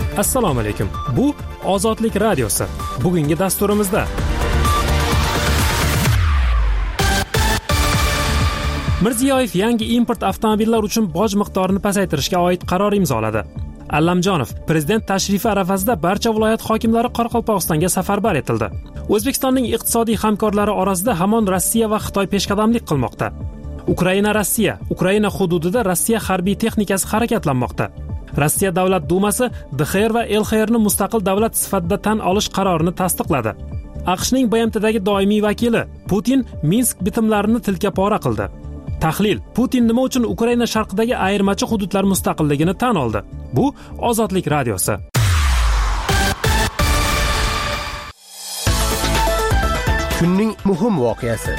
Assalomu alaykum. Bu Ozodlik radiosi. Bugungi dasturimizda Mirziyoyev yangi import avtomobillar uchun boj miqdorini pasaytirishga oid qaror imzoladi. Allamjonov prezident tashrifi arafasida barcha viloyat hokimlari Qoraqalpog'istonga safarbar etildi. O'zbekistonning iqtisodiy hamkorlari orasida hamon Rossiya va Xitoy peshqadamlik qilmoqda. Ukraina hududida Rossiya harbiy texnikasi harakatlanmoqda. Rossiya Davlat Dumasi DXR va LXRni mustaqil davlat sifatida tan olish qarorini tasdiqladi. AQShning BMTdagi doimiy vakili Putin Minsk bitimlarini tilkapora qildi. Tahlil: Putin nima uchun Ukraina sharqidagi ayirmachi hududlar mustaqilligini tan oldi? Bu Ozodlik radiosi. Kunning muhim voqeasi.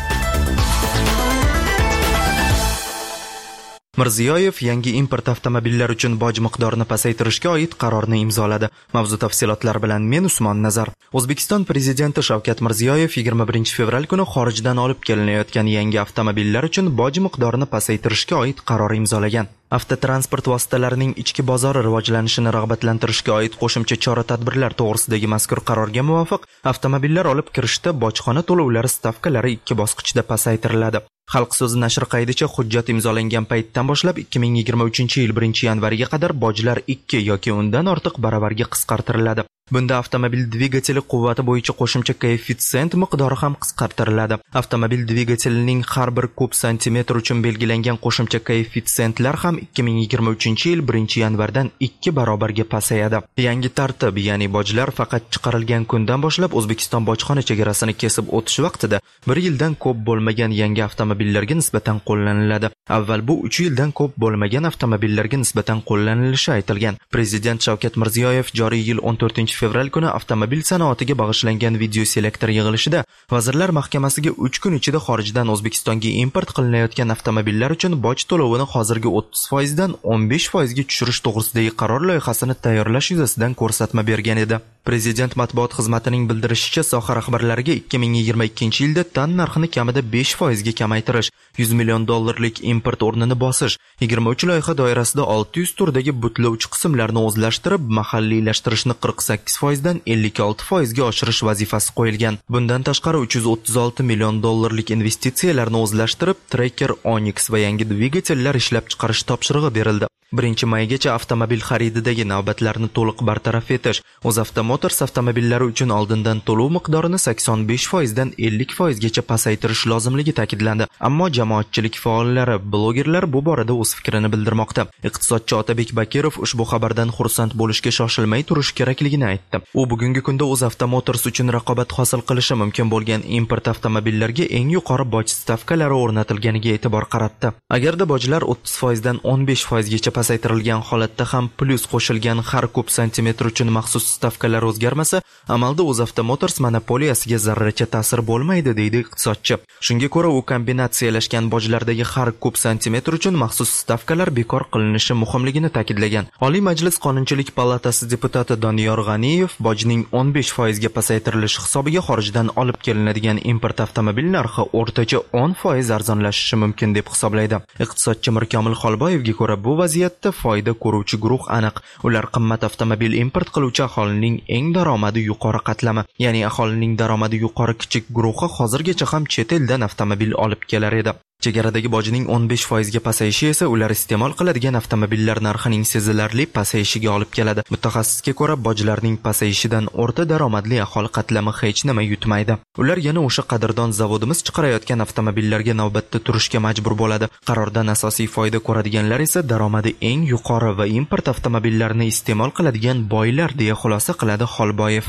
Mirziyoyev yangi import avtomobillari uchun boj miqdorini pasaytirishga oid qarorni imzoladi. Mavzu tafsilotlari bilan men Usmon Nazar. O'zbekiston prezidenti Shavkat Mirziyoyev 21 fevral kuni xorijdan olib kelinayotgan yangi avtomobillar uchun boj miqdorini pasaytirishga oid qaror imzolagan. Avtotransport vositalarining ichki bozori rivojlanishini rag'batlantirishga oid qo'shimcha chora-tadbirlar to'g'risidagi mazkur qarorga muvofiq avtomobillar olib kirishda bojxona to'lovlari stavkalari 2 bosqichda pasaytiriladi. Xalq so'zi nashri qaydicha hujjat imzolangan paytdan boshlab 2023-yil 1-yanvariga qadar bojlar 2 yoki undan ortiq baravarga qisqartiriladi. Bunda avtomobil dvigateli quvvati bo'yicha qo'shimcha koeffitsient miqdori ham qisqartiriladi. Avtomobil dvigatelining har bir kub santimetr uchun belgilangan qo'shimcha koeffitsiyentlar ham 2023-yil 1-yanvardan 2 barobarga pasayadi. Yangi tartib, ya'ni bojlar faqat chiqarilgan kundan boshlab O'zbekiston bojxona chegarasini kesib o'tish vaqtida 1 yildan ko'p bo'lmagan yangi avtomobillarga nisbatan qo'llaniladi. Avval bu 3 yildan ko'p bo'lmagan avtomobillarga nisbatan qo'llanilishi aytilgan. Prezident Shavkat Mirziyoyev joriy yil 14 fevral kuni avtomobil sanoatiga bag'ishlangan video selektor yig'ilishida Vazirlar Mahkamasiga 3 kun ichida xorijdan O'zbekistonga import qilinayotgan avtomobillar uchun boj to'lovini hozirgi 30% dan 15% ga tushirish to'g'risidagi qaror loyihasini tayyorlash yuzasidan ko'rsatma bergan edi. Prezident matbuot xizmatining bildirishicha, soha rahbarlariga 2022-yilda tan narxini kamida 5% ga kamaytirish, $100 million import o'rnini bosish, 23 loyiha doirasida 600 turdagi butlovchi qismlarni o'zlashtirib, mahalliylashtirishni 48% dan 56% ga oshirish vazifasi qo'yilgan. Bundan tashqari $336 million investitsiyalarni o'zlashtirib, Tracker, Onyx va yangi dvigatellar ishlab chiqarish topshirig'i berildi. 1-maygacha avtomobil xarididagi navbatlarni to'liq bartaraf etish, O'zavto Motors avtomobillari uchun oldindan to'lov miqdorini 85% dan 50% gacha pasaytirish lozimligi ta'kidlandi. Ammo jamoatchilik faollari, blogerlar bu borada o'z fikrini bildirmoqda. Iqtisodchi Otabek Bakirov ushbu xabardan xursand bo'lishga shoshilmay turish kerakligini aytdi. U bugungi kunda O'zavto Motors uchun raqobat hosil qilishi mumkin bo'lgan import avtomobillarga eng yuqori boj stavkalari o'rnatilganiga e'tibor qaratdi. Agarda bojlar 30% dan 15% gacha pasaytirilgan holatda ham plyus qo'shilgan har kub santimetr uchun maxsus stavkalar o'zgarmasa, amalda O'zavto Motors monopoliyasiga zarracha ta'sir bo'lmaydi, deydi iqtisodchi. Shunga ko'ra, u kombinatsiyalashgan bojlardagi har kub santimetr uchun maxsus stavkalar bekor qilinishi muhimligini ta'kidlagan. Oliy Majlis Qonunchilik palatasi deputati Doniyor G'aniyev bojning 15% ga pasaytirilishi hisobiga xorijdan olib kelinadigan import avtomobil narxi o'rtacha 10% arzonlashishi mumkin deb hisoblaydi. Iqtisodchi Mirkomil Xolboyevga ko'ra, bu vaziyat foyda ko'ruvchi guruh aniq. Ular qimmat avtomobil import qiluvchi aholining eng daromadi yuqori qatlami, ya'ni aholining daromadi yuqori kichik guruhi hozirgacha ham chet eldan avtomobil olib kelar edi. Chegaradagi bojning 15% ga pasayishi esa ular iste'mol qiladigan avtomobillar narxining sezilarli pasayishiga olib keladi. Mutaxassisga ko'ra, bojlarning pasayishidan o'rta daromadli aholi qatlami hech nima yutmaydi. Ular yana o'sha qadrdon zavodimiz chiqarayotgan avtomobillarga navbatda turishga majbur bo'ladi. Qarordan asosiy foyda ko'radiganlar esa daromadi eng yuqori va import avtomobillarini iste'mol qiladigan boylar, deya xulosa qiladi Xolboyev.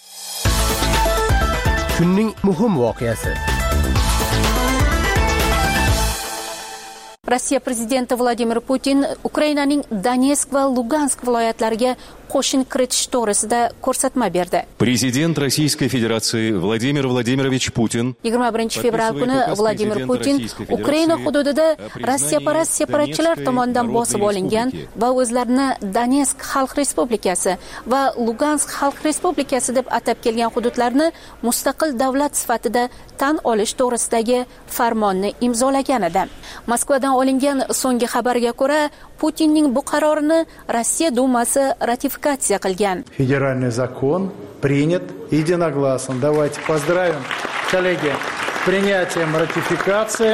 Kunning muhim voqeasi. Rossiya prezidenti Vladimir Putin Ukrainaning Donetsk va Lugansk viloyatlariga qo'shin kiritish to'g'risida ko'rsatma berdi. Prezident Rossiyской Federatsiya Vladimir Vladimirovich Putin 21 fevral kuni Vladimir Putin Ukraina hududida Rossiyaparast separatchilar tomonidan bosib olingan va o'zlarini Donetsk Xalq Respublikasi va Lugansk Xalq Respublikasi deb atab kelgan hududlarni mustaqil davlat sifatida tan olish to'g'risidagi farmonni imzolagan edi. Moskvadan olingan so'nggi xabarga ko'ra, Putinning bu qarorini Rossiya Dumasi ratifikatsiya ratifikatsiya qilgan. Federальный закон принят единогласно. Давайте поздравим, коллеги, с принятием ратификации.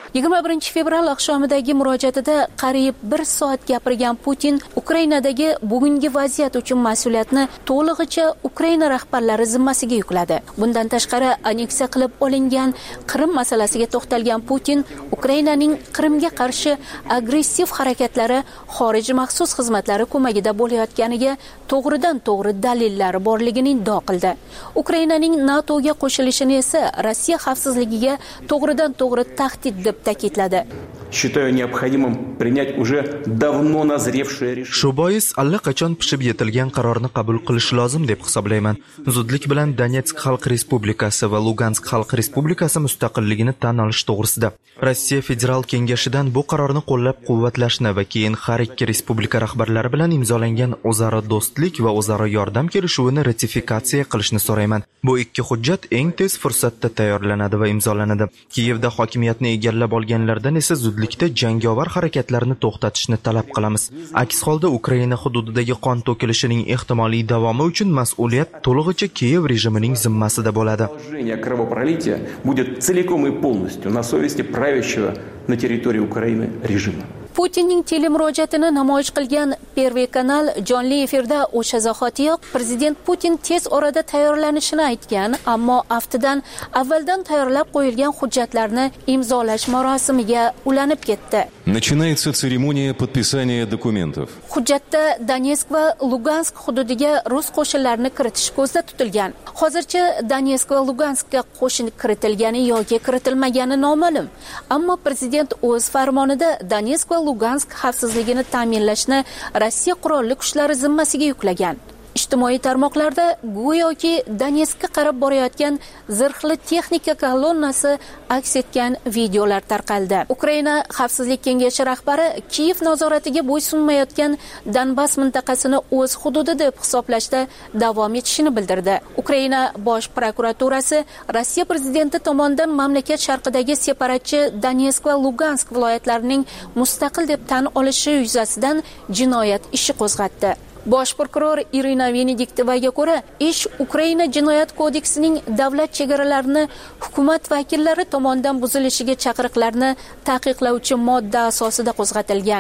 21 fevral oqshomidagi murojaatida qariyb 1 soat gapirgan Putin Ukrainadagi bugungi vaziyat uchun mas'uliyatni to'lig'icha Ukraina rahbarlari zimmasiga yukladi. Bundan tashqari aneksiya qilib olingan Qrim masalasiga to'xtalgan Putin Ukrainaning Qrimga qarshi agressiv harakatlari xorij maxsus xizmatlari ko'magida bo'layotganiga to'g'ridan-to'g'ri dalillari borligini iddao qildi. Ukrainaning NATOga qo'shilishini esa Rossiya xavfsizligiga to'g'ridan-to'g'ri tahdid deb ta'kidladi. Считаю необходимым принять уже давно назревшее решение. Shu bois allaqachon pishib yetilgan qarorni qabul qilish lozim deb hisoblayman. Zudlik bilan Donetsk Xalq Respublikasi va Lugansk Xalq Respublikasi mustaqilligini tan olish to'g'risida Rossiya Federal Kengashidan bu qarorni qo'llab-quvvatlashni va keyin har ikki respublika rahbarlari bilan imzolangan o'zaro do'stlik va o'zaro yordam kelishuvini ratifikatsiya qilishni so'rayman. Bu ikki hujjat eng tez fursatda tayyorlanadi va imzolanadi. Kiyevda hokimiyatni egallab olganlardan esa zudlikda jangovar harakatlarni to'xtatishni talab qilamiz. Aks holda Ukraina hududidagi qon to'kilishining ehtimoliy davomi uchun mas'uliyat to'lig'icha Kiyev rejimining zimmasida bo'ladi. Кровопролитие будет целиком и полностью на совести правящего на территории Украины режима. Putinning telemurojaatini namoyish qilgan Первый kanal jonli efirda o'sha zahotiyoq prezident Putin tez orada tayyorlanishini aytgan, ammo aftidan avvaldan tayyorlab qo'yilgan hujjatlarni imzolash marosimiga ulanib ketdi. Начинается церемония подписания документов. Hujjatda Donetsk va Lugansk hududiga rus qo'shinlarini kiritish ko'zda tutilgan. Hozircha Donetsk va Luganskka qo'shin kiritilgani yoki kiritilmagani noma'lum. Ammo prezident o'z farmonida Donetsk va Lugansk xavfsizligini ta'minlashni Rossiya qurolli kuchlari zimmasiga yuklagan. Ijtimoiy tarmoqlarda go'yoki Donetskka qarab borayotgan zirhli texnika kolonnasi aks etgan videolar tarqaldi. Ukraina Xavfsizlik kengashi rahbari Kiyev nazoratiga bo'ysunmayotgan Donbass mintaqasini o'z hududi deb hisoblashda davom etishini bildirdi. Ukraina bosh prokuraturasi Rossiya prezidenti tomonidan mamlakat sharqidagi separatchi Donetsk va Lugansk viloyatlarining mustaqil deb tan olishi yuzasidan jinoyat ishi qo'zg'atdi. Bosh prokuror Irina Venediktovaga ko'ra, ish Ukraina jinoyat kodeksining davlat chegaralarini hukumat vakillari tomonidan buzilishiga chaqiriqlarni taqiqlovchi modda asosida qo'zg'atilgan.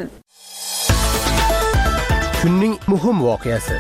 Kunning muhim voqeasi.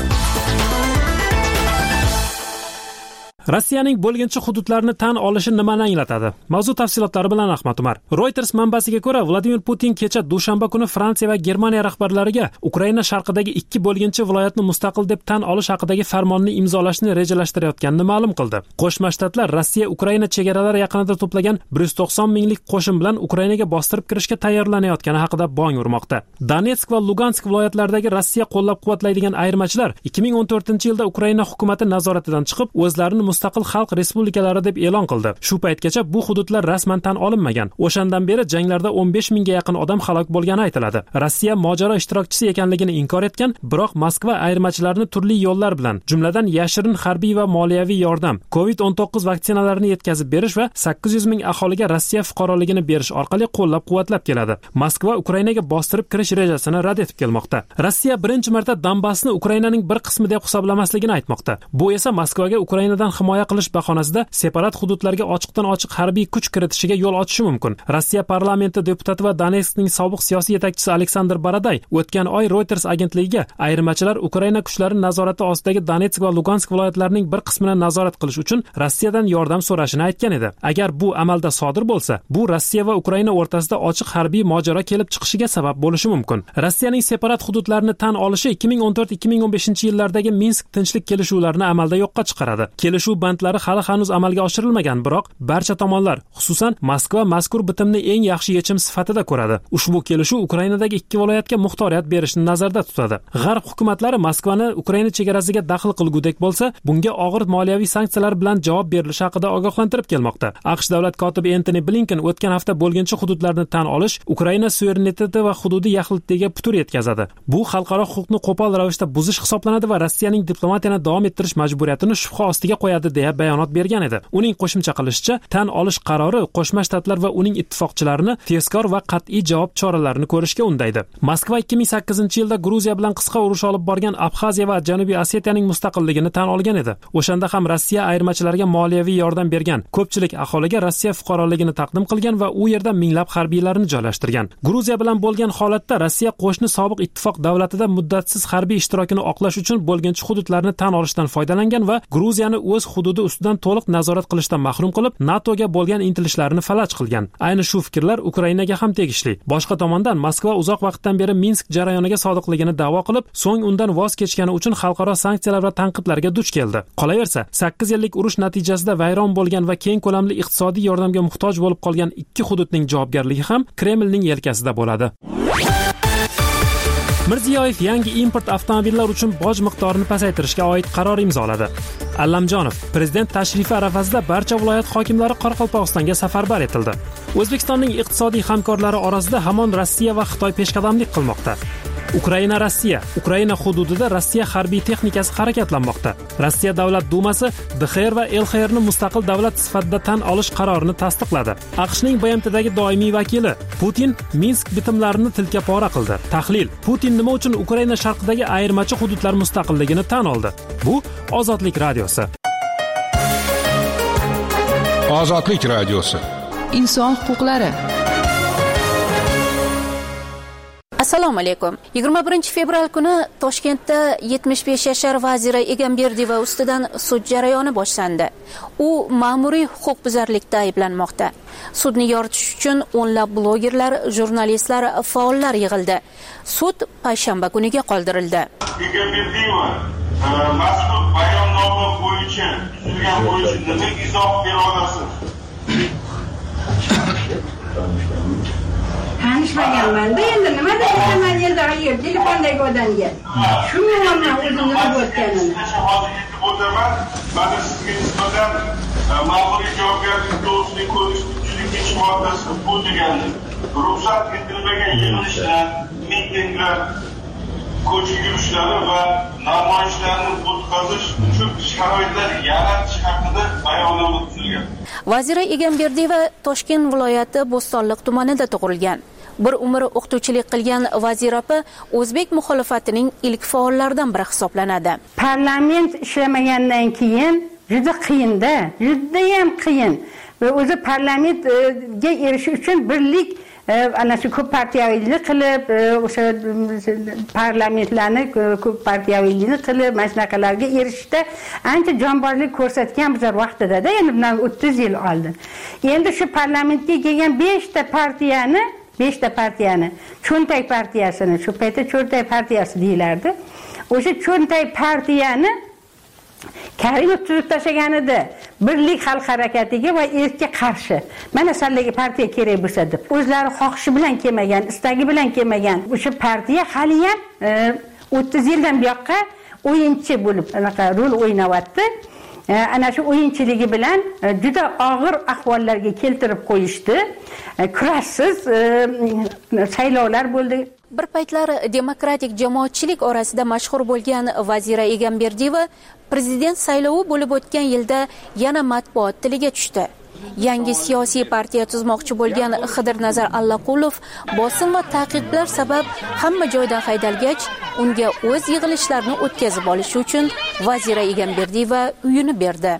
Rossiyaning bo'lginchi hududlarni tan olishi nimani anglatadi? Mavzu tafsilotlari bilan Ahmad Umar. Reuters manbasiga ko'ra, Vladimir Putin kecha dushanba kuni Fransiya va Germaniya rahbarlariga Ukraina sharqidagi ikki bo'lginchi viloyatni mustaqil deb tan olish haqidagi farmonni imzolashni rejalashtirayotganini ma'lum qildi. Qo'shma Shtatlar Rossiya Ukraina chegaralari yaqinida to'plagan 190 minglik qo'shin bilan Ukrainaga bostirib kirishga tayyorlanayotgani haqida bong urmoqda. Donetsk va Lugansk viloyatlaridagi Rossiya qo'llab-quvvatlaydigan ayirmachilar 2014-yilda Ukraina hukumati nazoratidan chiqib, o'zlarini mustaqil xalq respublikalari deb e'lon qildi. Shu paytgacha bu hududlar rasman tan olinmagan. O'shandan beri janglarda 15 mingga yaqin odam halok bo'lgani aytiladi. Rossiya mojaro ishtirokchisi ekanligini inkor etgan, biroq Moskva ayirmachilarni turli yo'llar bilan, jumladan yashirin harbiy va moliyaviy yordam, COVID-19 vaksinalarini yetkazib berish va 800 ming aholiga Rossiya fuqaroligini berish orqali qo'llab-quvvatlab keladi. Moskva Ukrainaga bostirib kirish rejasini rad etib kelmoqda. Rossiya birinchi marta Donbassni Ukrainaning bir qismi deb hisoblamasligini aytmoqda. Bu esa Moskvaga Ukrainadan himoya qilish bahonasida separat hududlarga ochiqdan-ochiq harbiy kuch kiritishiga yo'l ochishi mumkin. Rossiya parlamenti deputati va Donetskning sobiq siyosiy yetakchisi Aleksandr Baraday o'tgan oy Reuters agentligiga ayirmachilar Ukraina kuchlari nazorati ostidagi Donetsk va Lugansk viloyatlarining bir qismini nazorat qilish uchun Rossiyadan yordam so'rashini aytgan edi. Agar bu amalda sodir bo'lsa, bu Rossiya va Ukraina o'rtasida ochiq harbiy mojaro kelib chiqishiga sabab bo'lishi mumkin. Rossiyaning separat hududlarni tan olishi 2014-2015-yillardagi Minsk tinchlik kelishuvlarini amalda yo'qqa chiqaradi. Kelishuv bandlari hali hanuz amalga oshirilmagan, biroq barcha tomonlar, xususan Moskva mazkur bitimni eng yaxshi yechim sifatida ko'radi. Ushbu kelishuv Ukrainadagi ikki viloyatga muxtoriyat berishni nazarda tutadi. G'arb hukumatlari Moskvani Ukraina chegarasiga daxl qilgudek bo'lsa, bunga og'ir moliyaviy sanksiyalar bilan javob berilishi haqida ogohlantirib kelmoqda. AQSh davlat kotibi Antony Blinken o'tgan hafta bo'lginchi hududlarni tan olish Ukraina suvereniteti va hududiy yaxlitligiga putur yetkazadi. Bu xalqaro huquqni qo'pol ravishda buzish hisoblanadi va Rossiyaning diplomatiyani davom ettirish majburiyatini shubha ostiga qo'yadi qo'yadi deya bayonot bergan edi. Uning qo'shimcha qilishicha, tan olish qarori Qo'shma Shtatlar va uning ittifoqchilarini tezkor va qat'iy javob choralarini ko'rishga undaydi. Moskva 2008-yilda Gruziya bilan qisqa urush olib borgan Abxaziya va Janubiy Osetiyaning mustaqilligini tan olgan edi. O'shanda ham Rossiya ayirmachilarga moliyaviy yordam bergan, ko'pchilik aholiga Rossiya fuqaroligini taqdim qilgan va u yerda minglab harbiylarni joylashtirgan. Gruziya bilan bo'lgan holatda Rossiya qo'shni sobiq ittifoq davlatida muddatsiz harbiy ishtirokini oqlash uchun bo'lganchi hududlarni tan olishdan foydalangan va Gruziyani o'z hududi ustidan to'liq nazorat qilishdan mahrum qilib, NATOga bo'lgan intilishlarini falaj qilgan. Ayni shu fikrlar Ukrainaga ham tegishli. Boshqa tomondan Moskva uzoq vaqtdan beri Minsk jarayoniga sodiqligini da'vo qilib, so'ng undan voz kechgani uchun xalqaro sanksiyalar va tanqidlarga duch keldi. Qolaversa, 8 yillik urush natijasida vayron bo'lgan va keng ko'lamli iqtisodiy yordamga muhtoj bo'lib qolgan ikki hududning javobgarligi ham Kremlning yelkasida bo'ladi. Mirziyoyev yangi import avtomobillar uchun boj miqdorini pasaytirishga oid qaror imzoladi. Allamjonov prezident tashrifi arafasida barcha viloyat hokimlari Qoraqalpog'istonga safarbar etildi. O'zbekistonning iqtisodiy hamkorlari orasida hamon Rossiya va Xitoy peshqadamlik qilmoqda. Ukraina hududida Rossiya harbiy texnikasi harakatlanmoqda. Rossiya Davlat dumasi DXR va LXR ni mustaqil davlat sifatida tan olish qarorini tasdiqladi. AQShning BMTdagi doimiy vakili Putin Minsk bitimlarini tilka pora qildi. Tahlil: Putin nima uchun Ukraina sharqidagi ayirmachi hududlar mustaqilligini tan oldi? Bu Ozodlik radiosi. Ozodlik radiosi. Inson huquqlari. Assalomu alaykum. 21 fevral kuni Toshkentda 75 yashar vazira Egamberdiyeva ustidan sud jarayoni boshlandi. U ma'muriy huquqbuzarlikda ayblanmoqda. Sudni yoritish uchun o'nlab blogerlar, jurnalistlar, faollar yig'ildi. Sud payshanba kuniga qoldirildi. Egamberdiyeva mazkur bayonnoma bo'yicha tuzilgan bo'yicha nima izoh bera olasiz? Tanishmaganman-da, endi nima deyman endi telefondagi odamga. Shu men o'zim nima bo'layotganini. Hozir yetib o'taman, mana sizga nisbatan ma'muriy javobgarlik to'g'risida ko'rishchilik moddasi bu degani ruxsat etilmagan yig'ilishlar, mitinglar, ko'cha yurishlari va namoyishlarni o'tkazish uchun sharoitlar yaratish haqida bayonnoma tuzilgan. Vazira Egamberdiyeva Toshkent viloyati Bo'stonliq tumanida tug'ilgan. Bir umr o'qituvchilik qilgan vazira opa o'zbek muxolifatining ilk faollaridan biri hisoblanadi. Parlament ishlamagandan keyin juda qiyin-da, juda ham qiyin. Va o'zi parlamentga erishish uchun birlik ana shu ko'p partiyaviylik qilib, o'sha parlamentlarni ko'p partiyaviylikni qilib, mana shunaqalarga erishishda ancha jonbozlik ko'rsatgan bizlar vaqtida-da, endi bundan 30 yil oldin. Endi shu parlamentga kelgan 5 ta partiyani, Cho'ntay partiyasini, shu paytda Cho'ntay partiyasi deyilardi. O'sha Cho'ntay partiyani Karimov tuzib tashlaganida birlik xalq harakatiga va erkka qarshi mana sallagi partiya kerak bo'lsa deb o'zlari xohishi bilan kelmagan, istagi bilan kelmagan o'sha partiya hali ham 30 yildan buyoqqa o'yinchi bo'lib anaqa rol o'ynayapti. Ana shu o'yinchiligi bilan juda og'ir ahvollarga keltirib qo'yishdi. Kurashsiz saylovlar bo'ldi. Bir paytlar demokratik jamoatchilik orasida mashhur bo'lgan vazira Egamberdiyeva prezident saylovi bo'lib o'tgan yilda yana matbuot tiliga tushdi. Yangi siyosiy partiya tuzmoqchi bo'lgan Xidirnazar Allaqulov bosim va taqiqlar sabab hamma joydan haydalgach, unga o'z yig'ilishlarini o'tkazib olish uchun vazira Egamberdiyeva uyini berdi.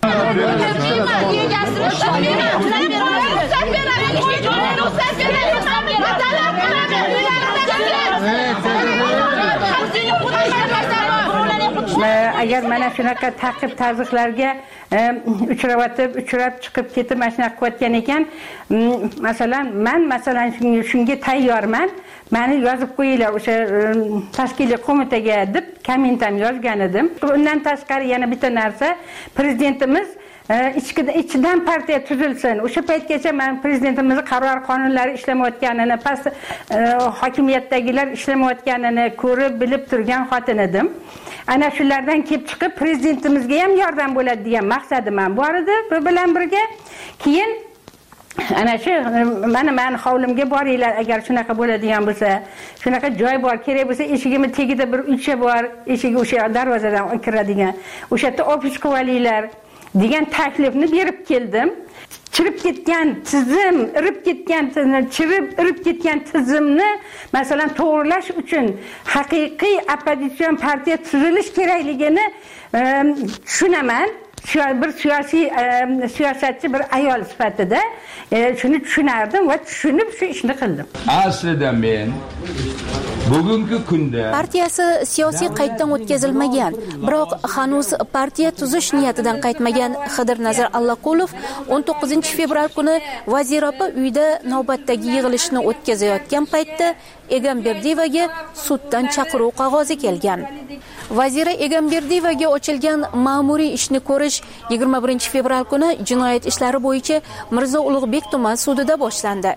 Agar mana shunaqa taqib taziqlarga uchrab chiqib ketib mana shunaqa qilayotgan ekan, masalan shunga tayyorman. Meni yozib qo'yinglar o'sha tashkiliy qo'mitaga deb kommentam yozgan edim. Undan tashqari yana bitta narsa, prezidentimiz ichidan partiya tuzilsin. O'sha paytgacha men prezidentimiz qaror qonunlari ishlamayotganini, past hokimiyatdagilar ishlamayotganini ko'rib bilib turgan xotin edim. Ana shulardan kelib chiqib prezidentimizga ham yordam bo'ladi degan maqsadim ham bor edi. Bu bilan birga keyin ana shu meni hovlimga boringlar, agar shunaqa bo'ladigan bo'lsa, shunaqa joy bor, kerak bo'lsa eshigimning tagida bir uycha bor, eshigi o'sha darvozadan kiradigan. O'sha yerda ofis qilib olinglar. degan taklifni berib keldim. Chirib ketgan tizim, irib ketgan tizimni masalan to'g'rilash uchun haqiqiy oppozitsion partiya tuzilish kerakligini tushunaman. Bir siyosatchi, bir ayol sifatida shuni tushunardim va tushunib shu ishni qildim. Aslida men bugungi kunda partiyasi siyosiy qayddan o'tkazilmagan, biroq hanuz partiya tuzish niyatidan qaytmagan Xidirnazar Allaqulov 19 fevral kuni Vazirapa uyida navbatdagi yig'ilishni o'tkazayotgan paytda Egamberdiyevaga suddan chaqiruv qog'ozi kelgan. Vazira Egamberdiyevaga ochilgan ma'muriy ishni ko'rish 21 fevral kuni jinoyat ishlari bo'yicha Mirzo Ulug'bek tuman sudida boshlandi.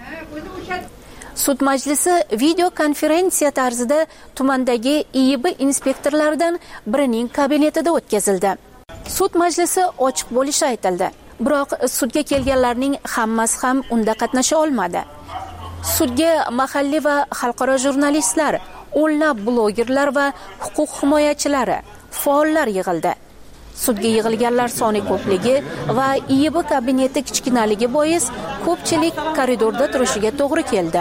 Sud majlisi video konferensiya tarzida tumandagi IIB inspektorlaridan birining kabinetida o'tkazildi. Sud majlisi ochiq bo'lishi aytildi, biroq sudga kelganlarning hammasi ham unda qatnasha olmadi. Sudga mahalliy va xalqaro jurnalistlar, o'nlab blogerlar va huquq himoyachilari, faollar yig'ildi. Sudga yig'ilganlar soni ko'pligi va IIB kabineti kichkinaligi bois ko'pchilik koridorda turishiga to'g'ri keldi.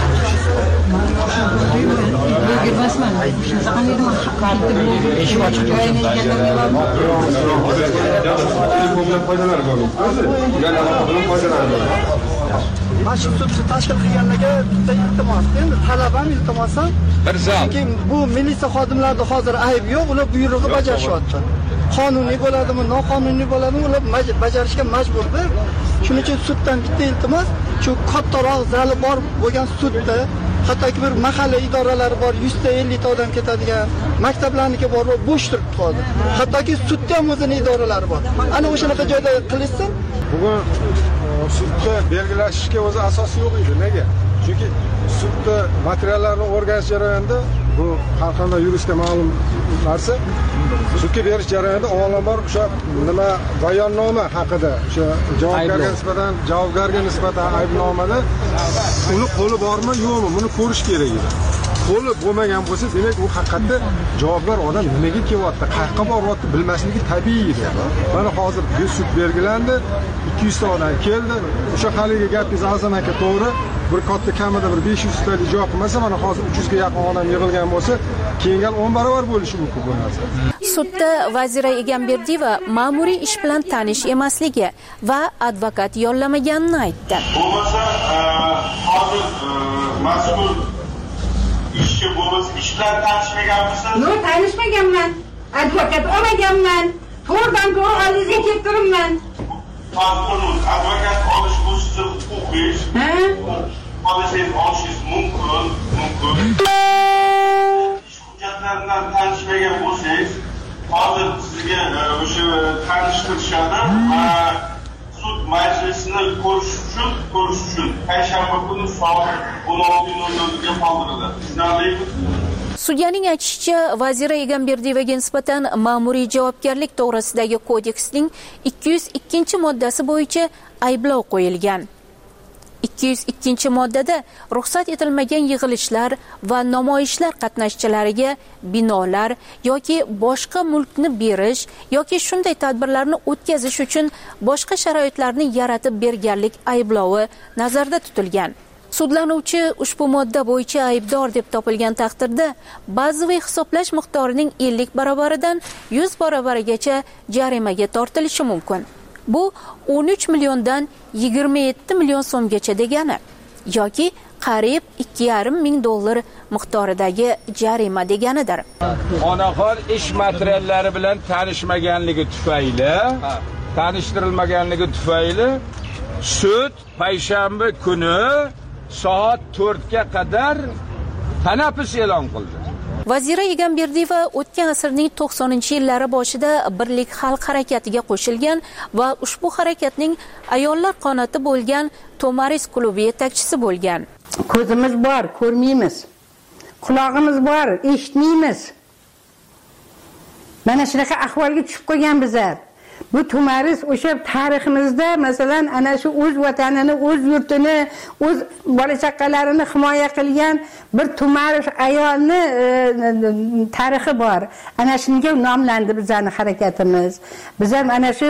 Mashhur sudni tashkil qilganlarga bitta iltimos, endi talabam iltimosan. Chunki bu militsiya xodimlarida hozir ayb yo'q, ular buyrug'i bajarishyapti. Qonuniy bo'ladimi, noqonuniy bo'ladimi, ular bajarishga majburdir. Shuning uchun suddan bitta iltimos, shu kattaroq zali bor bo'lgan sudda, hattoki bir mahalla idoralari bor, 150 ta odam ketadigan, maktablarniki bor, bo'sh turibdi hozir. Hattoki sudda ham o'zining idoralari bor. Ana o'shanaqa joyda qilishsin. Bugun sudda belgilashishga o'zi asos yo'q edi. Nega? Chunki sudda materiallarni o'rganish jarayonida bu har qanday yuristga ma'lum narsa, sudga berish jarayonida avvalambor o'sha nima bayonnoma haqida, o'sha javobgarga nisbatan aybnomada uni qo'li bormi, yo'qmi, buni ko'rish kerak edi. Qo'li bo'lmagan bo'lsa, demak u haqiqatda javobgar odam nimaga kelyapti, qayerga boryapti bilmasligi tabiiy edi. Mana hozir bu sud belgilandi, 200 ta odam keldi. O'sha haligi gapingiz Azam aka to'g'ri. Bir katta kamida bir 500 ta ijro qilmasa, mana hozir 300 ga yaqin odam yig'ilgan bo'lsa, keyingi 10 barobar bo'lishi mumkin bu narsa. Sudda Vazira Egamberdiyeva ma'muriy ish bilan tanish emasligi va advokat yollamaganini aytdi. Bo'lmasa, hozir mas'ul ishchi bo'lmasa, ish bilan tanishmaganmisiz? Yo'q, tanishmaganman. Advokat olmaganman. To'g'ridan-to'g'ri oldingizga kelib turibman. Advokat olish bu sizning huquqingiz. Olishingiz mumkin. Ish hujjatlaridan tanishmagan bo'lsangiz, hozir sizga o'sha tanishtirishadi. Sud majlisini ko'rish uchun payshanba kuni soat 16:00 ga qoldiriladi. Sudyaning aytishicha, Vazira Egamberdiyevaga nisbatan ma'muriy javobgarlik to'g'risidagi kodeksning 202-moddasi bo'yicha ayblov qo'yilgan. 202-moddada ruxsat etilmagan yig'ilishlar va namoyishlar qatnashchilariga binolar yoki boshqa mulkni berish yoki shunday tadbirlarni o'tkazish uchun boshqa sharoitlarni yaratib berganlik ayblovi nazarda tutilgan. Sudlanuvchi ushbu modda bo'yicha aybdor deb topilgan taqdirda bazaviy hisoblash miqdorining 50 barobaridan 100 barobarigacha jarimaga tortilishi mumkin. Bu 13 milliondan 27 million so'mgacha degani yoki qariyb $2,5 ming miqdoridagi jarima deganidir. Onaxon ish materiallari bilan tanishtirilmaganligi tufayli sud payshanba kuni soat 4 ga qadar tanaffus e'lon qildi. Vazira Egamberdiyeva o'tgan asrning 90-yillari boshida Birlik xalq harakatiga qo'shilgan va ushbu harakatning ayollar qanoti bo'lgan Tomaris klubi yetakchisi bo'lgan. Ko'zimiz bor, ko'rmaymiz. Quloqimiz bor, eshitmaymiz. Mana shunaqa ahvolga tushib qo'ygan bizlar. Bu To'maris o'sha tariximizda masalan ana shu o'z vatanini, o'z yurtini, o'z bola chaqalarini himoya qilgan bir To'maris ayolni tarixi bor. Ana shunga nomlandi bizning harakatimiz. Biz ham ana shu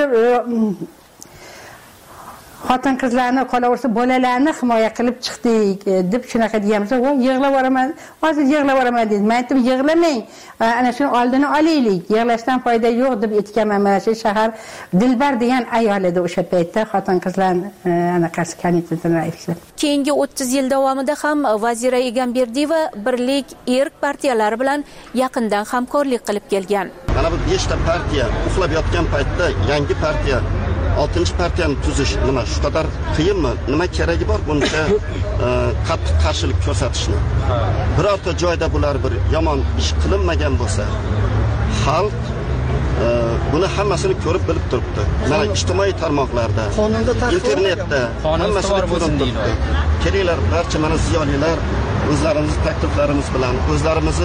xotin qizlarni, qolaversa bolalarni himoya qilib chiqdik deb shunaqa deyamiz. Voy yig'lab boraman, hozir yig'lab boraman dedi. Men aytdim yig'lamang, ana shuni oldini olaylik, yig'lashdan foyda yo'q deb aytganman. Mana shu shahar Dilbar degan ayol edi o'sha paytda xotin qizlar anaqasi komitetining raisi. Keyingi 30 yil davomida ham Vazira Egamberdiyeva Birlik Erk partiyalari bilan yaqindan hamkorlik qilib kelgan. Mana bu 5 ta partiya uxlab yotgan paytda yangi partiya 6-partiyani tuzish nima shu qadar qiyinmi? Nima keragi bor buncha qattiq qarshilik ko'rsatishni? Birorta joyda bular bir yomon ish qilinmagan bo'lsa, xalq buni hammasini ko'rib bilib turibdi. Mana ijtimoiy tarmoqlarda, internetda hammasini ko'rib turibdi. Kelinglar, barcha mana ziyolilar o'zlarimiz takliflarimiz bilan, o'zlarimizni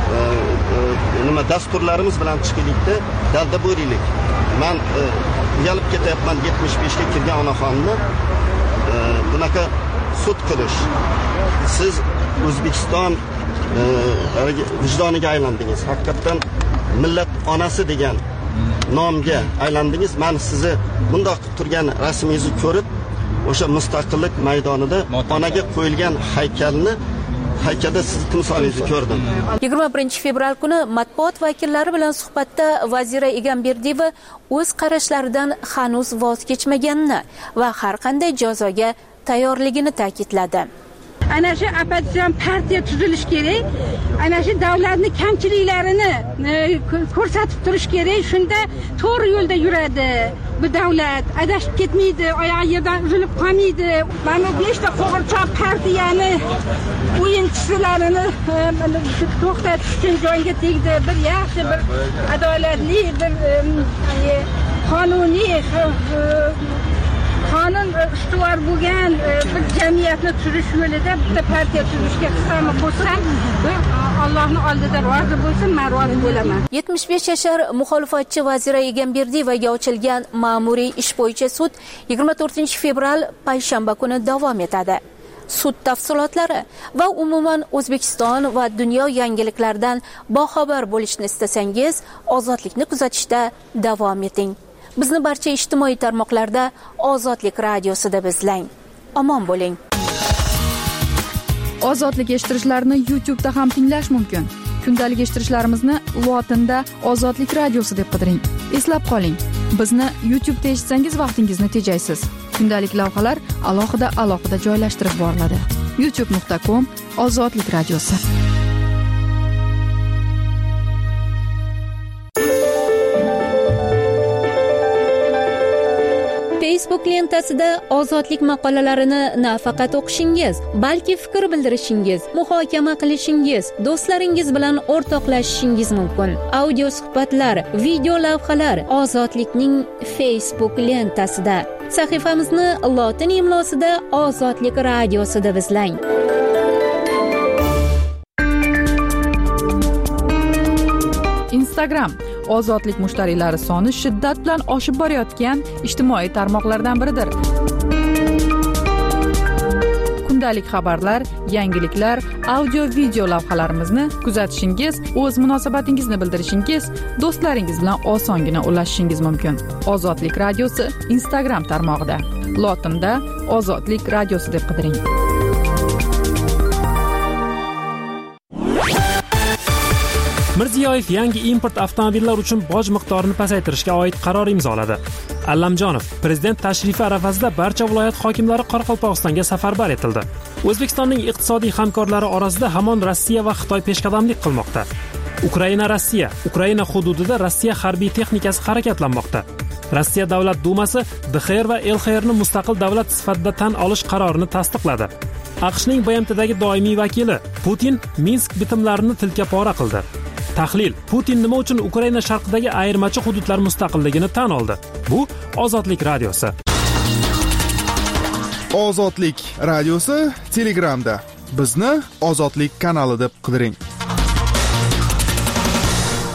nima dasturlarimiz bilan chiqaylikda, dalda bo'laylik. Men uyalib ketyapman 75 ga kirgan onaxonni bunaqa sud qilish. Siz O'zbekiston vijdoniga aylandingiz. Haqiqatan millat onasi degan nomga aylandingiz. Men sizni bundoq turgan rasmingizni ko'rib, o'sha mustaqillik maydonida onaga qo'yilgan haykalda siz timsolingizni ko'rdim. 21 fevral kuni matbuot vakillari bilan suhbatda Vazira Egamberdiyeva o'z qarashlaridan hanuz voz kechmaganini va har qanday jazoga tayyorligini ta'kidladi. Ana shu oppositsiyon partiya tuzilish kerak. Ana shu davlatning kamchiliklarini ko'rsatib turish kerak. Shunda to'g'ri yo'lda yuradi. Bu davlat adashib ketmaydi, oyog'i yerdan uzilib qolmaydi. Mana 5 ta qo'g'irchoq partiyani o'yinchilarini to'xtatish uchun jonga tegdi. Bir yaxshi, bir adolatli, bir qonuniy qonun ustuvor bo'lgan bir jamiyatni tuzish yo'lida bitta partiya tuzishga qisami qo'shsam, Allohning oldida rozi bo'lsin, men rozi bo'laman. 75 yashar muxolifatchi Vazira Egamberdiyevaga ochilgan ma'muriy ish bo'yicha sud 24 fevral payshanba kuni davom etadi. Sud tafsilotlari va umuman O'zbekiston va dunyo yangiliklaridan boxabar bo'lishni istasangiz, Ozodlikni kuzatishda davom eting. Bizni barcha ijtimoiy tarmoqlarda Ozodlik radiosida izlang. Omon bo'ling. Ozodlik eshittirishlarni YouTube da ham tinglash mumkin. Kundalik eshittirishlarimizni lotinda Ozodlik radiosi deb qidiring. Eslab qoling, bizni YouTube da eshitsangiz vaqtingizni tejaysiz. Kundalik lavhalar alohida joylashtirib boriladi. youtube.com/Ozodlik radiosi. Facebook lentasida Ozodlik maqolalarini nafaqat o'qishingiz, balki fikr bildirishingiz, muhokama qilishingiz, do'stlaringiz bilan o'rtoqlashishingiz mumkin. Audio suhbatlar, video lavhalar Ozodlikning Facebook lentasida. Sahifamizni lotin imlosida Ozodlik radiosida izlang. Instagram Ozodlik mushtariylari soni shiddat bilan oshib borayotgan ijtimoiy tarmoqlardan biridir. Kundalik xabarlar, yangiliklar, audio-video lavhalarimizni kuzatishingiz, o'z munosabatingizni bildirishingiz, do'stlaringiz bilan osongina ulashishingiz mumkin. Ozodlik radiosi Instagram tarmog'ida. Lotinda Ozodlik radiosi deb qidiring. Mirziyoyev yangi import avtomobillar uchun boj miqdorini pasaytirishga oid qaror imzoladi. Allamjonov prezident tashrifi arafasida barcha viloyat hokimlari Qoraqalpog'istonga safarbar etildi. O'zbekistonning iqtisodiy hamkorlari orasida hamon Rossiya va Xitoy peshqadamlik qilmoqda. Ukraina hududida Rossiya harbiy texnikasi harakatlanmoqda. Rossiya Davlat dumasi DXR va LXRni mustaqil davlat sifatida tan olish qarorini tasdiqladi. AQShning BMTdagi doimiy vakili Putin Minsk bitimlarini tilka pora qildi. Tahlil: Putin nima uchun Ukraina sharqidagi ayirmachi hududlar mustaqilligini tan oldi? Bu Ozodlik radiosi. Ozodlik radiosi Telegramda. Bizni Ozodlik kanali deb qidiring.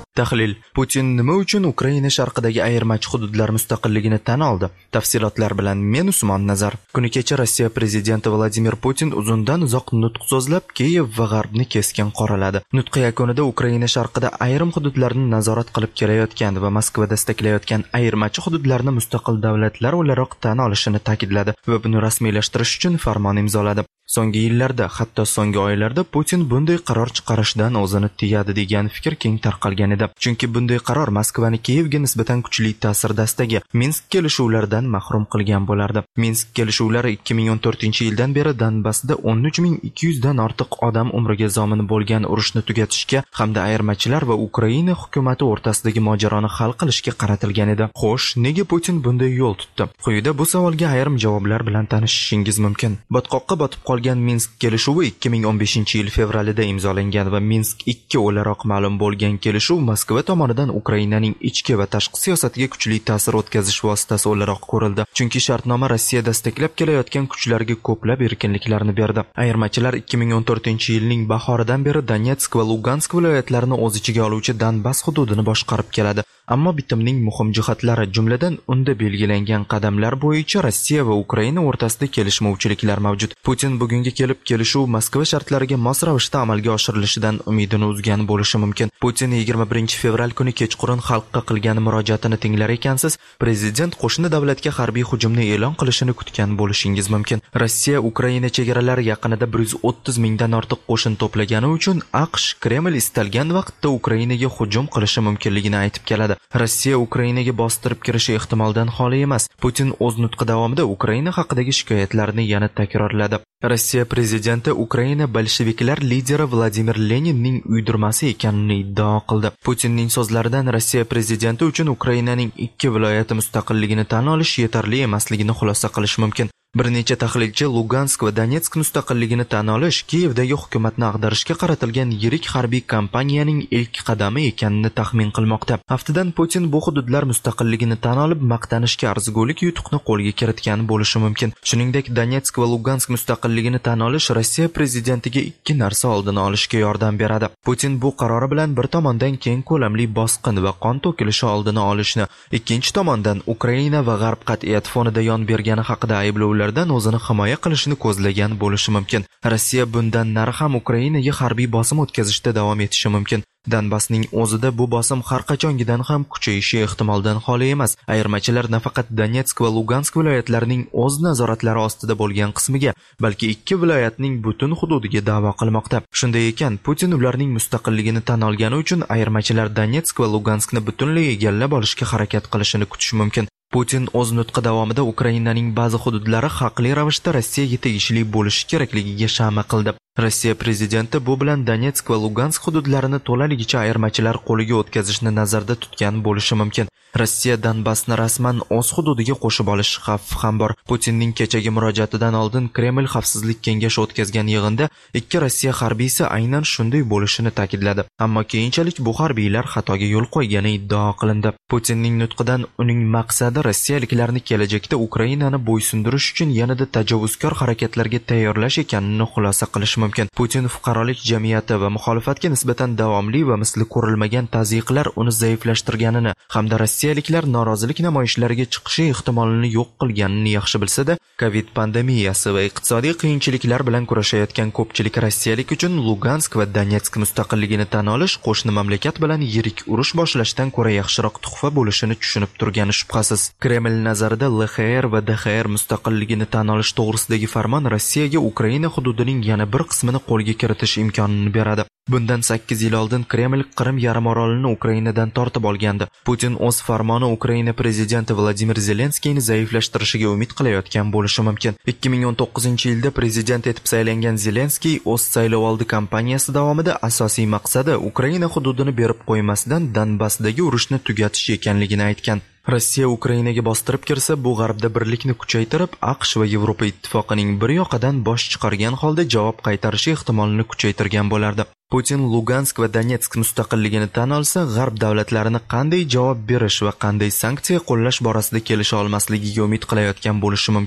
Tahlil: Putin nima uchun Ukraina sharqidagi ayirmachi hududlar mustaqilligini tan oldi? Tafsilotlar bilan men Usmon Nazar. Kuni kecha Rossiya prezidenti Vladimir Putin uzundan uzoq nutq so'zlab, Kiyev va G'arbni keskin qoraladi. Nutq yakunida Ukraina sharqida ayrim hududlarni nazorat qilib kelayotgan va Moskva destaklayotgan ayirmachi hududlarni mustaqil davlatlar o'laroq tan olishini ta'kidladi va buni rasmiylashtirish uchun farmon imzoladi. So'nggi yillarda, hatto so'nggi oylarda Putin bunday qaror chiqarishdan o'zini tiyadi degan fikr keng tarqalgan edi. Chunki bunday qaror Moskvani Kiyevga nisbatan kuchli ta'sir dastagi Minsk kelishuvlaridan mahrum qilgan bo'lardi. Minsk kelishuvlari 2014-yildan beri Donbassda 13.200 dan ortiq odam umriga zomin bo'lgan urushni tugatishga hamda ayirmachilar va Ukraina hukumati o'rtasidagi mojaroni hal qilishga qaratilgan edi. Xo'sh, nega Putin bunday yo'l tutdi? Quyida bu savolga ayrim javoblar bilan tanishishingiz mumkin. Botqoqqa botib qolgan Minsk kelishuvi 2015-yil fevralida imzolangan va Minsk 2 o'laroq ma'lum bo'lgan kelishuv Moskva tomonidan Ukrainaning ichki va tashqi siyosatiga kuchli ta'sir o'tkazish vositasi o'laroq ko'rildi. Chunki shartnoma Rossiya dastaklab kelayotgan kuchlarga ko'plab erkinliklarni berdi. Ayirmachilar 2014-yilning bahoridan beri Donetsk va Lugansk viloyatlarini o'z ichiga oluvchi Donbass hududini boshqarib keladi. Ammo bitimning muhim jihatlari, jumladan unda belgilangan qadamlar bo'yicha Rossiya va Ukraina o'rtasida kelishmovchiliklar mavjud. Putin bugunga kelib kelishuv Moskva shartlariga mos ravishda amalga oshirilishidan umidini uzgan bo'lishi mumkin. Putin 21 fevral kuni kechqurun xalqqa qilgan murojaatini tinglar ekansiz, prezident qo'shni davlatga harbiy hujumni e'lon qilishini kutgan bo'lishingiz mumkin. Rossiya Ukraina chegaralari yaqinida 130 mingdan ortiq qo'shin to'plagani uchun AQSh Kreml istalgan vaqtda Ukrainaga hujum qilishi mumkinligini aytib keladi. Rossiya Ukrainaga bostirib kirishi ehtimoldan xoli emas. Putin o'z nutqi davomida Ukraina haqidagi shikoyatlarini yana takrorladi. Rossiya prezidenti Ukraina bolsheviklar lideri Vladimir Leninning uydirmasi ekanini iddao qildi. Putinning so'zlaridan Rossiya prezidenti uchun Ukrainaning 2 viloyati mustaqilligini tan olish yetarli emasligini xulosa qilish mumkin. Bir necha tahlilchi Lugansk va Donetsk mustaqilligini tan olish Kiyevdagi hukumatni ag'darishga qaratilgan yirik harbiy kampaniyaning ilk qadami ekanini taxmin qilmoqda. Aftidan Putin bu hududlar mustaqilligini tan olib maqtanishga arzigulik yutuqni qo'lga kiritgan bo'lishi mumkin. Shuningdek, Donetsk va Lugansk mustaqilligini tan olish Rossiya prezidentiga 2 narsa oldini olishga yordam beradi. Putin bu qarori bilan bir tomondan keng ko'lamli bosqin va qon to'kilishi oldini olishni, ikkinchi tomondan Ukraina va G'arb qat'iyat fonida yon bergani haqida ayblovlar o'zini himoya qilishni ko'zlagan bo'lishi mumkin. Rossiya bundan nari ham Ukrainaga harbiy bosim o'tkazishda davom etishi mumkin. Donbassning o'zida bu bosim har qachongidan ham kuchayishi ehtimoldan xoli emas. Ayirmachilar nafaqat Donetsk va Lugansk viloyatlarining o'z nazoratlari ostida bo'lgan qismiga, balki 2 viloyatning butun hududiga da'vo qilmoqda. Shunday ekan, Putin ularning mustaqilligini tan olgani uchun ayirmachilar Donetsk va Luganskni butunlay egallab olishga harakat qilishini kutish mumkin. Putin o'z nutqi davomida Ukrainaning ba'zi hududlari haqli ravishda Rossiyaga tegishli bo'lishi kerakligiga shama qildi. Rossiya prezidenti bu bilan Donetsk va Lugansk hududlarini to'laligicha ayirmachilar qo'liga o'tkazishni nazarda tutgan bo'lishi mumkin. Rossiya Donbassni rasman o'z hududiga qo'shib olish xavfi ham bor. Putinning kechagi murojaatidan oldin Kreml xavfsizlik kengashi o'tkazgan yig'inda 2 Rossiya harbiysi aynan shunday bo'lishini ta'kidladi. Ammo keyinchalik bu harbiylar xatoga yo'l qo'ygani iddao qilindi. Putinning nutqidan uning maqsadi rossiyaliklarni kelajakda Ukrainani bo'ysundirish uchun yanada tajovuzkor harakatlarga tayyorlash ekanini xulosa qilish mumkin. Putin fuqarolik jamiyati va muxolifatga nisbatan davomli va misli ko'rilmagan tazyiqlar uni zaiflashtirganini hamda rossiyaliklar norozilik namoyishlariga chiqishi ehtimolini yo'q qilganini yaxshi bilsa-da, Covid pandemiyasi va iqtisodiy qiyinchiliklar bilan kurashayotgan ko'pchilik rossiyalik uchun Lugansk va Donetsk mustaqilligini tan olish qo'shni mamlakat bilan yirik urush boshlashdan ko'ra yaxshiroq tuhfa bo'lishini tushunib turgani shubhasiz. Kreml nazarida LXR va DXR mustaqilligini tan olish to'g'risidagi farmon Rossiyaga Ukraina hududining yana bir qismini qo'lga kiritish imkonini beradi. Bundan 8 yil oldin Kreml Qrim yarimorolini Ukrainadan tortib olgandi. Putin o'z farmoni Ukraina prezidenti Vladimir Zelenskiyni zaiflashtirishiga umid qilayotgan bo'lishi mumkin. 2019-yilda prezident etib saylangan Zelenskiy o'z saylovoldi kampaniyasi davomida asosiy maqsadi Ukraina hududini berib qo'ymasdan Donbassdagi urushni tugatish ekanligini aytgan. Rossiya Ukrainaga bostirib kirsa, bu G'arbda birlikni kuchaytirib, AQSh va Yevropa ittifoqining bir yoqadan bosh chiqargan holda javob qaytarishi ehtimolini kuchaytirgan bo'lardi. Putin Lugansk va Donetsk mustaqilligini tan olsa, G'arb davlatlarini qanday javob berish va qanday sanksiya qo'llash borasida kelisha olmasligiga umid qilayotgan bo'lishi mumkin.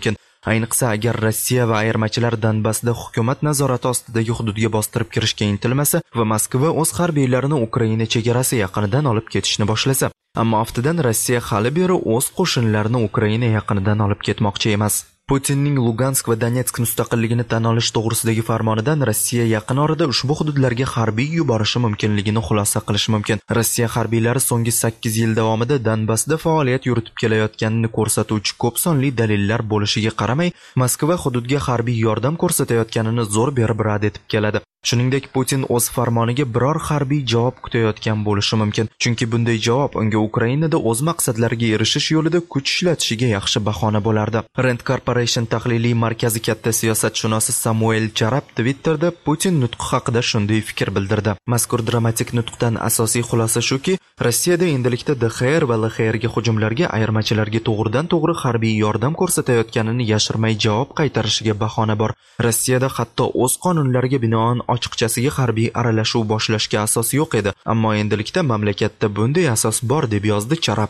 Ayniqsa agar Rossiya va ayirmachilar Donbassda hukumat nazorati ostidagi hududga bostirib kirishga intilmasa va Moskva o'z harbiylarini Ukraina chegarasi yaqinidan olib ketishni boshlasa. Ammo aftidan Rossiya hali beri o'z qo'shinlarini Ukraina yaqinidan olib ketmoqchi emas. Putinning Lugansk va Donetsk mustaqilligini tan olish to'g'risidagi farmonidan Rossiya yaqin orada ushbu hududlarga harbiy yuborishi mumkinligini xulosa qilish mumkin. Rossiya harbiylari so'nggi 8 yil davomida Donbassda faoliyat yuritib kelayotganini ko'rsatuvchi ko'p sonli dalillar bo'lishiga qaramay, Moskva hududga harbiy yordam ko'rsatayotganini zo'r berib rad etib keladi. Shuningdek, Putin o'z farmoniga biror harbiy javob kutayotgan bo'lishi mumkin, chunki bunday javob unga Ukrainada o'z maqsadlariga erishish yo'lida kuch ishlatishiga yaxshi bahona bo'lardi. Rand Corporation tahliliy markazi katta siyosatshunosi Samuel Charab Twitterda Putin nutqi haqida shunday fikr bildirdi. Mazkur dramatik nutqdan asosiy xulosa shuki, Rossiyada endilikda DXR va LXRga hujumlarga ayirmachilarga to'g'ridan-to'g'ri harbiy yordam ko'rsatayotganini yashirmay javob qaytarishiga bahona bor. Rossiyada hatto o'z qonunlariga binoan ochiqchasiga harbiy aralashuv boshlashga asos yo'q edi, ammo endilikda mamlakatda bunday asos bor deb yozdi Charab.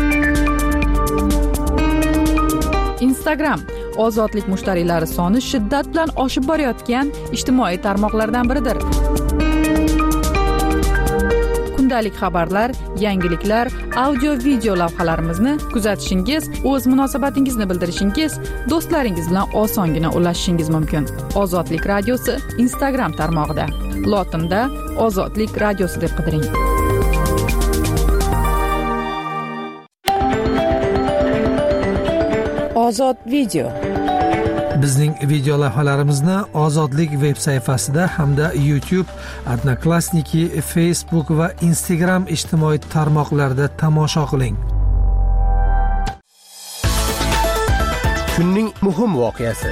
Instagram ozodlik mushtariylari soni shiddat bilan oshib borayotgan ijtimoiy tarmoqlardan biridir. Kundalik xabarlar, yangiliklar, audio-video lavhalarimizni kuzatishingiz, o'z munosabatingizni bildirishingiz, do'stlaringiz bilan osongina ulashishingiz mumkin. Ozodlik radiosi Instagram tarmog'ida. Lotinda Ozodlik radiosi deb qidiring. Ozod video. Bizning video lavhalarimizni Ozodlik veb sayfasida hamda YouTube, Odnoklassniki, Facebook va Instagram ijtimoiy tarmoqlarida tomosha qiling. Kunning muhim voqeasi.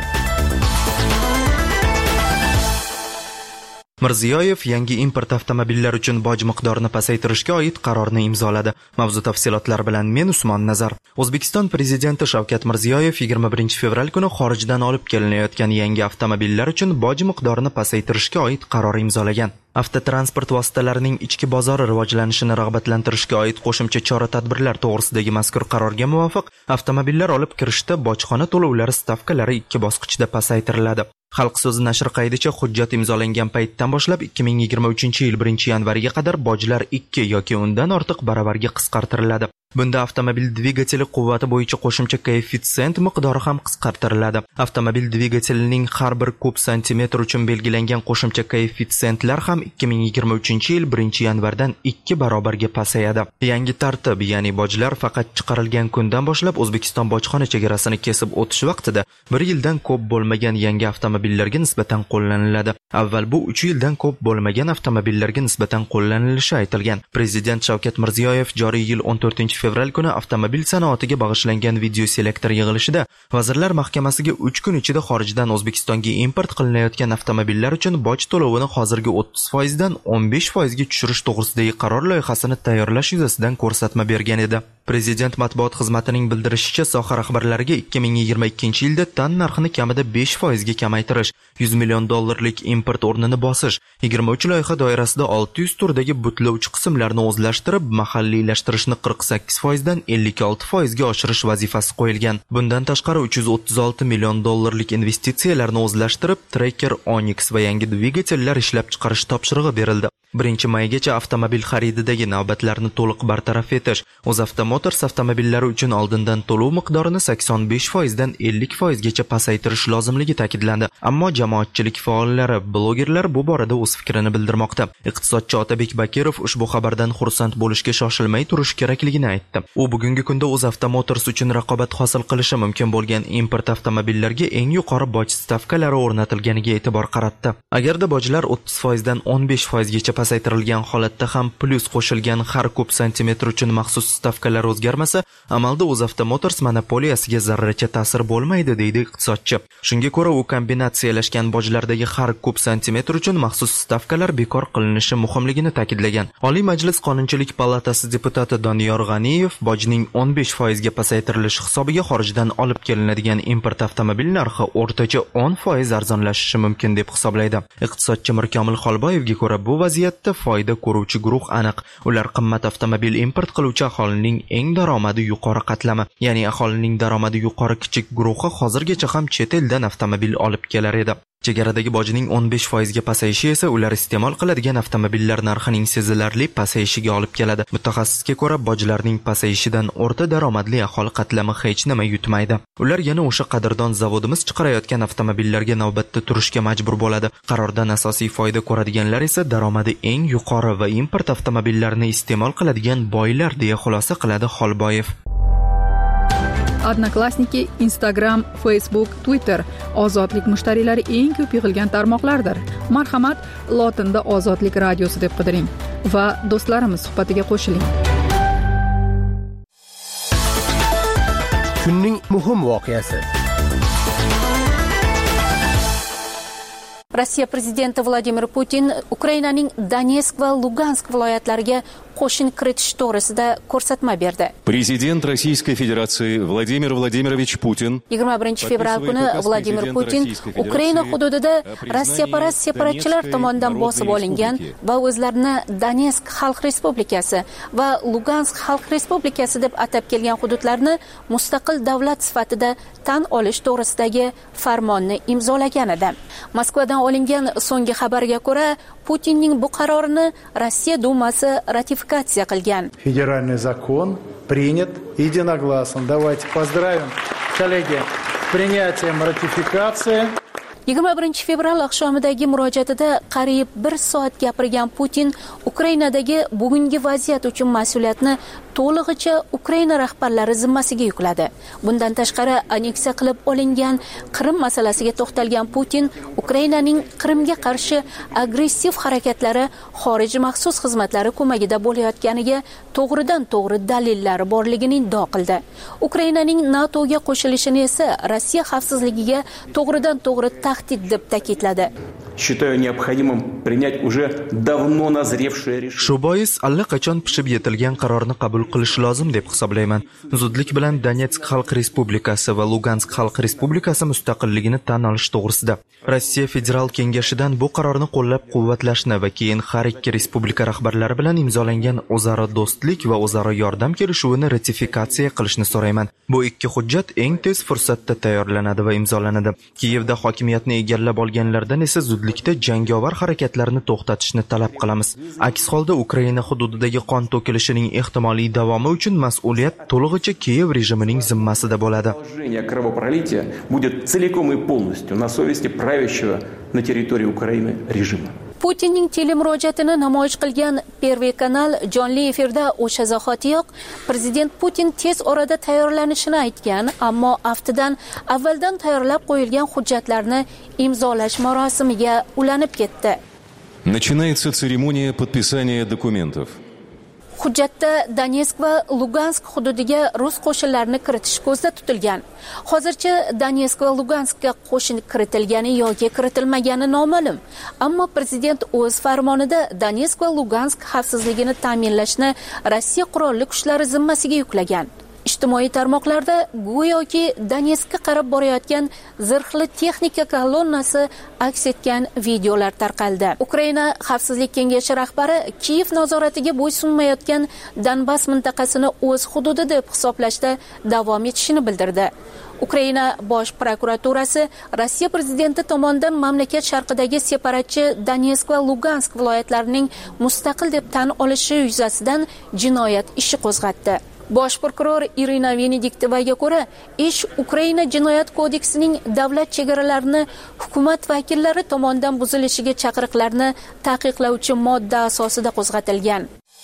Mirziyoyev yangi import avtomobillari uchun boj miqdorini pasaytirishga oid qarorni imzoladi. Mavzu tafsilotlari bilan men Usmon Nazar. O'zbekiston prezidenti Shavkat Mirziyoyev 21 fevral kuni xorijdan olib kelinayotgan yangi avtomobillar uchun boj miqdorini pasaytirishga oid qaror imzolagan. Avtotransport vositalarining ichki bozori rivojlanishini rag'batlantirishga oid qo'shimcha chora-tadbirlar to'g'risidagi mazkur qarorga muvofiq avtomobillar olib kirishda bojxona to'lovlari stavkalari 2 bosqichda pasaytiriladi. Xalq so'zi nashri qaydicha hujjat imzolangan paytdan boshlab 2023 yil 1-yanvariga qadar bojlar 2 yoki undan ortiq baravarga qisqartiriladi. Bunda avtomobil dvigateli quvvati bo'yicha qo'shimcha koeffitsient miqdori ham qisqartiriladi. Avtomobil dvigatelining har bir kub santimetr uchun belgilangan qo'shimcha koeffitsiyentlar ham 2023 yil 1-yanvardan 2 barobarga pasayadi. Yangi tartib, ya'ni bojlar faqat chiqarilgan kundan boshlab O'zbekiston bojxona chegarasini kesib o'tish vaqtida 1 yildan ko'p bo'lmagan yangi avtomobillarga nisbatan qo'llaniladi. Avval bu 3 yildan ko'p bo'lmagan avtomobillarga nisbatan qo'llanilishi aytilgan. Prezident Shavkat Mirziyoyev joriy yil 14 fevral kuni avtomobil sanoatiga bag'ishlangan video selektor yig'ilishida Vazirlar Mahkamasiga 3 kun ichida xorijdan O'zbekistonga import qilinayotgan avtomobillar uchun boj to'lovini hozirgi 30% dan 15% ga tushirish to'g'risidagi qaror loyihasini tayyorlash yuzasidan ko'rsatma bergan edi. Prezident matbuot xizmatining bildirishicha, soha rahbarlariga 2022 yilda tan narxini kamida 5% ga kamaytirish, $100 million import o'rnini bosish, 23 loyiha doirasida 600 turdagi butlovchi qismlarni o'zlashtirib, mahalliylashtirishni 48% dan 56% ga oshirish vazifasi qo'yilgan. Bundan tashqari $336 million investitsiyalarni o'zlashtirib, Tracker, Onyx va yangi dvigatellar ishlab chiqarish topshirig'i berildi. 1-maygacha avtomobil xarididagi navbatlarni to'liq bartaraf etish, O'zavto Motors avtomobillari uchun oldindan to'lov miqdorini 85% dan 50% gacha pasaytirish lozimligi ta'kidlandi. Ammo jamoatchilik faollari, blogerlar bu borada o'z fikrini bildirmoqda. Iqtisodchi Otabek Bakirov ushbu xabardan xursand bo'lishga shoshilmay turish kerakligini aytdi. U bugungi kunda O'zavto Motors uchun raqobat hosil qilishi mumkin bo'lgan import avtomobillarga eng yuqori boj stavkalari o'rnatilganiga e'tibor qaratdi. Agarda bojlar 30% dan 15% gacha pasaytirilgan holatda ham plyus qo'shilgan har kub santimetr uchun maxsus stavkalar o'zgarmasa, amalda O'zavto Motors monopoliyasiga zarracha ta'sir bo'lmaydi, deydi iqtisodchi. Shunga ko'ra, u kombinatsiyalashgan bojlardagi har kub santimetr uchun maxsus stavkalar bekor qilinishi muhimligini ta'kidlagan. Oliy Majlis Qonunchilik palatasi deputati Doniyor G'aniyev bojning 15% ga pasaytirilishi hisobiga xorijdan olib kelinadigan import avtomobil narxi o'rtacha 10% arzonlashishi mumkin deb hisoblaydi. Iqtisodchi Mirkomil Xolboyevga ko'ra, bu vaziyat vaziyatda foyda ko'ruvchi guruh aniq. Ular qimmat avtomobil import qiluvchi aholining eng daromadi yuqori qatlami, ya'ni aholining daromadi yuqori kichik guruhi hozirgacha ham chet eldan avtomobil olib kelar edi. Chegaradagi bojning 15% ga pasayishi esa ular iste'mol qiladigan avtomobillar narxining sezilarli pasayishiga olib keladi. Mutaxassisga ko'ra, bojlarning pasayishidan o'rta daromadli aholi qatlami hech nima yutmaydi. Ular yana o'sha qadrdon zavodimiz chiqarayotgan avtomobillarga navbatda turishga majbur bo'ladi. Qarordan asosiy foyda ko'radiganlar esa daromadi eng yuqori va import avtomobillarini iste'mol qiladigan boylar, deya xulosa qiladi Xolboyev. Odnoklassniki, Instagram, Facebook, Twitter ozodlik mushtariylari eng ko'p yig'ilgan tarmoqlardir. Marhamat, lotinda Ozodlik radiosi deb qidiring va do'stlarimiz suhbatiga qo'shiling. Kunning muhim voqeasi. Rossiya prezidenti Vladimir Putin Ukrainaning Donetsk va Lugansk viloyatlariga qo'shin kiritish to'g'risida ko'rsatma berdi. Prezident Rossiyской Federatsiya Vladimir Vladimirovich Putin 21 fevral kuni Vladimir Putin Ukraina hududida Rossiyaparast separatchilar tomonidan bosib olingan va o'zlarini Donetsk Xalq Respublikasi va Lugansk Xalq Respublikasi deb atab kelgan hududlarni mustaqil davlat sifatida tan olish to'g'risidagi farmonni imzolagan edi. Moskvadan olingan so'nggi xabarga ko'ra, Putinning bu qarorini Rossiya Dumasi ratifikatsiya qilgan. Федеральный закон принят единогласно. Давайте поздравим, коллеги, с принятием ратификации. 21 fevral oqshomidagi murojaatida qariyb 1 soat gapirgan Putin Ukrainadagi bugungi vaziyat uchun mas'uliyatni to'lig'icha Ukraina rahbarlari zimmasiga yukladi. Bundan tashqari, anneksiya qilib olingan Qrim masalasiga to'xtalgan Putin Ukrainaning Qrimga qarshi agressiv harakatlari xorij maxsus xizmatlari ko'magida bo'layotganiga to'g'ridan-to'g'ri dalillari borligini iddao qildi. Ukrainaning NATOga qo'shilishini esa Rossiya xavfsizligiga to'g'ridan-to'g'ri tahdid deb ta'kidladi. Считаю необходимым принять уже давно назревшее решение. Shu bois allaqachon pishib yetilgan qarorni qabul qilish lozim deb hisoblayman. Zudlik bilan Donetsk Xalq Respublikasi va Lugansk Xalq Respublikasi mustaqilligini tan olish to'g'risida Rossiya Federal Kengashidan bu qarorni qo'llab-quvvatlashni va keyin har ikki respublika rahbarlari bilan imzolangan o'zaro do'stlik va o'zaro yordam kelishuvini ratifikatsiya qilishni so'rayman. Bu ikki hujjat eng tez fursatda tayyorlanadi va imzolanadi. Kiyevda hokimiyatni egallab olganlardan esa zudlikda jangovar harakatlarni to'xtatishni talab qilamiz. Aks holda Ukraina hududidagi qon to'kilishining ehtimoliy davomi uchun mas'uliyat to'lig'icha Kiyev rejimining zimmasida bo'ladi. Кровопролитие будет целиком и полностью на совести правящего на территории Украины режима. Putinning telemurojaatini namoyish qilgan Первый kanal jonli efirda o'sha zahotiyoq prezident Putin tez orada tayyorlanishini aytgan, ammo aftidan avvaldan tayyorlab qo'yilgan hujjatlarni imzolash marosimiga ulanib ketdi. Начинается церемония подписания документов. Hujjatda Donetsk va Lugansk hududiga rus qo'shinlarini kiritish ko'zda tutilgan. Hozircha Donetsk va Luganskga qo'shin kiritilgani yoki kiritilmagani noma'lum. Ammo prezident o'z farmonida Donetsk va Lugansk xavfsizligini ta'minlashni Rossiya qurolli kuchlari zimmasiga yuklagan. Ijtimoiy tarmoqlarda go'yoki Donetskka qarab borayotgan zirhli texnika kolonnasi aks etgan videolar tarqaldi. Ukraina Xavfsizlik kengashi rahbari Kiyev nazoratiga bo'ysunmayotgan Donbas mintaqasini o'z hududi deb hisoblashda davom etishini bildirdi. Ukraina bosh prokuraturasi Rossiya prezidenti tomonidan mamlakat sharqidagi separatchi Donetsk va Lugansk viloyatlarining mustaqil deb tan olishi yuzasidan jinoyat ishi qo'zg'atdi. Bosh prokuror Irina Venediktovaga ko'ra, ish Ukraina jinoyat kodeksining davlat chegaralarini hukumat vakillari tomonidan buzilishiga chaqiriqlarni taqiqlovchi modda asosida qo'zg'atilgan.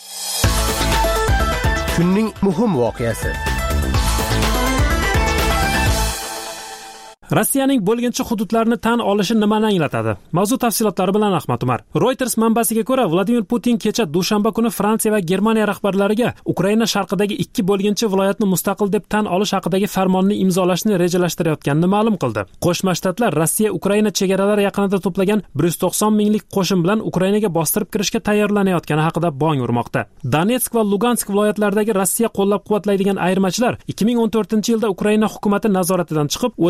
Kunning muhim voqeasi. Rossiyaning bo'lginchi hududlarni tan olishi nimani anglatadi? Mavzu tafsilotlari bilan Ahmad Umar. Reuters manbasiga ko'ra, Vladimir Putin kecha dushanba kuni Fransiya va Germaniya rahbarlariga Ukraina sharqidagi ikki bo'lginchi viloyatni mustaqil deb tan olish haqidagi farmonni imzolashni rejalashtirayotganini ma'lum qildi. Qo'shma Shtatlar Rossiya Ukraina chegaralari yaqinida to'plagan 190 minglik qo'shin bilan Ukrainaga bostirib kirishga tayyorlanayotgani haqida bong urmoqda. Donetsk va Lugansk viloyatlaridagi Rossiya qo'llab-quvvatlaydigan ayirmachilar 2014-yilda Ukraina hukumati nazoratidan chiqib, o'zlarini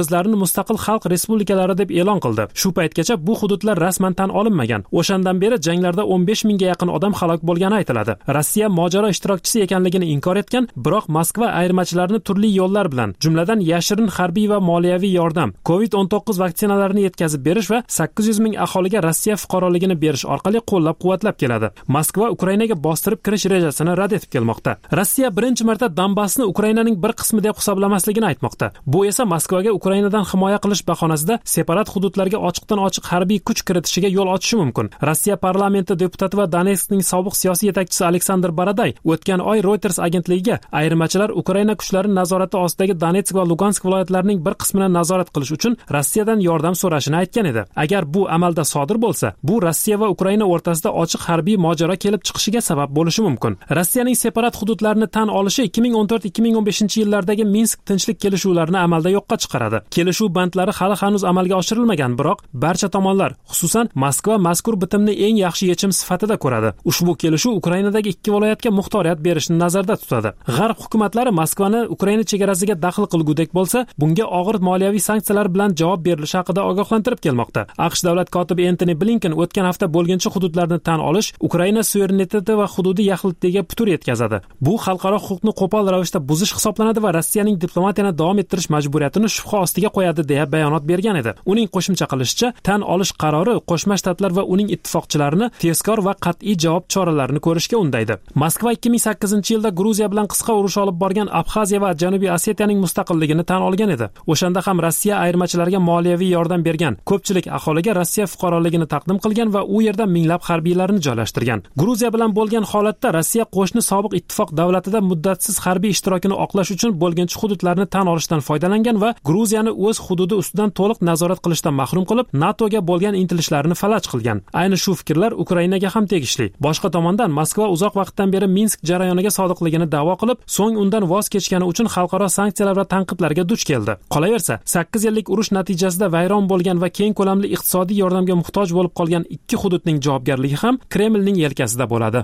mustaqil xalq respublikalari deb e'lon qildi. Shu paytgacha bu hududlar rasman tan olinmagan. O'shandan beri janglarda 15 mingga yaqin odam halok bo'lgani aytiladi. Rossiya mojaro ishtirokchisi ekanligini inkor etgan, biroq Moskva ayirmachilarni turli yo'llar bilan, jumladan yashirin harbiy va moliyaviy yordam, COVID-19 vaksinalarini yetkazib berish va 800 ming aholiga Rossiya fuqaroligini berish orqali qo'llab-quvvatlab keladi. Moskva Ukrainaga bostirib kirish rejasini rad etib kelmoqda. Rossiya birinchi marta Donbassni Ukrainaning bir qismi deb hisoblamasligini aytmoqda. Bu esa Moskvaga Ukrainadan himoya qilish bahonasida separat hududlarga ochiqdan-ochiq harbiy kuch kiritishiga yo'l ochishi mumkin. Rossiya parlamenti deputati va Donetskning sobiq siyosiy yetakchisi Aleksandr Baraday o'tgan oy Reuters agentligiga ayirmachilar Ukraina kuchlari nazorati ostidagi Donetsk va Lugansk viloyatlarining bir qismini nazorat qilish uchun Rossiyadan yordam so'rashini aytgan edi. Agar bu amalda sodir bo'lsa, bu Rossiya va Ukraina o'rtasida ochiq harbiy mojaro kelib chiqishiga sabab bo'lishi mumkin. Rossiyaning separat hududlarni tan olishi 2014-2015 yillardagi Minsk tinchlik kelishuvlarini amalda yo'qqa chiqaradi. Kelishuv bandlari hali hanuz amalga oshirilmagan, biroq barcha tomonlar, xususan Moskva mazkur bitimni eng yaxshi yechim sifatida ko'radi. Ushbu kelishuv Ukrainadagi ikki viloyatga muxtoriyat berishni nazarda tutadi. G'arb hukumatlari Moskvani Ukraina chegarasiga daxl qilgudek bo'lsa, bunga og'ir moliyaviy sanksiyalar bilan javob berilishi haqida ogohlantirib kelmoqda. AQSh davlat kotibi Antony Blinken o'tgan hafta bo'lgancha hududlarni tan olish Ukraina suvereniteti va hududiy yaxlitligiga putur yetkazadi. Bu xalqaro huquqni qo'pol ravishda buzish hisoblanadi va Rossiyaning diplomatiyani davom ettirish majburiyatini shubha ostiga qo'yadi deya bayonot bergan edi. Uning qo'shimcha qilishicha, tan olish qarori Qo'shma Shtatlar va uning ittifoqchilarini tezkor va qat'iy javob choralarini ko'rishga undaydi. Moskva 2008-yilda Gruziya bilan qisqa urush olib borgan Abxaziya va Janubiy Osetiyaning mustaqilligini tan olgan edi. O'shanda ham Rossiya ayirmachilariga moliyaviy yordam bergan, ko'pchilik aholiga Rossiya fuqaroligini taqdim qilgan va u yerda minglab harbiylarni joylashtirgan. Gruziya bilan bo'lgan holatda Rossiya qo'shni sobiq ittifoq davlatida muddatsiz harbiy ishtirokini oqlash uchun bo'lgancha hududlarni tan olishdan foydalangan va Gruziyani o'z hududi ustidan to'liq nazorat qilishdan mahrum qilib, NATOga bo'lgan intilishlarini falaj qilgan. Ayni shu fikrlar Ukrainaga ham tegishli. Boshqa tomondan Moskva uzoq vaqtdan beri Minsk jarayoniga sodiqligini da'vo qilib, so'ng undan voz kechgani uchun xalqaro sanksiyalar va tanqidlarga duch keldi. Qolaversa, 8 yillik urush natijasida vayron bo'lgan va keng ko'lamli iqtisodiy yordamga muhtoj bo'lib qolgan ikki hududning javobgarligi ham Kremlning yelkasida bo'ladi.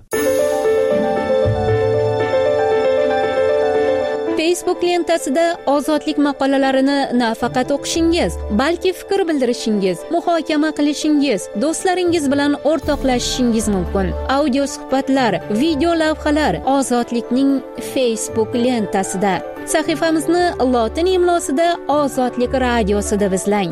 Facebook lentasida ozodlik maqolalarini nafaqat o'qishingiz, balki fikr bildirishingiz, muhokama qilishingiz, do'stlaringiz bilan o'rtoqlashishingiz mumkin. Audio suhbatlar, video lavhalar Ozodlikning Facebook lentasida. Sahifamizni lotin imlosida Ozodlik radiosi deb izlang.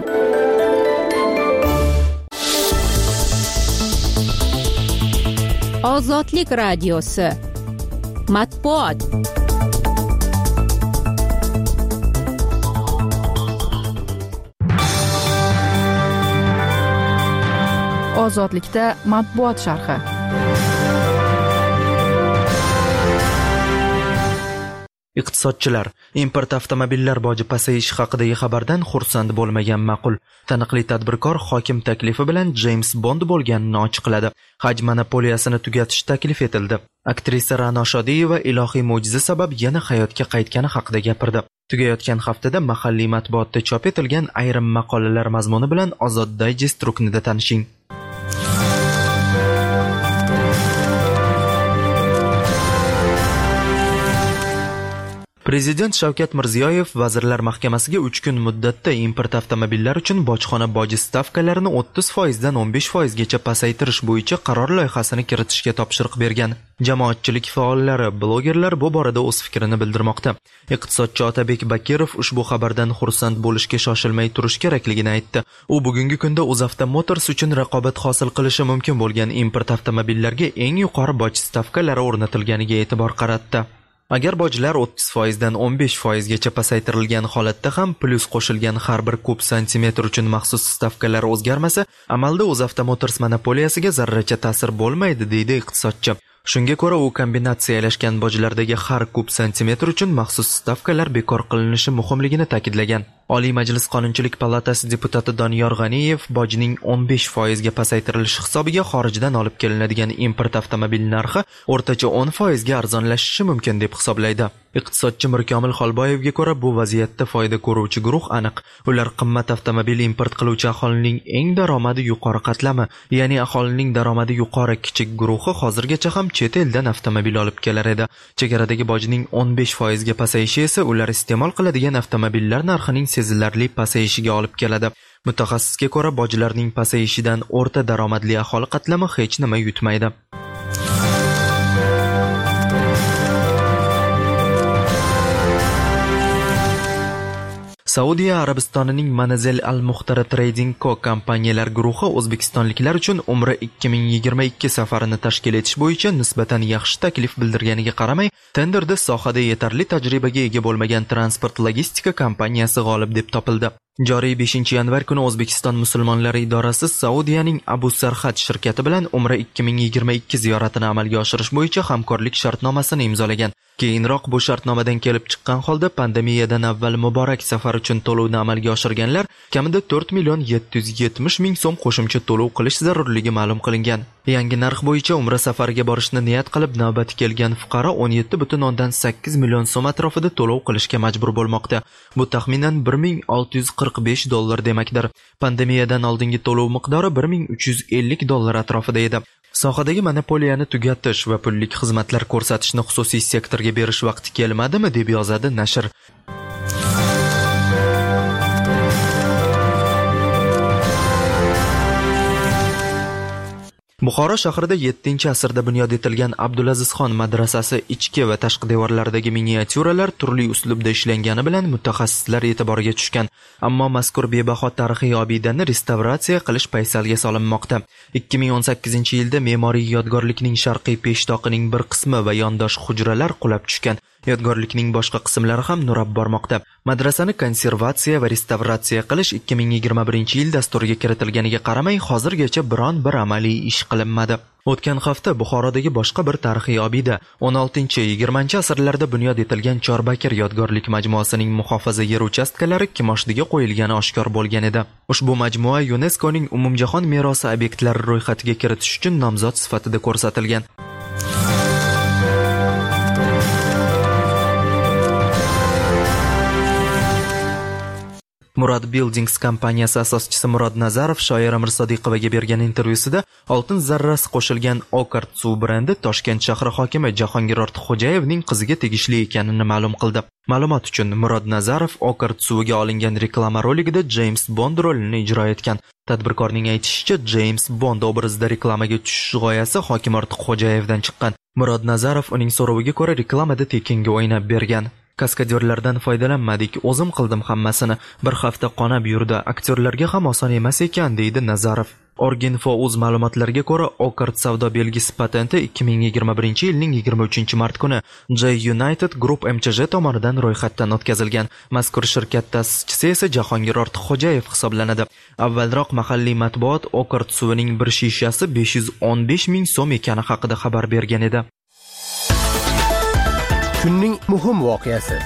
Ozodlik radiosi. Matbuot. Ozodlikda matbuot sharhi. Iqtisodchilar import avtomobillar boji pasayishi haqidagi xabardan xursand bo'lmagan ma'qul. Taniqli tadbirkor hokim taklifi bilan James Bond bo'lganini ochiqladi. Haj monopoliyasini tugatish taklif etildi. Aktrisa Ra'no Shodiyeva ilohiy mo'jiza sabab yana hayotga qaytgani haqida gapirdi. Tugayotgan haftada mahalliy matbuotda chop etilgan ayrim maqolalar mazmuni bilan Ozod Digest ruknida tanishing. Prezident Shavkat Mirziyoyev Vazirlar Mahkamasiga 3 kun muddatda import avtomobillar uchun bojxona boji stavkalarini 30% dan 15% gacha pasaytirish bo'yicha qaror loyihasini kiritishga topshiriq bergan. Jamoatchilik faollari, blogerlar bu borada o'z fikrini bildirmoqda. Iqtisodchi Otabek Bakirov ushbu xabardan xursand bo'lishga shoshilmay turish kerakligini aytdi. U bugungi kunda UzAvto Motors uchun raqobat hosil qilishi mumkin bo'lgan import avtomobillarga eng yuqori boj stavkalari o'rnatilganiga e'tibor qaratdi. Agar bojlar 30% dan 15% gacha pasaytirilgan holatda ham plyus qo'shilgan har bir kub santimetr uchun maxsus stavkalar o'zgarmasa, amalda UzAvto Motors monopoliyasiga zarracha ta'sir bo'lmaydi, deydi iqtisodchi. Shunga ko'ra, u kombinatsiyalashgan bojlardagi har kub santimetr uchun maxsus stavkalar bekor qilinishi muhimligini ta'kidlagan. Oliy Majlis Qonunchilik palatasi deputati Doniyor G'aniyev bojning 15% ga pasaytirilishi hisobiga xorijdan olib kelinadigan import avtomobil narxi o'rtacha 10% ga arzonlashishi mumkin deb hisoblaydi. Iqtisodchi Mirkomil Xolboyevga ko'ra, bu vaziyatda foyda ko'ruvchi guruh aniq. Ular qimmat avtomobil import qiluvchi aholining eng daromadi yuqori qatlami, ya'ni aholining daromadi yuqori kichik guruhi hozirgacha ham chet eldan avtomobil olib kelar edi. Chegaradagi bojning 15% ga pasayishi esa ular iste'mol qiladigan avtomobillar narxining sezilarli pasayishiga olib keladi. Mutaxassisga ko'ra, bojlarning pasayishidan o'rta daromadli aholi qatlami hech nima yutmaydi. Saudiya Arabistonining Manazil Al-Muhtara Trading Co. kompaniyalar guruhi o'zbekistonliklar uchun Umra 2022 safarini tashkil etish bo'yicha nisbatan yaxshi taklif bildirganiga qaramay, tenderda sohada yetarli tajribaga ega bo'lmagan transport logistika kompaniyasi g'olib deb topildi. Joriy 5-yanvar kuni O'zbekiston musulmonlari idorasi Saudiyaning Abu Sarhat shirkati bilan Umra 2022 ziyoratini amalga oshirish bo'yicha hamkorlik shartnomasini imzolagan. Keyinroq bu shartnomadan kelib chiqqan holda pandemiyadan avval muborak safar uchun to'lovni amalga oshirganlar kamida 4,770,000 so'm qo'shimcha to'lov qilish zarurligi ma'lum qilingan. Yangi narx bo'yicha Umra safariga borishni niyat qilib navbati kelgan fuqaro 17,8 million so'm atrofida to'lov qilishga majbur bo'lmoqda. Bu taxminan $1,645 demakdir. Pandemiyadan oldingi to'lov miqdori $1,350 atrofida edi. Sohadagi monopoliyani tugatish va pullik xizmatlar ko'rsatishni xususiy sektorga berish vaqti kelmadimi deb yozadi nashr. Buxoro shahrida 7-asrda bunyod etilgan Abdulazizxon madrasasi ichki va tashqi devorlaridagi miniatyuralar turli uslubda ishlangani bilan mutaxassislar e'tiboriga tushgan. Ammo mazkur bebaho tarixiy obidani restavratsiya qilish paysalga solinmoqda. 2018-yilda me'moriy yodgorlikning sharqiy peshtoqining bir qismi va yondosh hujralar qulab tushgan. Yodgorlikning boshqa qismlari ham nurab bormoqda. Madrasani konservatsiya va restavratsiya qilish 2021-yil dasturiga kiritilganiga qaramay, hozirgacha biron bir amaliy ish qilinmadi. O'tgan hafta Buxorodagi boshqa bir tarixiy obida 16-20 asrlarda bunyod etilgan Chorbakir yodgorlik majmuasining muhofaza yer uchastkalari kimoshdiga qo'yilgani oshkor bo'lgan edi. Ushbu majmua UNESCOning umumjahon merosi obyektlari ro'yxatiga kiritish uchun nomzod sifatida ko'rsatilgan. Murad Buildings kompaniyasi asoschisi Murod Nazarov shoira Mirsodiqovaga bergan intervyusida oltin zarrasi qo'shilgan Okart suv brendi Toshkent shahri hokimi Jahongir Ortiqxo'jayevning qiziga tegishli ekanini ma'lum qildi. Ma'lumot uchun Murod Nazarov Okart suviga olingan reklama roligida James Bond rolini ijro etgan. Tadbirkorning aytishicha, James Bond obrazida reklamaga tushish g'oyasi hokim Ortiqxo'jayevdan chiqqan. Murod Nazarov uning so'roviga ko'ra reklamada tekinga o'ynab bergan. Kaskadyorlardan foydalanmadik, o'zim qildim hammasini. Bir hafta qonab yurdi. Aktyorlarga ham oson emas ekan, deydi Nazarov. Orginfo o'z ma'lumotlariga ko'ra, Okart savdo belgisi patenti 2021-yilning 23-mart kuni J United Group MCJ tomonidan ro'yxatdan o'tkazilgan. Mazkur shirkat ta'sischisi esa Jahongir Ortiqxo'jayev hisoblanadi. Avvalroq mahalliy matbuot Okart suvining bir shishasi 515,000 so'm ekani haqida xabar bergan edi. Kunning muhim voqeasi.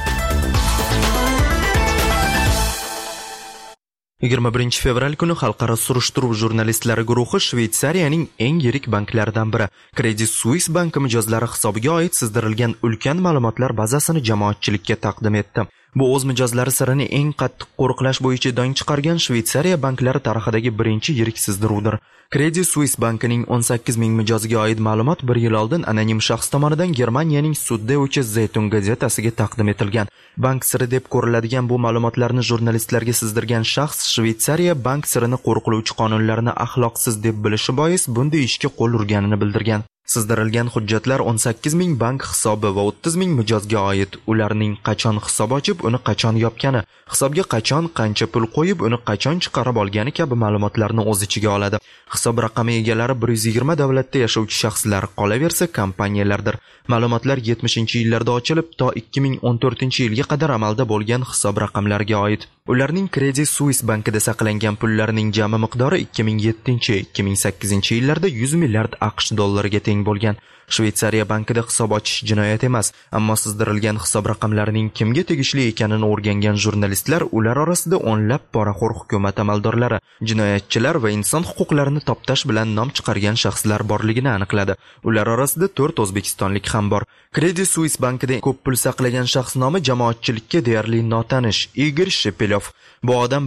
21 fevral kuni xalqaro surishtiruv jurnalistlari guruhi Shveysariyaning eng yirik banklaridan biri Credit Suisse banki mijozlari hisobiga oid sizdirilgan ulkan ma'lumotlar bazasini jamoatchilikka taqdim etdi. Bu o'z mijozlari sirini eng qattiq qo'riqlash bo'yicha dong chiqargan Shveysariya banklari tarixidagi birinchi yirik sizdiruvdir. Credit Suisse bankining 18,000 mijoziga oid ma'lumot 1 yil oldin anonim shaxs tomonidan Germaniyaning sudda o'chi Zaytun gazetasiga taqdim etilgan. Bank siri deb ko'riladigan bu ma'lumotlarni jurnalistlarga sizdirgan shaxs Shveysariya bank sirini qo'riqlovchi qonunlarini axloqsiz deb bilishi bois bunday ishga qo'l urganini bildirgan. Sizdirilgan hujjatlar 18,000 bank hisobi va 30,000 mijozga oid. Ularning qachon hisob ochib, uni qachon yopgani, hisobga qachon qancha pul qo'yib, uni qachon chiqarib olgani kabi ma'lumotlarni o'z ichiga oladi. Hisob raqami egalari 120 davlatda yashovchi shaxslar, qolaversa kompaniyalardir. Ma'lumotlar 70-yillarda ochilib, to 2014-yilga qadar amalda bo'lgan hisob raqamlariga oid. Ularning Credit Suisse bankida saqlangan pullarining jami miqdori 2007-2008-yillarda 100 milliard AQSh dollariga teng bo'lgan. Shveysariya bankida hisob ochish jinoyat emas, ammo sizdirilgan hisob raqamlarining kimga tegishli ekanini o'rgangan jurnalistlar ular orasida o'nlab poraxo'r hukumat amaldorlari, jinoyatchilar va inson huquqlarini toptash bilan nom chiqargan shaxslar borligini aniqladi. Ular orasida 4 o'zbekistonlik ham bor. Credit Suisse bankida ko'p pul saqlagan shaxs nomi jamoatchilikka deyarli notanish Igor Shepelov. Bu odam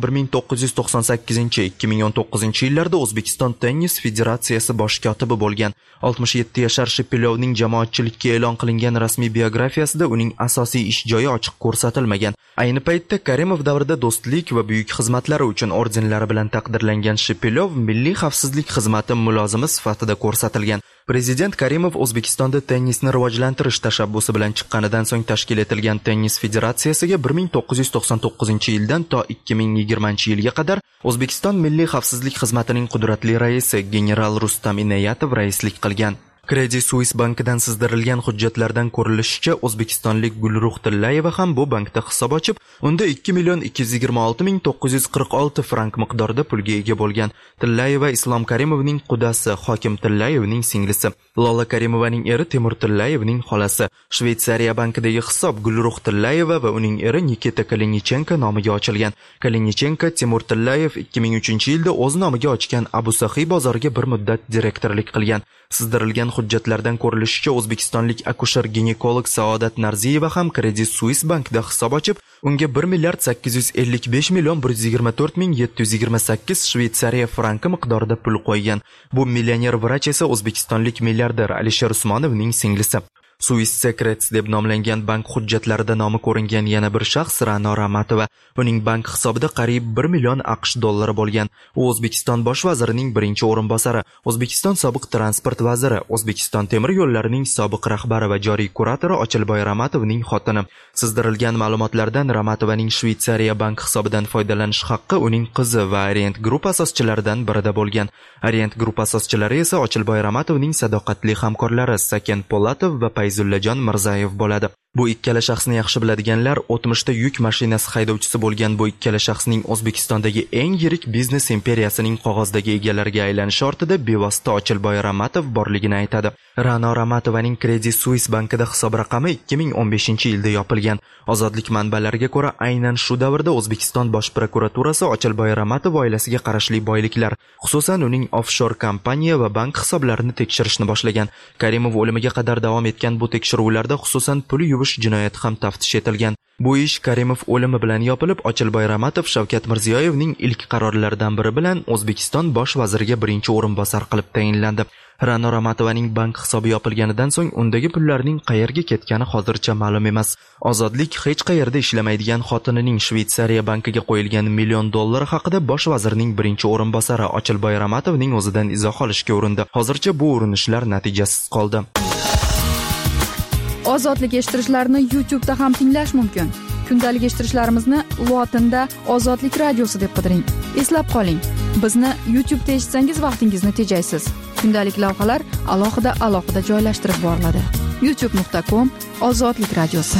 1998-2019 yillarda O'zbekiston tennis federatsiyasi bosh kotibi bo'lgan. 60 67 yashar Shipilovning jamoatchilikka e'lon qilingan rasmiy biografiyasida uning asosiy ish joyi ochiq ko'rsatilmagan. Ayni paytda Karimov davrida do'stlik va buyuk xizmatlari uchun ordenlari bilan taqdirlangan Shipilov Milliy xavfsizlik xizmati mulozimi sifatida ko'rsatilgan. Prezident Karimov O'zbekistonda tennisni rivojlantirish tashabbusi bilan chiqqanidan so'ng tashkil etilgan tennis federatsiyasiga 1999-yildan to 2020-yilga qadar O'zbekiston Milliy xavfsizlik xizmatining qudratli raisi general Rustam Inoyatov raislik qilgan. Credit Suisse bankidan sizdirilgan hujjatlardan ko'rilishicha, O'zbekistonlik Gulruh Tillayeva ham bu bankda hisob ochib, unda 2,226,946 frank miqdorida pulga ega bo'lgan. Tillayeva Islom Karimovning qudasi, Hokim Tillayevning singlisi. Lola Karimovaning eri Temur Tillayevning xolasi. Shveysariya bankidagi hisob Gulruh Tillayeva va uning eri Nikita Kalinichenko nomiga ochilgan. Kalinichenko Temur Tillayev 2003-yilda o'z nomiga ochgan Abu Sahiy bozoriga bir muddat direktorlik qilgan. Sizdirilgan hujjatlardan ko'rilishicha, o'zbekistonlik akusher-ginekolog Saodat Narziyeva ham Credit Suisse bankida hisob ochib, unga 1,855,124,728 Shveysariya franki miqdorida pul qo'ygan. Bu millioner vrach esa o'zbekistonlik milliarder Alisher Usmonovning singlisi. Swiss Secrets deb nomlangan bank hujjatlarida nomi ko'ringan yana bir shaxs Ra'no Ramatova. Uning bank hisobida qariyb 1 million AQSh dollari bo'lgan. U O'zbekiston bosh vazirining birinchi o'rinbosari, O'zbekiston sobiq transport vaziri, O'zbekiston temir yo'llarining sobiq rahbari va joriy kuratori Ochilboy Ramatovning xotini. Sizdirilgan ma'lumotlardan Ramatovaning Shveysariya bank hisobidan foydalanish haqqi uning qizi va Orient Group asoschilaridan birida bo'lgan. Orient Group asoschilari esa Ochilboy Ramatovning sadoqatli hamkorlari Saken Polatov va Fayzullajon Mirzayev bo'ladi. Bu ikkala shaxsni yaxshi biladiganlar, o'tmishda yuk mashinasi haydovchisi bo'lgan bu ikkala shaxsning O'zbekistondagi eng yirik biznes imperiyasining qog'ozdagi egalariga aylanishi ortida bevosita Ochilboy Ramatov borligini aytadi. Ra'no Ramatovaning Credit Suisse bankida hisob raqami 2015-yilda yopilgan. Ozodlik manbalariga ko'ra, aynan shu davrda O'zbekiston bosh prokuraturasi Ochilboy Ramatov oilasiga qarashli boyliklar, xususan uning offshore kompaniya va bank hisoblarini tekshirishni boshlagan. Karimov o'limiga qadar davom etgan bu tekshiruvlarda xususan pul yuvish jinoyati ham taftish etilgan. Bu ish Karimov o'limi bilan yopilib, Ochilboy Ramatov Shavkat Mirziyoyevning ilk qarorlaridan biri bilan O'zbekiston bosh vaziriga birinchi o'rinbosar qilib tayinlandi. Ra'no Ramatovaning bank hisobi yopilganidan so'ng undagi pullarning qayerga ketgani hozircha ma'lum emas. Ozodlik hech qayerda ishlamaydigan xotinining Shveysariya bankiga qo'yilgan $1 million haqida bosh vazirning birinchi o'rinbosari Ochilboy Ramatovning o'zidan izoh olishga urindi. Hozircha bu urinishlar natijasiz qoldi. Ozodlik eshittirishlarni YouTube'da ham tinglash mumkin. Kundalik eshittirishlarimizni lotinda Ozodlik radiosi deb qidiring. Eslab qoling, bizni YouTube'da eshitsangiz vaqtingizni tejaysiz. Kundalik lavhalar alohida joylashtirib boriladi. youtube.com/Ozodlik radiosi.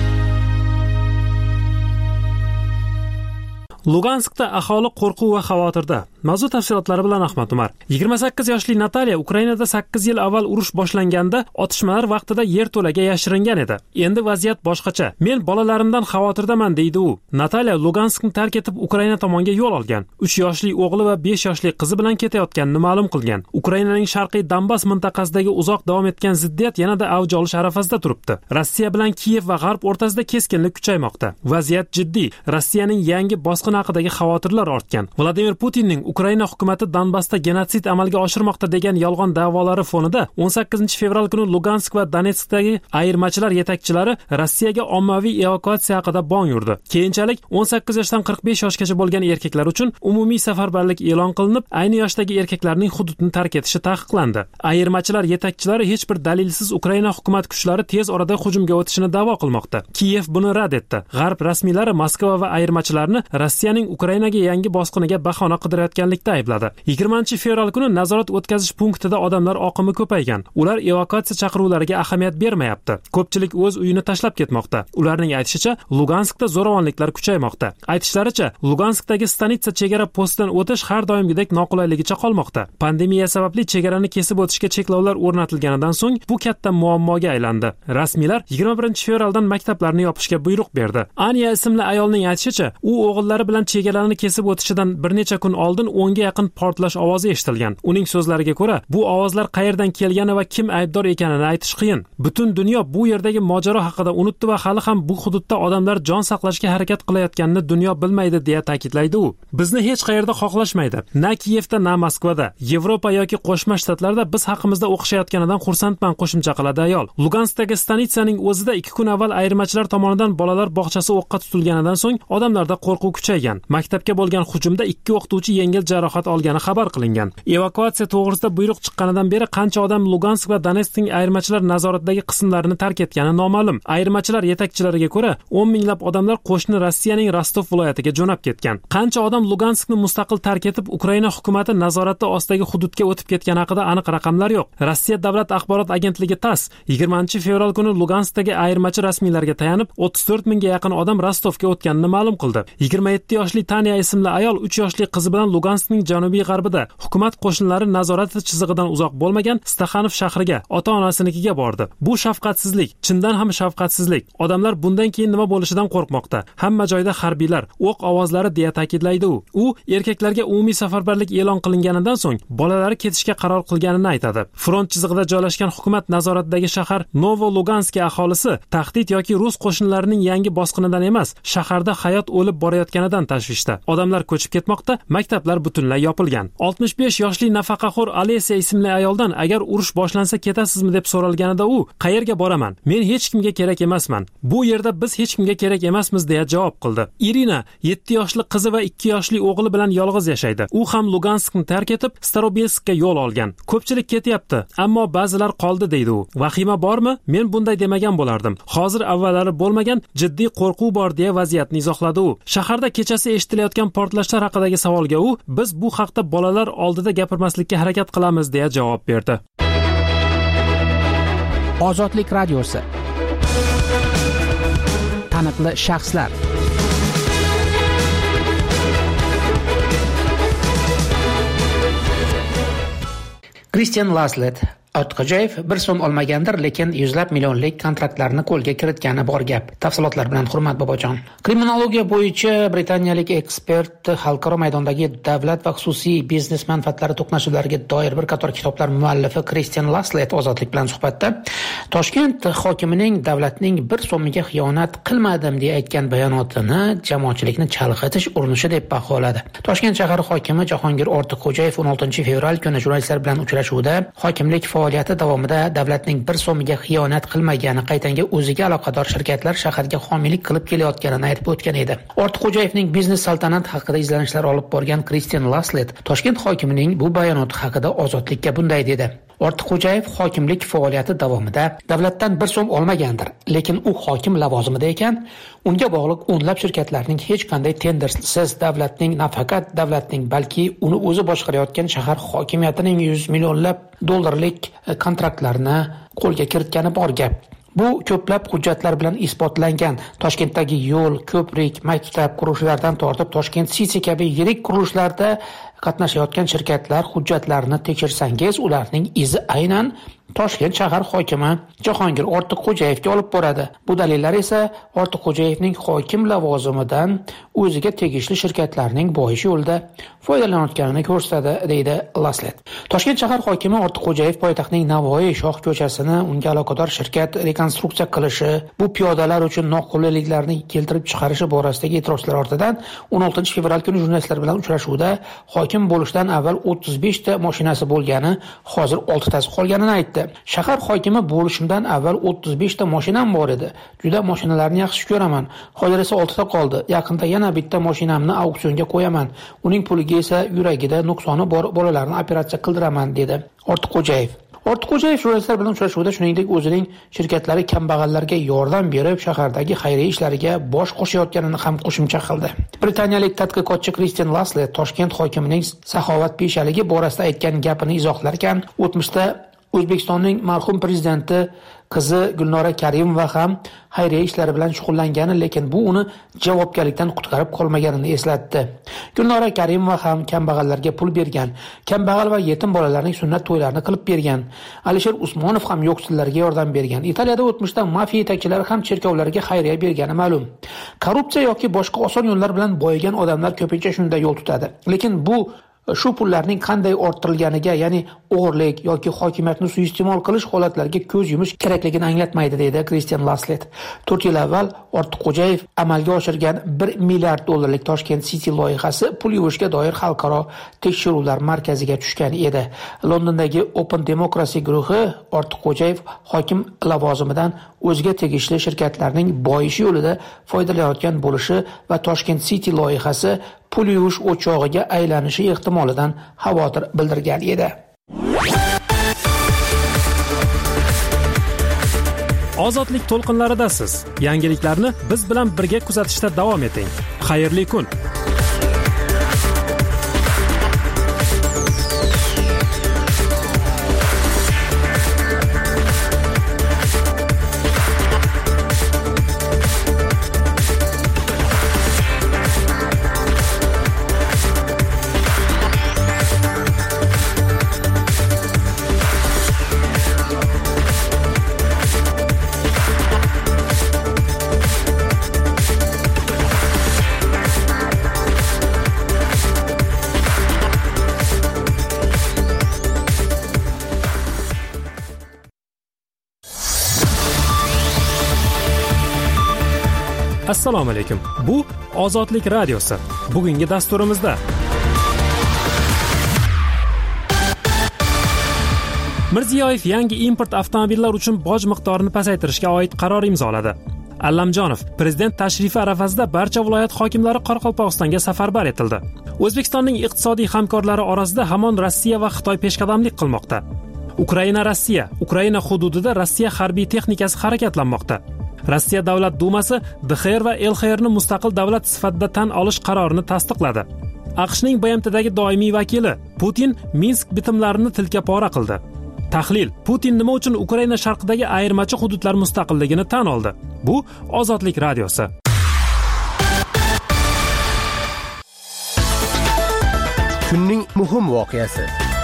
Luganskda aholi qo'rquv va xavotirda. Mavzu tafsilotlari bilan Ahmad Umar. 28 yoshli Natalya Ukrainada 8 yil avval urush boshlanganda otishmalar vaqtida yerto'laga yashiringan edi. Endi vaziyat boshqacha. Men bolalarimdan xavotirdaman deydi u. Natalya Luganskni tark etib Ukraina tomonga yo'l olgan. 3 yoshli o'g'li va 5 yoshli qizi bilan ketayotganini ma'lum qilgan. Ukrainaning sharqiy Donbass mintaqasidagi uzoq davom etgan ziddiyat yanada avj olish arafasida turibdi. Rossiya bilan Kiyev va G'arb o'rtasida keskinlik kuchaymoqda. Vaziyat jiddiy. Rossiyaning yangi bosqin haqidagi xavotirlar ortgan. Vladimir Putinning Ukraina hukumati Donbassda genotsid amalga oshirmoqda degan yolg'on da'volari fonida 18 fevral kuni Lugansk va Donetskdagi ayirmachilar yetakchilari Rossiyaga ommaviy evakuatsiya haqida bong urdi. Keyinchalik 18 yoshdan 45 yoshgacha bo'lgan erkaklar uchun umumiy safarbarlik e'lon qilinib, ayni yoshdagi erkaklarning hududni tark etishi taqiqlandi. Ayirmachilar yetakchilari hech bir dalilsiz Ukraina hukumat kuchlari tez orada hujumga o'tishini da'vo qilmoqda. Kiyev buni rad etdi. G'arb rasmiylari Moskva va ayirmachilarni Rossiyaning Ukrainaga yangi bosqiniga bahona qidirayotganlikda aybladi. 20 fevral kuni nazorat o'tkazish punktida odamlar oqimi ko'paygan. Ular evakuatsiya chaqiruvlariga ahamiyat bermayapti. Ko'pchilik o'z uyini tashlab ketmoqda. Ularning aytishicha, Luganskda zo'ravonliklar kuchaymoqda. Aytishlaricha, Luganskdagi stansiya chegara postidan o'tish har doimgidek noqulayligicha qolmoqda. Pandemiya sababli chegarani kesib o'tishga cheklovlar o'rnatilganidan so'ng bu katta muammoga aylandi. Rasmiylar 21 fevraldan maktablarni yopishga buyruq berdi. Anya ismli ayolning aytishicha, u o'g'illari bilan chegarani kesib o'tishidan bir necha kun oldin 10 ga yaqin portlash ovozi eshitilgan. Uning so'zlariga ko'ra, bu ovozlar qayerdan kelgani va kim aybdor ekanini aytish qiyin. Butun dunyo bu yerdagi mojaro haqida unutdi va hali ham bu hududda odamlar jon saqlashga harakat qilayotganini dunyo bilmaydi deya ta'kidlaydi u. Bizni hech qayerda xohlashmaydi. Na Kiyevda, na Moskvada, Yevropa yoki Qo'shma Shtatlarda biz haqimizda o'qishayotganidan xursandman, qo'shimcha qiladi ayol. Luganskdagi stansiyaning o'zida 2 kun avval ayirmachilar tomonidan bolalar bog'chasi o'qqa tutilganidan so'ng odamlarda qo'rquv kuchaygan. Maktabga bo'lgan hujumda 2 o'qituvchi yengil jarohat olgani xabar qilingan. Evakuatsiya to'g'risida buyruq chiqqanidan beri qancha odam Lugansk va Donetskning ayirmachilar nazoratidagi qismlarini tark etgani noma'lum. Ayirmachilar yetakchilariga ko'ra, 10 minglab odamlar qo'shni Rossiyaning Rostov viloyatiga jo'nab ketgan. Qancha odam Luganskni mustaqil tark etib, Ukraina hukumati nazorati ostidagi hududga o'tib ketgani haqida aniq raqamlar yo'q. Rossiya davlat axborot agentligi TASS 20-fevral kuni Luganskdagi ayirmachi rasmiylarga tayanib, 34 mingga yaqin odam Rostovga o'tganini ma'lum qildi. 27 yoshli Tanya ismli ayol 3 yoshli qizi bilan Luganskning janubiy g'arbida hukumat qo'shinlari nazorati chizig'idan uzoq bo'lmagan Staxanov shahriga, ota-onasinikiga bordi. Bu shafqatsizlik, chindan ham shafqatsizlik. Odamlar bundan keyin nima bo'lishidan qo'rqmoqda. Hamma joyda harbiylar, o'q ovozlari deya ta'kidlaydi u. U erkaklarga umumiy safarbarlik e'lon qilinganidan so'ng bolalari ketishga qaror qilganini aytadi. Front chizig'ida joylashgan hukumat nazoratidagi shahar Novo-Lugansk aholisi tahdid yoki rus qo'shinlarining yangi bosqinidan emas, shaharda hayot o'lib borayotganidan tashvishda. Odamlar ko'chib ketmoqda, maktablar butunlay yopilgan. 65 yoshli nafaqaxo'r Alesiya ismli ayoldan agar urush boshlansa ketasizmi deb so'ralganida u, qayerga boraman? Men hech kimga kerak emasman. Bu yerda biz hech kimga kerak emasmiz deya javob qildi. Irina 7 yoshli qizi va 2 yoshli o'g'li bilan yolg'iz yashaydi. U ham Luganskni tark etib, Starobelskka yo'l olgan. Ko'pchilik ketyapti, ammo ba'zilar qoldi deydi u. Vahima bormi? Men bunday demagan bo'lardim. Hozir avvallari bo'lmagan jiddiy qo'rquv bor deya vaziyatni izohladi u. Shaharda kechasi eshitilayotgan portlashlar haqidagi savolga u, biz bu haqda bolalar oldida gapirmaslikka harakat qilamiz deya javob berdi. Ozodlik radiosi. Taniqli shaxslar. Kristian Laslet Ortiqxo'jayev 1 so'm olmagandir, lekin yuzlab millionlik kontraktlarni qo'lga kiritgani bor gap. Tafsilotlar bilan Hurmat Bobojon. Kriminologiya bo'yicha britaniyalik ekspert xalqaro maydondagi davlat va xususiy biznes manfaatlari to'qnashuvlariga doir bir qator kitoblar muallifi Kristian Laslet Ozodlik bilan suhbatda Toshkent hokimining davlatning 1 so'miga xiyonat qilmadim deya aytgan bayonotini jamoatchilikni chalg'itish urinishi deb baholadi. Toshkent shahar hokimi Jahongir Ortiqxo'jayev 16-fevral kuni jurnalistlar bilan uchrashuvda hokimlik faoliyati davomida davlatning 1 so'miga xiyonat qilmagani, qaytanga o'ziga aloqador shirkatlar shaharga homiylik qilib kelayotganini aytib o'tgan edi. Ortiqxo'jayevning biznes saltanat haqida izlanishlar olib borgan Kristian Laslet Toshkent hokimining bu bayonoti haqida Ozodlikka bunday dedi. Ortiqxo'jayev hokimlik faoliyati davomida davlatdan 1 so'm olmagandir, lekin u hokim lavozimida ekan, unga bog'liq o'nlab shirkatlarning hech qanday tendersiz davlatning, nafaqat davlatning, balki uni o'zi boshqarayotgan shahar hokimiyatining 100 millionlab dollarlik kontraktlarini qo'lga kiritgani bor gap. Bu ko'plab hujjatlar bilan isbotlangan. Toshkentdagi yo'l, ko'prik, maktab qurilishlardan tortib Toshkent City kabi yirik qurilishlarda qatnashayotgan shirkatlar hujjatlarini tekshirsangiz, ularning izi aynan Toshkent shahar hokimi Jahongir Ortiqxo'jayevga olib boradi. Bu dalillar esa Ortiqxo'jayevning hokim lavozimidan o'ziga tegishli shirkatlarning boyish yo'lida foydalanayotganini ko'rsatadi, deydi Laslet. Toshkent shahar hokimi Ortiqxo'jayev poytaxtning Navoiy shoh ko'chasini unga aloqador shirkat rekonstruksiya qilishi, bu piyodalar uchun noqulayliklarni keltirib chiqarishi borasidagi e'tirozlar ortidan 16-fevral kuni jurnalistlar bilan uchrashuvda hokim bo'lishdan avval 35 ta mashinasi bo'lgani, hozir 6 tasi qolganini aytdi. Shahar hokimi bo'lishimdan avval 35 ta mashinam bor edi. Juda mashinalarni yaxshi ko'raman. Hozir esa 6 ta qoldi. Yaqinda yana bitta mashinamni auksionga qo'yaman. Uning puliga esa yuragida nuqsoni bor bolalarni operatsiya qildiraman, dedi Ortiqxo'jayev. Ortiqxo'jayev jurnalistlar bilan uchrashuvda shuningdek o'zining shirkatlari kambag'allarga yordam berib, shahardagi xayriya ishlariga bosh qo'shayotganini ham qo'shimcha qildi. Britaniyalik tadqiqotchi Kristian Laslet Toshkent hokimining saxovatpeshaligi borasida aytgan gapini izohlarkan, o'tmishda O'zbekistonning marhum prezidenti qizi Gulnora Karimova ham xayriya ishlari bilan shug'ullangani, lekin bu uni javobgarlikdan qutqarib qolmaganini eslatdi. Gulnora Karimova ham kambag'allarga pul bergan, kambag'al va yetim bolalarning sunnat to'ylarini qilib bergan. Alisher Usmonov ham yo'qsillarga yordam bergan. Italiyada o'tmishda mafiya yetakchilari ham cherkovlarga xayriya bergani ma'lum. Korrupsiya yoki boshqa oson yo'llar bilan boyigan odamlar ko'pincha shunday yo'l tutadi. Lekin bu shu pullarning qanday orttirilganiga, ya'ni o'g'irlik yoki hokimiyatni suiiste'mol qilish holatlariga ko'z yumish kerakligini anglatmaydi, deydi Christian Laslet. 4 yil avval Ortiqxo'jayev amalga oshirgan 1 milliard dollarlik Toshkent City loyihasi pul yuvishga doir xalqaro tekshiruvlar markaziga tushgan edi. Londondagi Open Democracy guruhi Ortiqxo'jayev hokim lavozimidan o'ziga tegishli shirkatlarning boyish yo'lida foydalanayotgan bo'lishi va Toshkent City loyihasi pul yuvish o'chog'iga aylanishi ehtimolidan xavotir bildirgan edi. Ozodlik to'lqinlaridasiz. Yangiliklarni biz bilan birga kuzatishda davom eting. Xayrli kun. Assalomu alaykum. Bu Ozodlik radiosi. Bugungi dasturimizda Mirziyoyev yangi import avtomobillar uchun boj miqdorini pasaytirishga oid qaror imzoladi. Allamjonov prezident tashrifi arafasida barcha viloyat hokimlari Qoraqalpog'istonga safarbar etildi. O'zbekistonning iqtisodiy hamkorlari orasida hamon Rossiya va Xitoy peshqadamlik qilmoqda. Ukraina hududida Rossiya harbiy texnikasi harakatlanmoqda. Rossiya Davlat Dumasi DXR va LXRni mustaqil davlat sifatida tan olish qarorini tasdiqladi. AQShning BMTdagi doimiy vakili Putin Minsk bitimlarini tilkapora qildi. Tahlil: Putin nima uchun Ukraina sharqidagi ayirmachi hududlar mustaqilligini tan oldi? Bu Ozodlik radiosi. Kunning muhim voqeasi.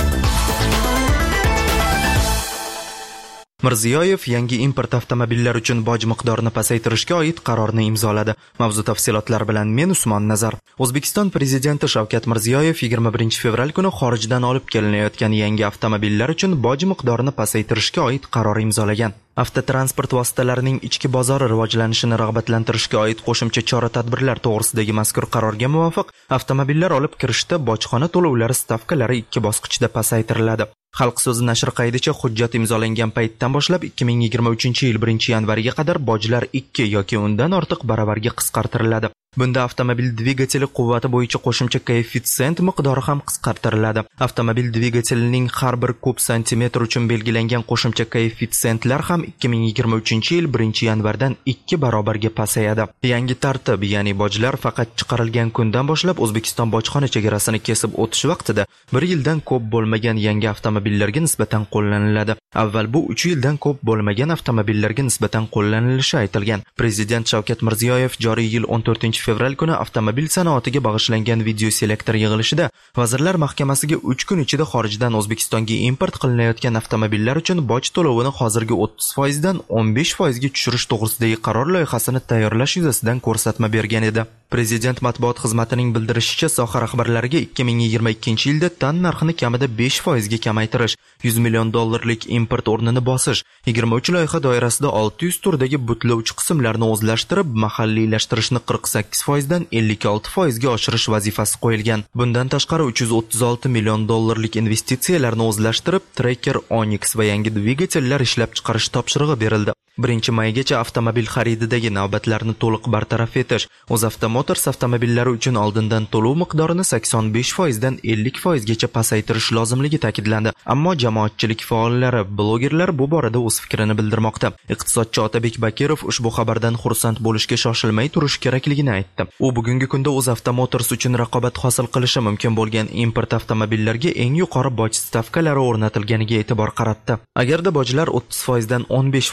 Mirziyoyev yangi import avtomobillari uchun boj miqdorini pasaytirishga oid qarorni imzoladi. Mavzu tafsilotlar bilan men Usmon Nazar. O'zbekiston prezidenti Shavkat Mirziyoyev 21 fevral kuni xorijdan olib kelinayotgan yangi avtomobillar uchun boj miqdorini pasaytirishga oid qaror imzolagan. Avtotransport vositalarining ichki bozori rivojlanishini rag'batlantirishga oid qo'shimcha chora-tadbirlar to'g'risidagi mazkur qarorga muvofiq avtomobillar olib kirishda bojxona to'lovlari stavkalari 2 bosqichda pasaytiriladi. Xalq so'zi nashri qaydicha hujjat imzolangan paytdan boshlab 2023-yil 1-yanvariga qadar bojlar 2 yoki undan ortiq baravarga qisqartiriladi. Bunda avtomobil dvigateli quvvati bo'yicha qo'shimcha koeffitsient miqdori ham qisqartiriladi. Avtomobil dvigatelining har bir kub santimetr uchun belgilangan qo'shimcha koeffitsiyentlar ham 2023-yil 1-yanvardan 2 barobarga pasayadi. Yangi tartib, ya'ni bojlar faqat chiqarilgan kundan boshlab O'zbekiston bojxona chegarasini kesib o'tish vaqtida 1 yildan ko'p bo'lmagan yangi avtomobillarga nisbatan qo'llaniladi. Avval bu 3 yildan ko'p bo'lmagan avtomobillarga nisbatan qo'llanilishi aytilgan. Prezident Shavkat Mirziyoyev joriy yil 14 fevral kuni avtomobil sanoatiga bag'ishlangan video selektor yig'ilishida Vazirlar Mahkamasiga 3 kun ichida xorijdan O'zbekistonga import qilinayotgan avtomobillar uchun boj to'lovini hozirgi 30% dan 15% ga tushirish to'g'risidagi qaror loyihasini tayyorlash yuzasidan ko'rsatma bergan edi. Prezident matbuot xizmatining bildirishicha, soha rahbarlariga 2022-yilda tan narxini kamida 5% ga kamaytirish, 100 million dollarlik import o'rnini bosish, 23 loyiha doirasida 600 turdagi butlovchi qismlarni o'zlashtirib, mahalliylashtirishni 48% dan 56% ga oshirish vazifasi qo'yilgan. Bundan tashqari 336 million dollarlik investitsiyalarni o'zlashtirib, Tracker, Onyx va yangi dvigatellar ishlab chiqarish topshirig'i berildi. 1-maygacha avtomobil xarididagi navbatlarni to'liq bartaraf etish, O'zavto Motors avtomobillari uchun oldindan to'lov miqdorini 85% dan 50% gacha pasaytirish lozimligi ta'kidlandi. Ammo jamoatchilik faollari, blogerlar bu borada o'z fikrini bildirmoqda. Iqtisodchi Otabek Bakirov ushbu xabardan xursand bo'lishga shoshilmay turish kerakligini aytdi. U bugungi kunda O'zavto Motors uchun raqobat hosil qilishi mumkin bo'lgan import avtomobillarga eng yuqori boj stavkalari o'rnatilganiga e'tibor qaratdi. Agarda bojlar 30% dan 15% gacha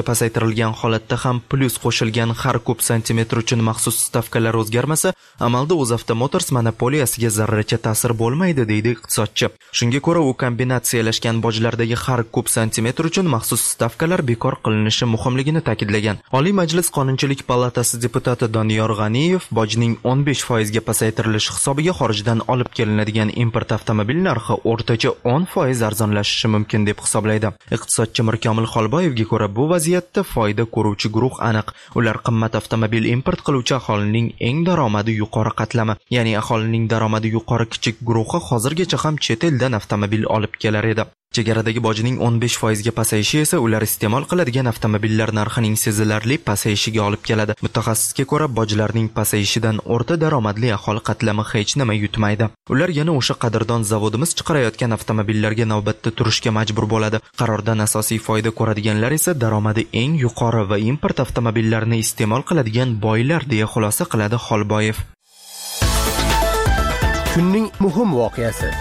pasaytirilgan holatda ham plyus qo'shilgan har kub santimetr uchun maxsus stavkalar o'zgarmasa, amalda UzAvto Motors monopoliyasiga zarracha ta'sir bo'lmaydi, deydi iqtisodchi. Shunga ko'ra, u kombinatsiyalashgan bojlardagi har kub santimetr uchun maxsus stavkalar bekor qilinishi muhimligini ta'kidlagan. Oliy Majlis Qonunchilik palatasi deputati Doniyor G'aniyev bojning 15% ga pasaytirilishi hisobiga xorijdan olib kelinadigan import avtomobil narxi o'rtacha 10% arzonlashishi mumkin deb hisoblaydi. Iqtisodchi Mirkomil Xolboyevga ko'ra, bu vaziyatda foyda ko'ruvchi guruh aniq. Ular qimmat avtomobil import qiluvchi aholining eng daromadi yuqori qatlami, ya'ni aholining daromadi yuqori kichik guruhi hozirgacha ham chet eldan avtomobil olib kelar edi. Chegaradagi bojning 15% ga pasayishi esa ular iste'mol qiladigan avtomobillar narxining sezilarli pasayishiga olib keladi. Mutaxassisga ko'ra, bojlarning pasayishidan o'rta daromadli aholi qatlami hech nima yutmaydi. Ular yana o'sha qadrdon zavodimiz chiqarayotgan avtomobillarga navbatda turishga majbur bo'ladi. Qarordan asosiy foyda ko'radiganlar esa daromadi eng yuqori va import avtomobillarini iste'mol qiladigan boylar, deya xulosa qiladi Xolboyev. Kunning muhim voqeasi.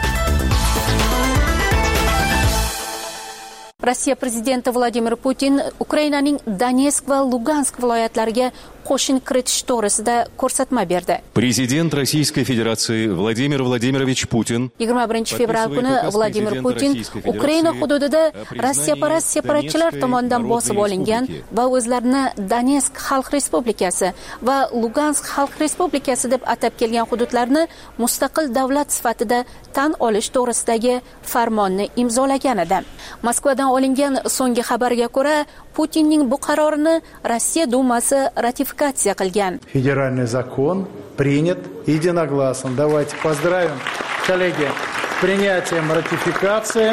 Rossiya prezidenti Vladimir Putin Ukrainaning Donetsk va Lugansk viloyatlariga qo'shin kiritish to'g'risida ko'rsatma berdi. Prezident Rossiyской Federatsiya Vladimir Vladimirovich Putin 21 fevral kuni Vladimir Putin Ukraina hududida Rossiyaparast separatchilar tomonidan bosib olingan va o'zlarini Donetsk Xalq Respublikasi va Lugansk Xalq Respublikasi deb atab kelgan hududlarni mustaqil davlat sifatida tan olish to'g'risidagi farmonni imzolagan edi. Moskvadan olingan so'nggi xabarga ko'ra, Putinning bu qarorini Rossiya Dumasi ratifikatsiya qilgan. Федеральный закон принят единогласно. Давайте поздравим, коллеги, с принятием ратификации.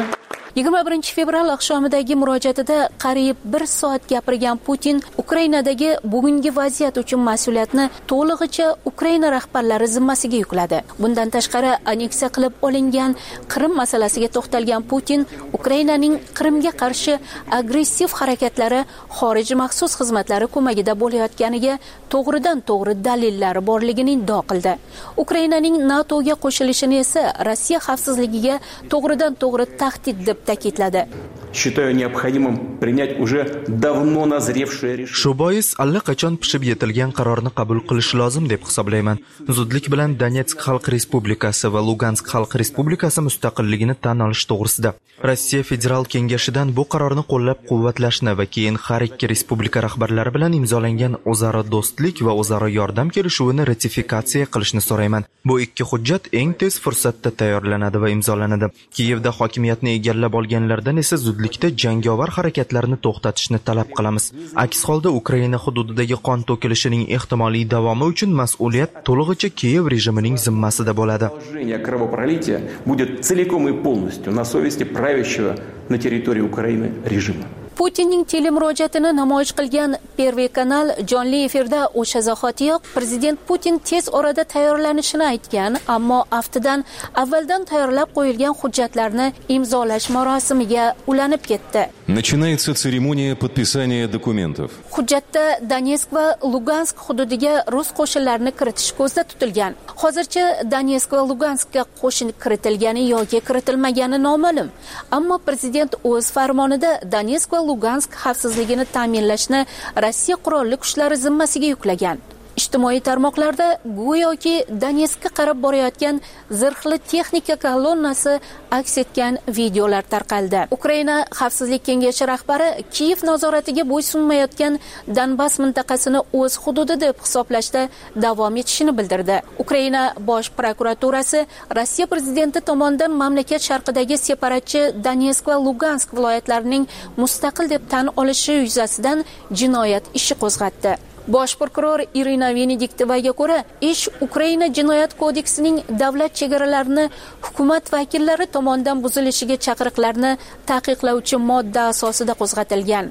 21 fevral oqshomidagi murojaatida qariyb 1 soat gapirgan Putin Ukrainadagi bugungi vaziyat uchun mas'uliyatni to'lig'icha Ukraina rahbarlari zimmasiga yukladi. Bundan tashqari, aneksiya qilib olingan Qrim masalasiga to'xtalgan Putin Ukrainaning Qrimga qarshi agressiv harakatlari xorij maxsus xizmatlari ko'magida bo'layotganiga to'g'ridan-to'g'ri dalillari borligini iddao qildi. Ukrainaning NATOga qo'shilishini esa Rossiya xavfsizligiga to'g'ridan-to'g'ri tahdid deb ta'kidladi. Считаю необходимым принять уже давно назревшее решение. Shu bois allaqachon pishib yetilgan qarorni qabul qilish lozim deb hisoblayman. Zudlik bilan Donetsk Xalq Respublikasi va Lugansk Xalq Respublikasi mustaqilligini tan olish to'g'risida Rossiya Federal Kengashidan bu qarorni qo'llab-quvvatlashni va keyin har ikki respublika rahbarlari bilan imzolangan o'zaro do'stlik va o'zaro yordam kelishuvini ratifikatsiya qilishni so'rayman. Bu ikki hujjat eng tez fursatda tayyorlanadi va imzolanadi. Kiyevda hokimiyatni egallab olganlardan esa zudlikda jangovar harakatlarni to'xtatishni talab qilamiz. Aks holda Ukraina hududidagi qon to'kilishining ehtimoliy davomi uchun mas'uliyat to'lig'icha Kiyev rejimining zimmasida bo'ladi. Кровопролитие будет целиком и полностью на совести правящего на территории Украины режима. Putinning telemurojaatini namoyish qilgan Первый kanal jonli efirda o'sha zahotiyoq prezident Putin tez orada tayyorlanishini aytgan, ammo aftidan avvaldan tayyorlab qo'yilgan hujjatlarni imzolash marosimiga ulanib ketdi. Начинается церемония подписания документов. Hujjatda Donetsk va Lugansk hududiga rus qo'shinlarini kiritish ko'zda tutilgan. Hozircha Donetsk va Luganskga qo'shin kiritilgani yoki kiritilmagani noma'lum. Ammo prezident o'z farmonida Donetsk va Lugansk xavfsizligini ta'minlashni Rossiya qurolli kuchlari zimmasiga yuklagan. Ijtimoiy tarmoqlarda go'yoki Donetskka qarab borayotgan zirhli texnika kolonnasi aks etgan videolar tarqaldi. Ukraina Xavfsizlik kengashi rahbari Kiyev nazoratiga bo'ysunmayotgan Donbas mintaqasini o'z hududi deb hisoblashda davom etishini bildirdi. Ukraina bosh prokuraturasi Rossiya prezidenti tomonidan mamlakat sharqidagi separatchi Donetsk va Lugansk viloyatlarining mustaqil deb tan olishi yuzasidan jinoyat ishi qo'zg'atdi. Bosh prokuror Irina Venediktovaga ko'ra, ish Ukraina jinoyat kodeksining davlat chegaralarini hukumat vakillari tomonidan buzilishiga chaqiriqlarni taqiqlovchi modda asosida qo'zg'atilgan.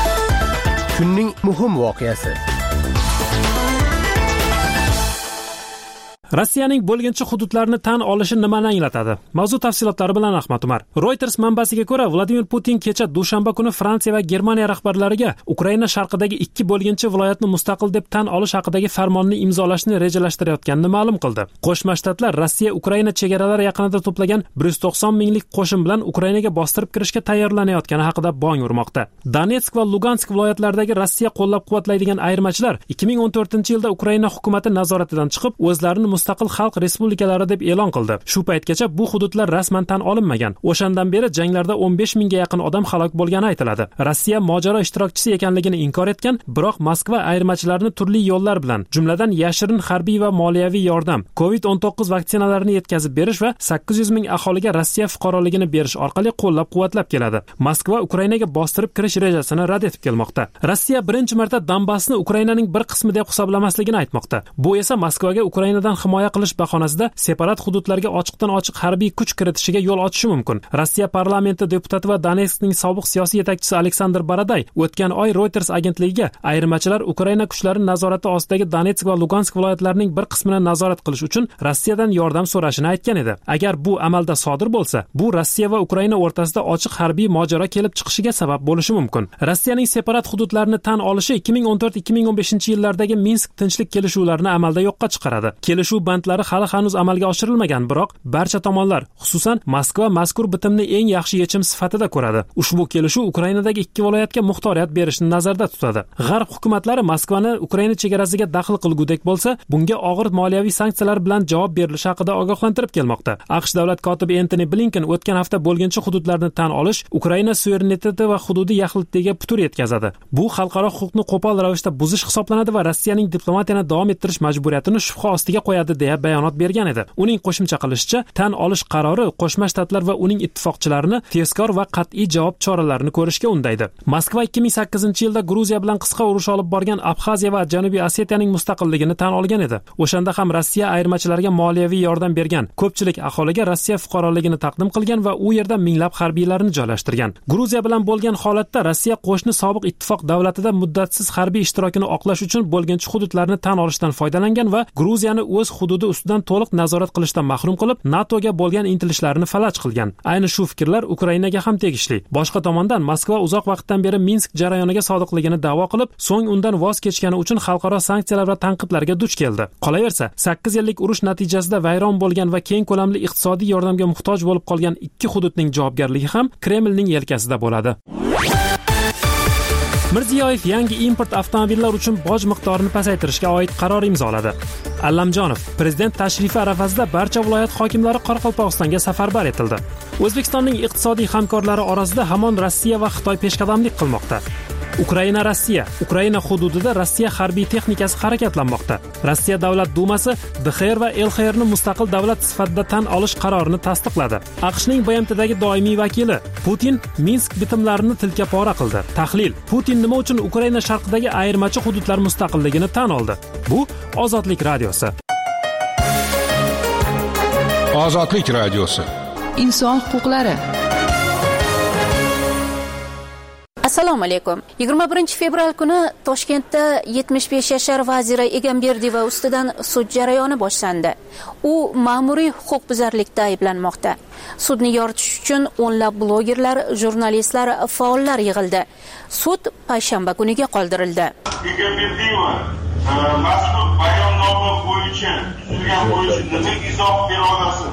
Kunning muhim voqeasi. Rossiyaning bo'lginchi hududlarni tan olishi nimani anglatadi? Mavzu tafsilotlari bilan Ahmad Umar. Reuters manbasiga ko'ra, Vladimir Putin kecha dushanba kuni Fransiya va Germaniya rahbarlariga Ukraina sharqidagi 2 bo'lginchi viloyatni mustaqil deb tan olish haqidagi farmonni imzolashni rejalashtirayotganini ma'lum qildi. Qo'shma Shtatlar Rossiya Ukraina chegaralari yaqinida to'plagan 190 minglik qo'shin bilan Ukrainaga bostirib kirishga tayyorlanayotgani haqida bong urmoqda. Donetsk va Lugansk viloyatlaridagi Rossiya qo'llab-quvvatlaydigan ayirmachilar 2014-yilda Ukraina hukumati nazoratidan chiqib, o'zlarini mustaqil xalq respublikalari deb e'lon qildi. Shu paytgacha bu hududlar rasman tan olinmagan. O'shandan beri janglarda 15 mingga yaqin odam halok bo'lgani aytiladi. Rossiya mojaro ishtirokchisi ekanligini inkor etgan, biroq Moskva ayirmachilarni turli yo'llar bilan, jumladan yashirin harbiy va moliyaviy yordam, COVID-19 vaksinalarini yetkazib berish va 800 ming aholiga Rossiya fuqaroligini berish orqali qo'llab-quvvatlab keladi. Moskva Ukrainaga bostirib kirish rejasini rad etib kelmoqda. Rossiya birinchi marta Donbassni Ukrainaning bir qismi deb hisoblamasligini aytmoqda. Bu esa Moskvaga Ukrainadan himoya qilish bahonasida separat hududlarga ochiqdan-ochiq harbiy kuch kiritishiga yo'l ochishi mumkin. Rossiya parlamenti deputati va Donetskning sobiq siyosiy yetakchisi Aleksandr Baraday o'tgan oy Reuters agentligiga ayirmachilar Ukraina kuchlari nazorati ostidagi Donetsk va Lugansk viloyatlarining bir qismini nazorat qilish uchun Rossiyadan yordam so'rashini aytgan edi. Agar bu amalda sodir bo'lsa, bu Rossiya va Ukraina o'rtasida ochiq harbiy mojaro kelib chiqishiga sabab bo'lishi mumkin. Rossiyaning separat hududlarini tan olishi 2014-2015-yillardagi Minsk tinchlik kelishuvlarini amalda yo'qqa chiqaradi. Kelishuv bandlari hali hanuz amalga oshirilmagan, biroq barcha tomonlar, xususan Moskva mazkur bitimni eng yaxshi yechim sifatida ko'radi. Ushbu kelishuv Ukrainadagi 2 viloyatga muxtoriyat berishni nazarda tutadi. G'arb hukumatlari Moskvani Ukraina chegarasiga daxl qilgudek bo'lsa, bunga og'ir moliyaviy sanksiyalar bilan javob berilishi haqida ogohlantirib kelmoqda. AQSh davlat kotibi Antony Blinken o'tgan hafta bo'lginchi hududlarni tan olish Ukraina suvereniteti va hududiy yaxlitligiga putur yetkazadi. Bu xalqaro huquqni qo'pol ravishda buzish hisoblanadi va Rossiyaning diplomatiyani davom ettirish majburiyatini shubha ostiga qo'yadi deya bayonot bergan edi. Uning qo'shimcha qilishicha, tan olish qarori Qo'shma Shtatlar va uning ittifoqchilarini tezkor va qat'iy javob choralarini ko'rishga undaydi. Moskva 2008-yilda Gruziya bilan qisqa urush olib borgan Abxaziya va Janubiy Osetiyaning mustaqilligini tan olgan edi. O'shanda ham Rossiya ayirmachilariga moliyaviy yordam bergan, ko'pchilik aholiga Rossiya fuqaroligini taqdim qilgan va u yerda minglab harbiylarni joylashtirgan. Gruziya bilan bo'lgan holatda Rossiya qo'shni sobiq ittifoq davlatida muddatsiz harbiy ishtirokini oqlash uchun bo'lginchi hududlarni tan olishdan foydalangan va Gruziyani o'z hududi ustidan to'liq nazorat qilishdan mahrum qilib, NATOga bo'lgan intilishlarini falaj qilgan. Ayni shu fikrlar Ukrainaga ham tegishli. Boshqa tomondan Moskva uzoq vaqtdan beri Minsk jarayoniga sodiqligini da'vo qilib, so'ng undan voz kechgani uchun xalqaro sanksiyalar va tanqidlarga duch keldi. Qolaversa, 8 yillik urush natijasida vayron bo'lgan va keng ko'lamli iqtisodiy yordamga muhtoj bo'lib qolgan 2 hududning javobgarligi ham Kremlning yelkasida bo'ladi. Mirziyoyev yangi import avtomobillar uchun boj miqdorini pasaytirishga oid qaror imzoladi. Allamjonov prezident tashrifi arafasida barcha viloyat hokimlari Qoraqalpog'istonga safarbar etildi. O'zbekistonning iqtisodiy hamkorlari orasida hamon Rossiya va Xitoy peshqadamlik qilmoqda. Ukraina hududida Rossiya harbiy texnikasi harakatlanmoqda. Rossiya Davlat Dumasi DXR va LXRni mustaqil davlat sifatida tan olish qarorini tasdiqladi. AQShning BMTdagi doimiy vakili Putin Minsk bitimlarini tilka pora qildi. Tahlil: Putin nima uchun Ukraina sharqidagi ayirmachi hududlar mustaqilligini tan oldi? Bu Ozodlik radiosi. Ozodlik radiosi. Inson huquqlari. Assalomu alaykum. 21 fevral kuni Toshkentda 75 yashar Vazira Egamberdiyeva ustidan sud jarayoni boshlandi. U ma'muriy huquqbuzarlikda ayblanmoqda. Sudni yoritish uchun o'nlab blogerlar, jurnalistlar, faollar yig'ildi. Sud payshanba kuniga qoldirildi. Egamberdiyeva mazkur bayonnoma bo'yicha tuzilgan bo'yicha nima izoh bera olasiz?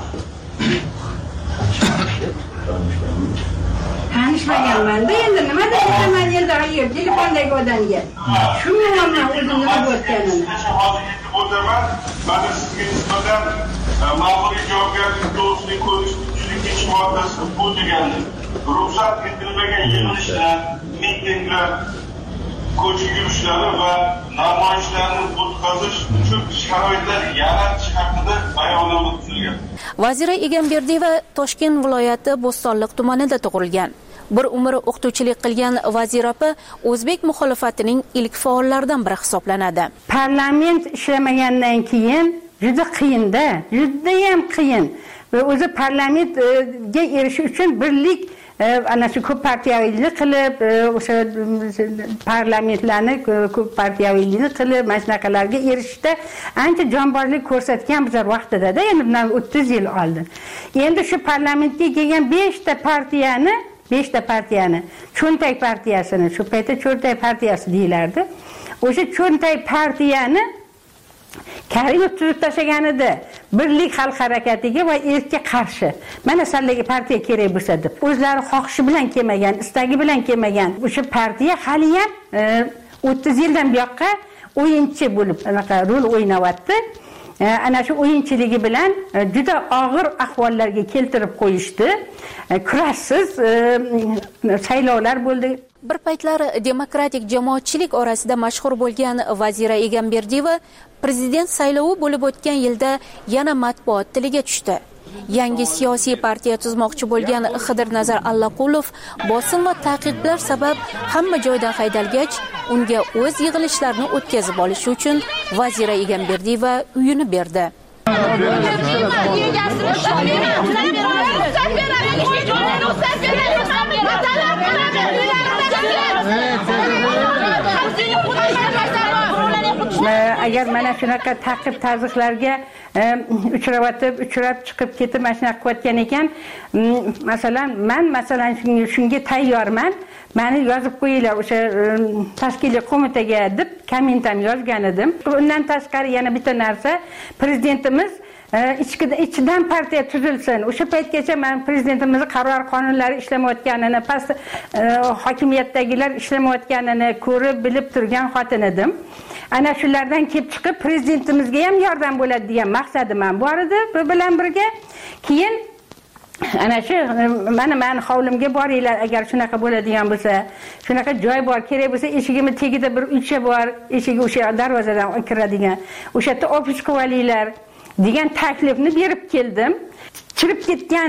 Tanishmaganman-da, endi nima deyman endi ayir telefondagi odamga. Shu bilan o'zim nima bo'layotganini. Hozir yetib o'taman. Mana sizga nisbatan ma'muriy javobgarlik to'g'risida ko'rishchilik moddasi bu degani ruxsat etilmagan yig'ilishlar, mitinglar, ko'cha yurishlari va namoyishlarni o'tkazish uchun sharoitlar yaratish haqida bayonnoma tuzilgan. Vazira Egamberdiyeva Toshkent viloyati Bo'stonliq tumanida tug'ilgan. Bir umr o'qituvchilik qilgan Vazira opa o'zbek muxolifatining ilk faollaridan biri hisoblanadi. Parlament ishlamagandan keyin juda qiyin-da, juda ham qiyin. Va o'zi parlamentga erishish uchun birlik ana shu ko'p partiyaviylik qilib o'sha parlamentlarni ko'p partiyaviylik qilib mana shunaqalarga erishishda ancha jonbozlik ko'rsatgan bizlar vaqtida-da, endi bundan 30 yil oldin. Endi shu parlamentga kelgan 5 ta partiyani, Cho'ntay partiyasini, shu paytda Cho'ntay partiyasi deyilardi. O'sha Cho'ntay partiyani Karimov tuzib tashlagan edi. Birlik xalq harakatiga va erkka qarshi. Mana sallaga partiya kerak bo'lsa deb. O'zlari xohishi bilan kelmagan, istagi bilan kelmagan. O'sha partiya hali ham 30 yildan buyoqqa o'yinchi bo'lib anaqa rol o'ynayapti. Ana shu o'yinchiligi bilan juda og'ir ahvollarga keltirib qo'yishdi. Kurashsiz saylovlar bo'ldi. Bir paytlar demokratik jamoatchilik orasida mashhur bo'lgan Vazira Egamberdiyeva prezident saylovi bo'lib o'tgan yilda yana matbuot tiliga tushdi. Yangi siyosiy partiya tuzmoqchi bo'lgan Xidirnazar Allaqulov bosim va taqiqlar sabab hamma joydan haydalgach, unga o'z yig'ilishlarini o'tkazib olish uchun Vazira Egamberdiyeva uyini berdi. Agar mana shunaqa ta'qiq-taziqlarga uchrab chiqib ketib mana shunaqa qilayotgan ekan, masalan shunga tayyorman. Meni yozib qo'yinglar o'sha tashkiliy qo'mitaga deb kommentam yozgan edim. Undan tashqari yana bitta narsa, prezidentimiz ichidan partiya tuzilsin. O'sha paytgacha men prezidentimizning qaror qonunlari ishlamayotganini, past hokimiyatdagilar ishlamayotganini ko'rib bilib turgan xotin edim. Ana shulardan kelib chiqib prezidentimizga ham yordam bo'ladi degan maqsadim ham bor edi. Bu bilan birga keyin ana shu meni hovlimga boringlar, agar shunaqa bo'ladigan bo'lsa, shunaqa joy bor, kerak bo'lsa eshigimni tagida bir uycha bor, eshigi o'sha darvozadan kiradigan. O'sha yerda ofis qilib olinglar degan taklifni berib keldim. Chirib ketgan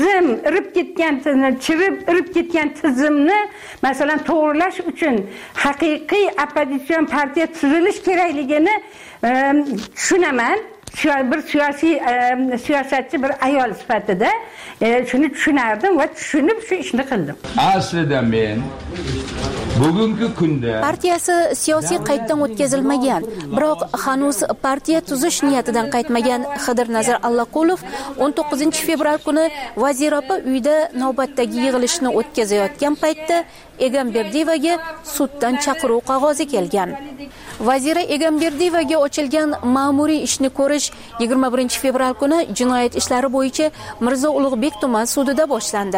tizimni masalan to'g'rilash uchun haqiqiy oppozitsion partiya tuzilish kerakligini tushunaman. Bir siyosatchi, bir ayol sifatida shuni tushunardim va tushunib shu ishni qildim. Aslida men bugungi kunda partiyasi siyosiy qayddan o'tkazilmagan, biroq hanuz partiya tuzish niyatidan qaytmagan Xidirnazar Allaqulov 19 fevral kuni Vazira opa uyida navbatdagi yig'ilishni o'tkazayotgan paytda Egamberdiyevaga suddan chaqiruv qog'ozi kelgan. Vazira Egamberdiyevaga ochilgan ma'muriy ishni ko'rish 21 fevral kuni jinoyat ishlari bo'yicha Mirzo Ulug'bek tuman sudida boshlandi.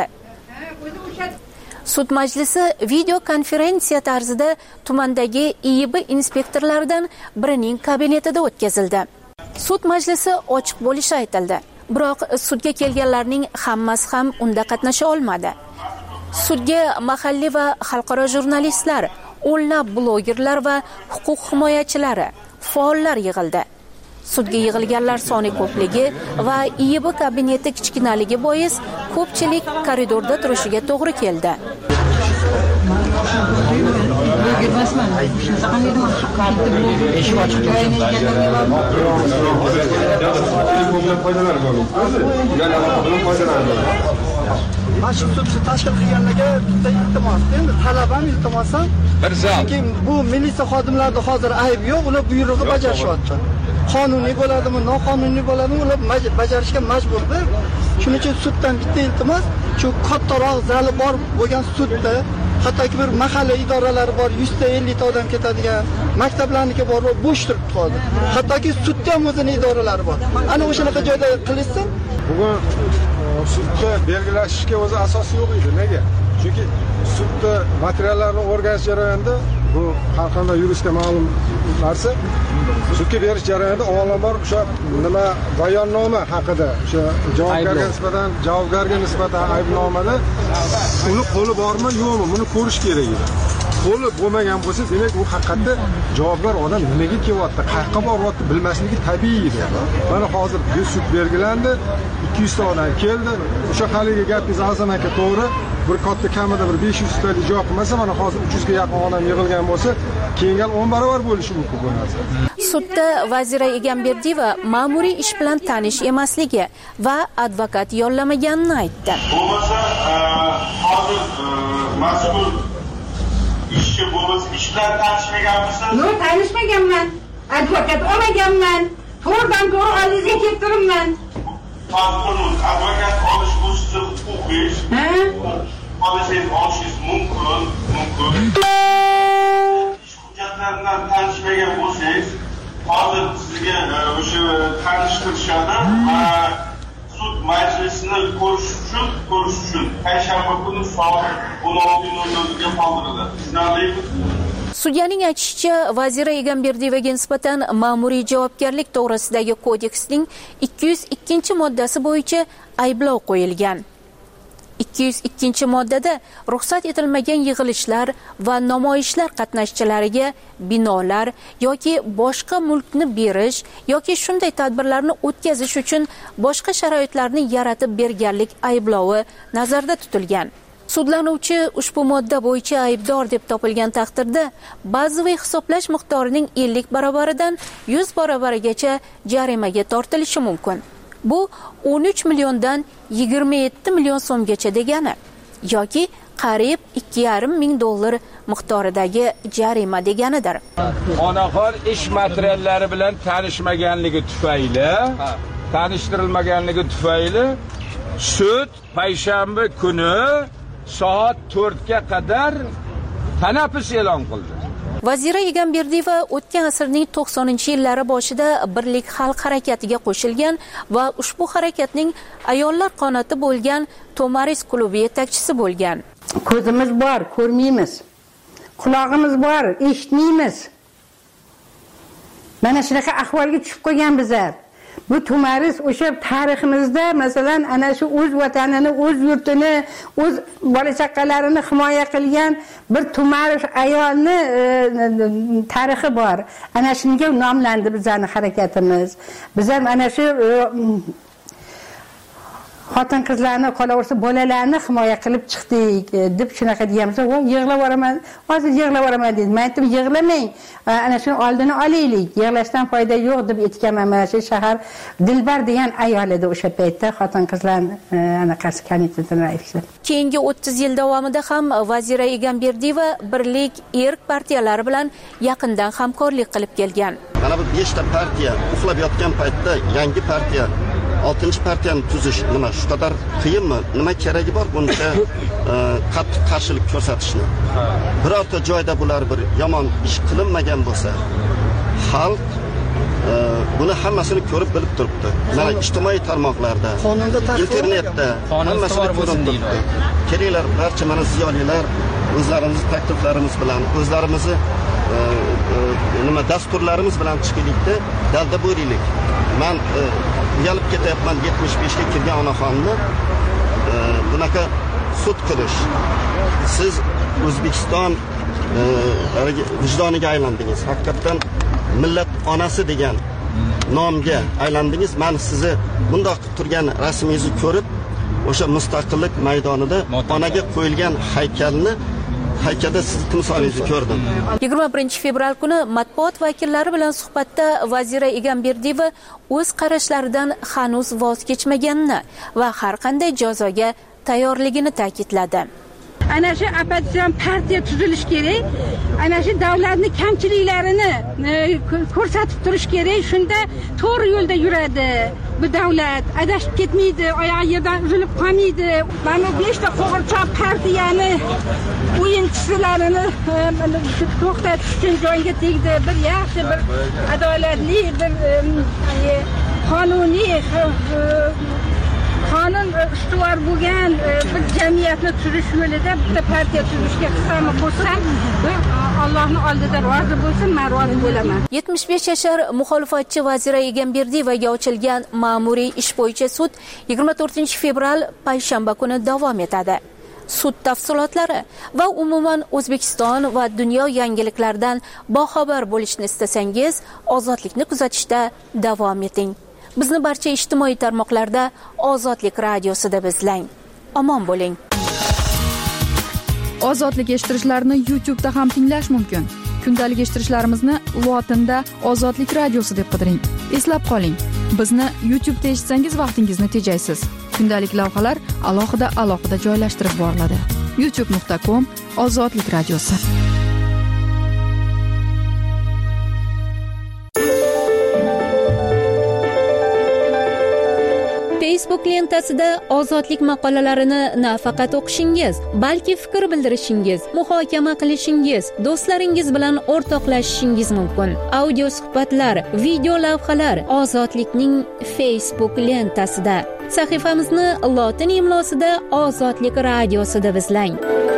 Sud majlisi video konferensiya tarzida tumandagi IIB inspektorlaridan birining kabinetida o'tkazildi. Sud majlisi ochiq bo'lishi aytildi, biroq sudga kelganlarning hammasi ham unda qatnasha olmadi. Sudga mahalliy va xalqaro jurnalistlar, o'nlab blogerlar va huquq himoyachilari, faollar yig'ildi. Sudga yig'ilganlar soni ko'pligi va IIB kabineti kichkinaligi bois ko'pchilik koridorda turishiga to'g'ri keldi. Mashhur sudni tashkil qilganlarga bitta iltimos, endi talabam iltimosim. Chunki bu militsiya xodimlarida hozir ayb yo'q, ular buyrug'i bajarishyapti. Qonuniy bo'ladimi, noqonuniy bo'ladimi, ular bajarishga majburdir. Shuning uchun suddan bitta iltimos, shu kattaroq zali bor bo'lgan sudda, hattoki bir mahalla idoralari bor, 100 ta 50 ta odam ketadigan, maktablarniki bor, bo'sh turibdi hozir. Hattoki sudda ham o'zining idoralari bor. Ana o'shanaqa joyda qilishsin. Bugun sudda belgilashishga o'zi asosi yo'q edi. Nega? Chunki sudda materiallarni o'rganish jarayonida bu har qanday yuristga ma'lum narsa, sudga berish jarayonida avvalambor o'sha nima bayonnoma haqida, o'sha javobgarga nisbatan aybnomada uni qo'li bormi, yo'qmi, buni ko'rish kerak edi. Qo'li bo'lmagan bo'lsa, demak u haqiqatda javobgar odam nimaga kelyapti, qayerga boryapti bilmasligi tabiiy edi. Mana hozir bu sud belgilandi, 200 ta odam keldi. O'sha haligi gapingiz Azam aka to'g'ri. Bir katta kamida bir 500 ta ijro qilmasa, mana hozir 300 ga yaqin odam yig'ilgan bo'lsa, keyingi 10 barobar bo'lishi mumkin bu narsa. Sudda Vazira Egamberdiyeva ma'muriy ish bilan tanish emasligi va advokat yollamaganini aytdi. Bo'lmasa, hozir mas'ul ishchi bo'lmasa, ish bilan tanishmaganmisiz? Yo'q, tanishmaganman. Advokat olmaganman. To'g'ridan to'g'ri oldingizga kelib turibman. Advokat olish bu siz huquqiy. Olishingiz mumkin. Ish hujjatlaridan tanishmagan bo'lsangiz, hozir sizga o'sha tanishtirishadi va sud majlisini ko'rish uchun payshanba kuni soat 16:00 ga qoldiriladi. Tushunarlimi? Sudyaning aytishicha, Vazira Egamberdiyevaga nisbatan ma'muriy javobgarlik to'g'risidagi kodeksning 202-moddasi bo'yicha ayblov qo'yilgan. 202-moddada ruxsat etilmagan yig'ilishlar va namoyishlar qatnashchilariga binolar yoki boshqa mulkni berish yoki shunday tadbirlarni o'tkazish uchun boshqa sharoitlarni yaratib berganlik ayblovi nazarda tutilgan. Sudlanuvchi ushbu modda bo'yicha aybdor deb topilgan taqdirda bazaviy hisoblash miqdorining 50 barobaridan 100 barobarigacha jarimaga tortilishi mumkin. Bu 13 milliondan 27 million so'mgacha degani yoki qariyb $2,5 ming miqdoridagi jarima deganidir. Onaxon ish materiallari bilan tanishtirilmaganligi tufayli sud payshanba kuni soat 4 ga qadar tanaffus e'lon qildi. Vazira Egamberdiyeva o'tgan asrning 90-yillari boshida Birlik xalq harakatiga qo'shilgan va ushbu harakatning ayollar qanoti bo'lgan To'maris klubi yetakchisi bo'lgan. Ko'zimiz bor, ko'rmaymiz. Quloqimiz bor, eshitmaymiz. Mana shunaqa ahvolga tushib qolgan bizlar. Bu To'maris o'sha tariximizda masalan ana shu o'z vatanini, o'z yurtini, o'z bola chaqalarini himoya qilgan bir To'maris ayolni tarixi bor. Ana shunga nomlandi bizning harakatimiz. Bizlar ana shu xotin qizlarni, qolaversa bolalarni himoya qilib chiqdik deb shunaqa deyamiz. Va yig'lavaraman, hozir yig'lavaraman dedi. Men aytdim, yig'lamang. Ana shuni oldini olaylik. Yig'lashdan foyda yo'q deb aytganman. Mana shu shahar Dilbar degan ayol edi o'sha paytda xotin qizlarni anaqasi komitetining raisi. Keyingi 30 yil davomida ham Vazira Egamberdiyeva Birlik erk partiyalari bilan yaqindan hamkorlik qilib kelgan. Mana bu 5 ta partiya uxlab yotgan paytda yangi partiya 6-partiyani tuzish nima shu qadar qiyinmi? Nima keragi bor buncha qattiq qarshilik ko'rsatishni? Birorta joyda bular bir yomon ish qilinmagan bo'lsa, xalq buni hammasini ko'rib bilib turibdi. Mana ijtimoiy tarmoqlarda, internetda hammasini ko'rib turibdi. Kelinglar, barcha mana ziyolilar o'zlarimiz takliflarimiz bilan, o'zlarimizni dasturlarimiz bilan chiqishlikda dalda bo'laylik. Men uyalib ketyapman 75 ga kirgan onaxonni bunaqa sud qilish. Siz O'zbekiston vijdoniga aylandingiz. Haqiqatan millat onasi degan nomga aylandingiz. Men sizni bundoq turgan rasmingizni ko'rib, o'sha mustaqillik maydonida onaga qo'yilgan haykalda sizni timsolingizni ko'rdim. 21 fevral kuni matbuot vakillari bilan suhbatda Vazira Egamberdiyeva o'z qarashlaridan hanuz voz kechmaganini va har qanday jazoga tayyorligini ta'kidladi. Ana shu oppositsiyon partiya tuzilish kerak. Ana shu davlatning kamchiliklarini ko'rsatib turish kerak. Shunda to'g'ri yo'lda yuradi. Bu davlat adashib ketmaydi, oyoq yerdan uzilib qolmaydi. Mana 5 ta qo'g'irchoq partiyani o'yinchilarini to'xtatish uchun joyga tegdi. Bir yaxshi, bir adolatli, bir qonuniy qonun ustuvor bo'lgan bir jamiyatni tuzish yo'lida bitta partiya tuzishga qisami qo'shsam, Allohning oldida rozi bo'lsin, men rozi bo'laman. 75 yashar muxolifatchi Vazira Egamberdiyevaga ochilgan ma'muriy ish bo'yicha sud 24 fevral payshanba kuni davom etadi. Sud tafsilotlari va umuman O'zbekiston va dunyo yangiliklaridan boxabar bo'lishni istasangiz, ozodlikni kuzatishda davom eting. Bizni barcha ijtimoiy tarmoqlarda Ozodlik radiosida izlang. Omon bo'ling. Ozodlik eshittirishlarini YouTube'da ham tinglash mumkin. Kundalik eshittirishlarimizni lotinda Ozodlik radiosi deb qidiring. Eslab qoling, bizni YouTube'da eshitsangiz vaqtingizni tejaysiz. Kundalik lavhalar alohida joylashtirib boriladi. youtube.com/ozodlik radiosi. Facebook lentasida ozodlik maqolalarini nafaqat o'qishingiz, balki fikr bildirishingiz, muhokama qilishingiz, do'stlaringiz bilan o'rtoqlashishingiz mumkin. Audio suhbatlar, video lavhalar Ozodlikning Facebook lentasida. Sahifamizni lotin imlosida Ozodlik radiosi deb izlang.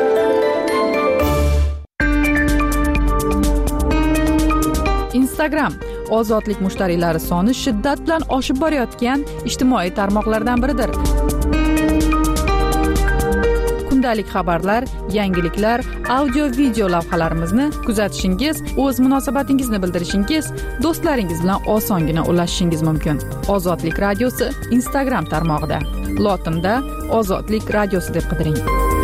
Instagram ozodlik mushtariylari soni shiddat bilan oshib borayotgan ijtimoiy tarmoqlardan biridir. Kundalik xabarlar, yangiliklar, audio video lavhalarimizni kuzatishingiz, o'z munosabatingizni bildirishingiz, do'stlaringiz bilan osongina ulashishingiz mumkin. Ozodlik radiosi Instagram tarmog'ida lotinda Ozodlik radiosi deb qidiring.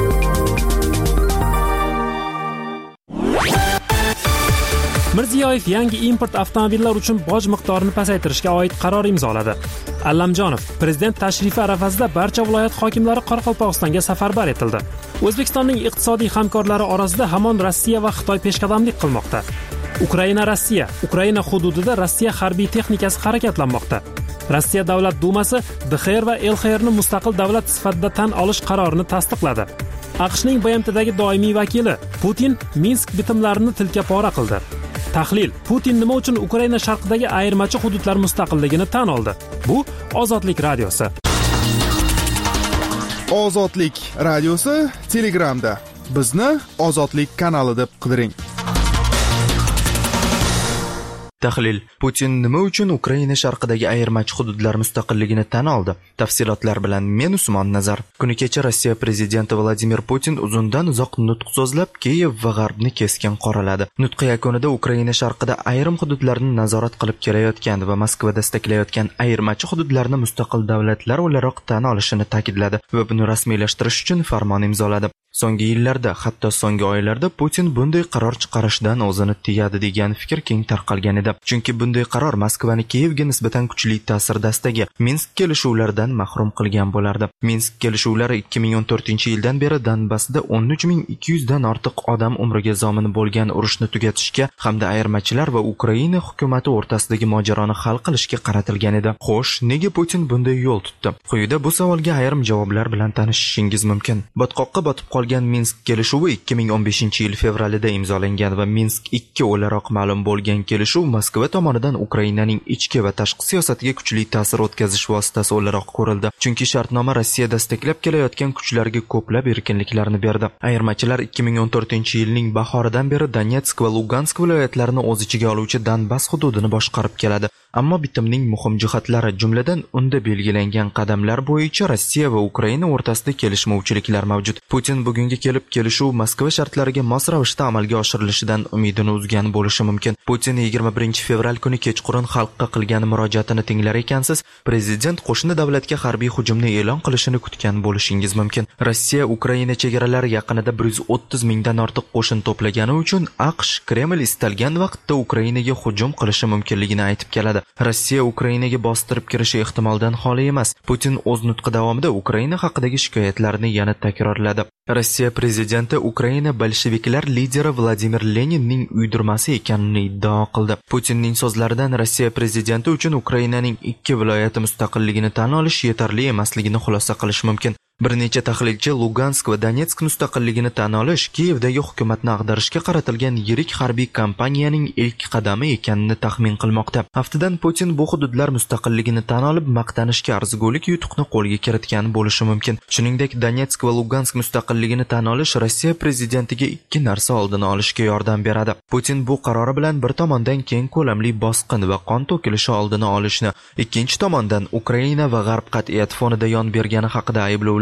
Mirziyoyev yangi import avtomobillar uchun boj miqdorini pasaytirishga oid qaror imzoladi. Allamjonov prezident tashrifi arafasida barcha viloyat hokimlari Qoraqalpog'istonga safarbar etildi. O'zbekistonning iqtisodiy hamkorlari orasida hamon Rossiya va Xitoy peshqadamlik qilmoqda. Ukraina hududida Rossiya harbiy texnikasi harakatlanmoqda. Rossiya Davlat dumasi DXR va LXRni mustaqil davlat sifatida tan olish qarorini tasdiqladi. AQShning BMTdagi doimiy vakili Putin Minsk bitimlarini tilkapora qildi. Tahlil: Putin nima uchun Ukraina sharqidagi ayirmachi hududlar mustaqilligini tan oldi? Bu Ozodlik radiosi. Ozodlik radiosi Telegramda. Bizni Ozodlik kanali deb qidiring. Tahlil: Putin nima uchun Ukraina sharqidagi ayirmachi hududlar mustaqilligini tan oldi? Tafsilotlar bilan men Usmon Nazar. Kuni kecha Rossiya prezidenti Vladimir Putin uzundan uzoq nutq so'zlab, Kiyev va G'arbni keskin qoraladi. Nutqi yakunida Ukraina sharqida ayrim hududlarni nazorat qilib kelayotgan va Moskva destaklayotgan ayirmachi hududlarni mustaqil davlatlar o'laroq tan olishini ta'kidladi va buni rasmiylashtirish uchun farmon imzoladi. So'nggi yillarda, hatto so'nggi oylarda Putin bunday qaror chiqarishdan o'zini tiyadi degan fikr keng tarqalgan edi. Chunki bunday qaror Moskvani Kiyevga nisbatan kuchli ta'sir dastagi Minsk kelishuvlaridan mahrum qilgan bo'lardi. Minsk kelishuvlari 2014-yildan beri Donbassda 13.200 dan ortiq odam umriga zomin bo'lgan urushni tugatishga hamda ayirmachilar va Ukraina hukumati o'rtasidagi mojaroni hal qilishga qaratilgan edi. Xo'sh, nega Putin bunday yo'l tutdi? Quyida bu savolga ayrim javoblar bilan tanishishingiz mumkin. Botqoqqa botib qolgan Minsk kelishuvi 2015-yil fevralida imzolangan va Minsk 2 o'laroq ma'lum bo'lgan kelishuv Moskva tomonidan Ukrainaning ichki va tashqi siyosatiga kuchli ta'sir o'tkazish vositasi o'laroq ko'rildi. Chunki shartnoma Rossiya dastaklab kelayotgan kuchlarga ko'plab erkinliklarni berdi. Ayirmachilar 2014-yilning bahoridan beri Donetsk va Lugansk viloyatlarini o'z ichiga oluvchi Donbass hududini boshqarib keladi. Ammo bitimning muhim jihatlari, jumladan unda belgilangan qadamlar bo'yicha Rossiya va Ukraina o'rtasida kelishmovchiliklar mavjud. Putin bugunga kelib kelishuv Moskva shartlariga mos ravishda amalga oshirilishidan umidini uzgan bo'lishi mumkin. Putin 21-fevral kuni kechqurun xalqqa qilgan murojaatini tinglar ekansiz, prezident qo'shni davlatga harbiy hujumni e'lon qilishini kutgan bo'lishingiz mumkin. Rossiya Ukraina chegaralari yaqinida 130 mingdan ortiq qo'shin to'plagani uchun AQSh Kreml istalgan vaqtda Ukrainaga hujum qilishi mumkinligini aytib keladi. Rossiya Ukrainaga bostirib kirishi ehtimoldan xoli emas. Putin o'z nutqi davomida Ukraina haqidagi shikoyatlarini yana takrorladi. Rossiya prezidenti Ukraina bolsheviklar lideri Vladimir Leninning uydirmasi ekanini iddao qildi. Putinning so'zlaridan Rossiya prezidenti uchun Ukrainaning 2 viloyati mustaqilligini tan olish yetarli emasligini xulosa qilish mumkin. Bir necha tahlilchi Lugansk va Donetsk mustaqilligini tan olish Kiyevdagi hukumatni ag'darishga qaratilgan yirik harbiy kampaniyaning ilk qadami ekanini taxmin qilmoqda. Haftadan Putin bu hududlar mustaqilligini tan olib, maqtanishga arzigulik yutuqni qo'lga kiritgan bo'lishi mumkin. Shuningdek, Donetsk va Lugansk mustaqilligini tan olish Rossiya prezidentiga 2 narsa oldini olishga yordam beradi. Putin bu qarori bilan bir tomondan keng ko'lamli bosqin va qon to'kilishi oldini olishni, ikkinchi tomondan Ukraina va G'arb qat'iyat fonida yon bergani haqida ayblovlar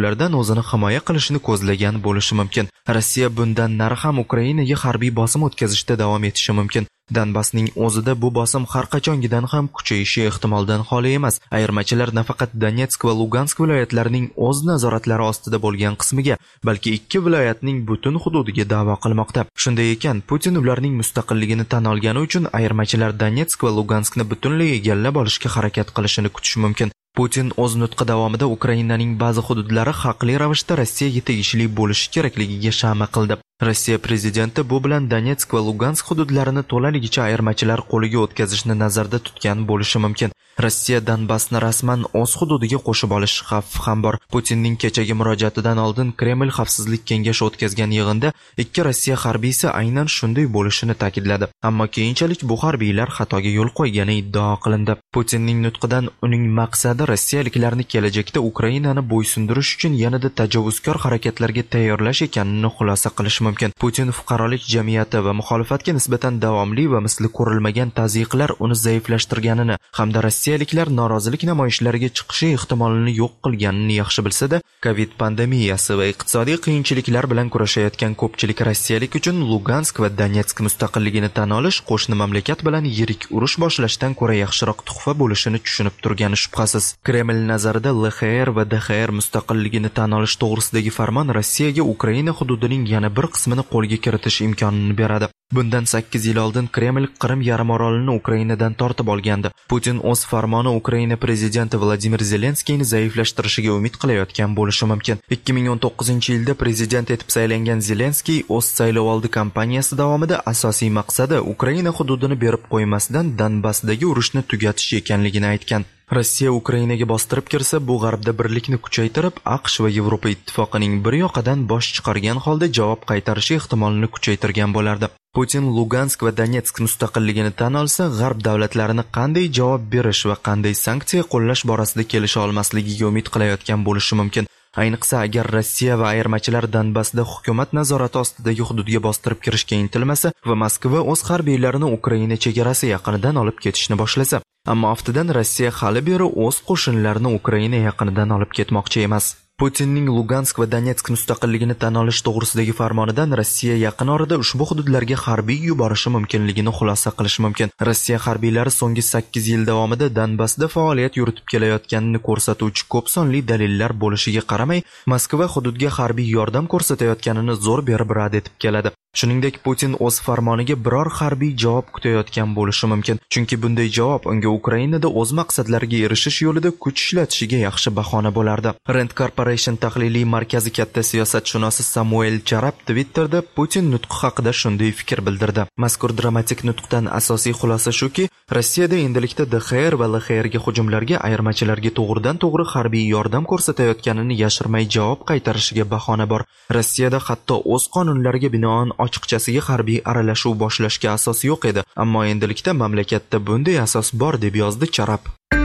hujumlardan o'zini himoya qilishni ko'zlagan bo'lishi mumkin. Rossiya bundan nari ham Ukrainaga harbiy bosim o'tkazishda davom etishi mumkin. Donbassning o'zida bu bosim har qachongidan ham kuchayishi ehtimoldan xoli emas. Ayirmachilar nafaqat Donetsk va Lugansk viloyatlarining o'z nazoratlari ostida bo'lgan qismiga, balki ikki viloyatning butun hududiga da'vo qilmoqda. Shunday ekan, Putin ularning mustaqilligini tan olgani uchun ayirmachilar Donetsk va Luganskni butunlay egallab olishga harakat qilishini kutish mumkin. Putin o'z nutqi davomida Ukrainaning ba'zi hududlari haqli ravishda Rossiyaga tegishli bo'lishi kerakligiga shama qildi. Rossiya prezidenti bu bilan Donetsk va Lugansk hududlarini to'laligicha ayirmachilar qo'liga o'tkazishni nazarda tutgan bo'lishi mumkin. Rossiya Donbassni rasman o'z hududiga qo'shib olish xavfi ham bor. Putinning kechagi murojaatidan oldin Kreml xavfsizlik kengashi o'tkazgan yig'inda ikki Rossiya harbiysi aynan shunday bo'lishini ta'kidladi. Ammo keyinchalik bu harbiylar xatoga yo'l qo'ygani iddao qilindi. Putinning nutqidan uning maqsadi rossiyaliklarni kelajakda Ukrainani bo'ysundirish uchun yanada tajovuzkor harakatlarga tayyorlash ekanini xulosa qilish mumkin. Putin fuqarolik jamiyati va muxolifatga nisbatan davomli va misli ko'rilmagan tazyiqlar uni zaiflashtirganini hamda rossiyaliklar norozilik namoyishlariga chiqishi ehtimolini yo'q qilganini yaxshi bilsa-da, Covid pandemiyasi va iqtisodiy qiyinchiliklar bilan kurashayotgan ko'pchilik rossiyalik uchun Lugansk va Donetsk mustaqilligini tan olish qo'shni mamlakat bilan yirik urush boshlashdan ko'ra yaxshiroq tuhfa bo'lishini tushunib turgani shubhasiz. Kreml nazarida LXR va DXR mustaqilligini tan olish to'g'risidagi farmon Rossiyaga Ukraina hududining yana bir qismini qo'lga kiritish imkonini beradi. Bundan 8 yil oldin Kreml Qrim yarimorolini Ukrainadan tortib olgandi. Putin o'z farmoni Ukraina prezidenti Vladimir Zelenskiyni zaiflashtirishiga umid qilayotgan bo'lishi mumkin. 2019-yilda prezident etib saylangan Zelenskiy o'z saylovoldi kampaniyasi davomida asosiy maqsadi Ukraina hududini berib qo'ymasdan Donbassdagi urushni tugatish ekanligini aytgan. Rossiya Ukrainaga bostirib kirsa, bu g'arbda birlikni kuchaytirib, AQSh va Yevropa ittifoqining bir yoqadan bosh chiqargan holda javob qaytarishi ehtimolini kuchaytirgan bo'lardi. Putin Lugansk va Donetsk mustaqilligini tan olsa, g'arb davlatlarini qanday javob berish va qanday sanksiya qo'llash borasida kelisha olmasligiga umid qilayotgan bo'lishi mumkin. Ayniqsa agar Rossiya va ayirmachilar Donbassda hukumat nazorati ostidagi hududga bostirib kirishga intilmasa va Moskva o'z harbiylarini Ukraina chegarasi yaqinidan olib ketishni boshlasa. Ammo aftidan Rossiya hali beri o'z qo'shinlarini Ukraina yaqinidan olib ketmoqchi emas. Putinning Lugansk va Donetsk mustaqilligini tan olish to'g'risidagi farmonidan Rossiya yaqin orada ushbu hududlarga harbiy yuborishi mumkinligini xulosa qilish mumkin. Rossiya harbiylari so'nggi 8 yil davomida Donbassda faoliyat yuritib kelayotganini ko'rsatuvchi ko'p sonli dalillar bo'lishiga qaramay, Moskva hududga harbiy yordam ko'rsatayotganini zo'r berib rad etib keladi. Shuningdek, Putin o'z farmoniga biror harbiy javob kutayotgan bo'lishi mumkin, chunki bunday javob unga Ukrainada o'z maqsadlariga erishish yo'lida kuch ishlatishiga yaxshi bahona bo'lardi. Rand Corporation tahliliy markazi katta siyosatshunosi Samuel Charab Twitterda Putin nutqi haqida shunday fikr bildirdi. Mazkur dramatik nutqdan asosiy xulosa shuki, Rossiyada endilikda DXR va LXRga hujumlarga ayirmachilarga to'g'ridan-to'g'ri harbiy yordam ko'rsatayotganini yashirmay javob qaytarishiga bahona bor. Rossiyada hatto o'z qonunlariga binoan ochiqchasiga harbiy aralashuv boshlashga asos yo'q edi, ammo endilikda mamlakatda bunday asos bor deb yozdi Charab.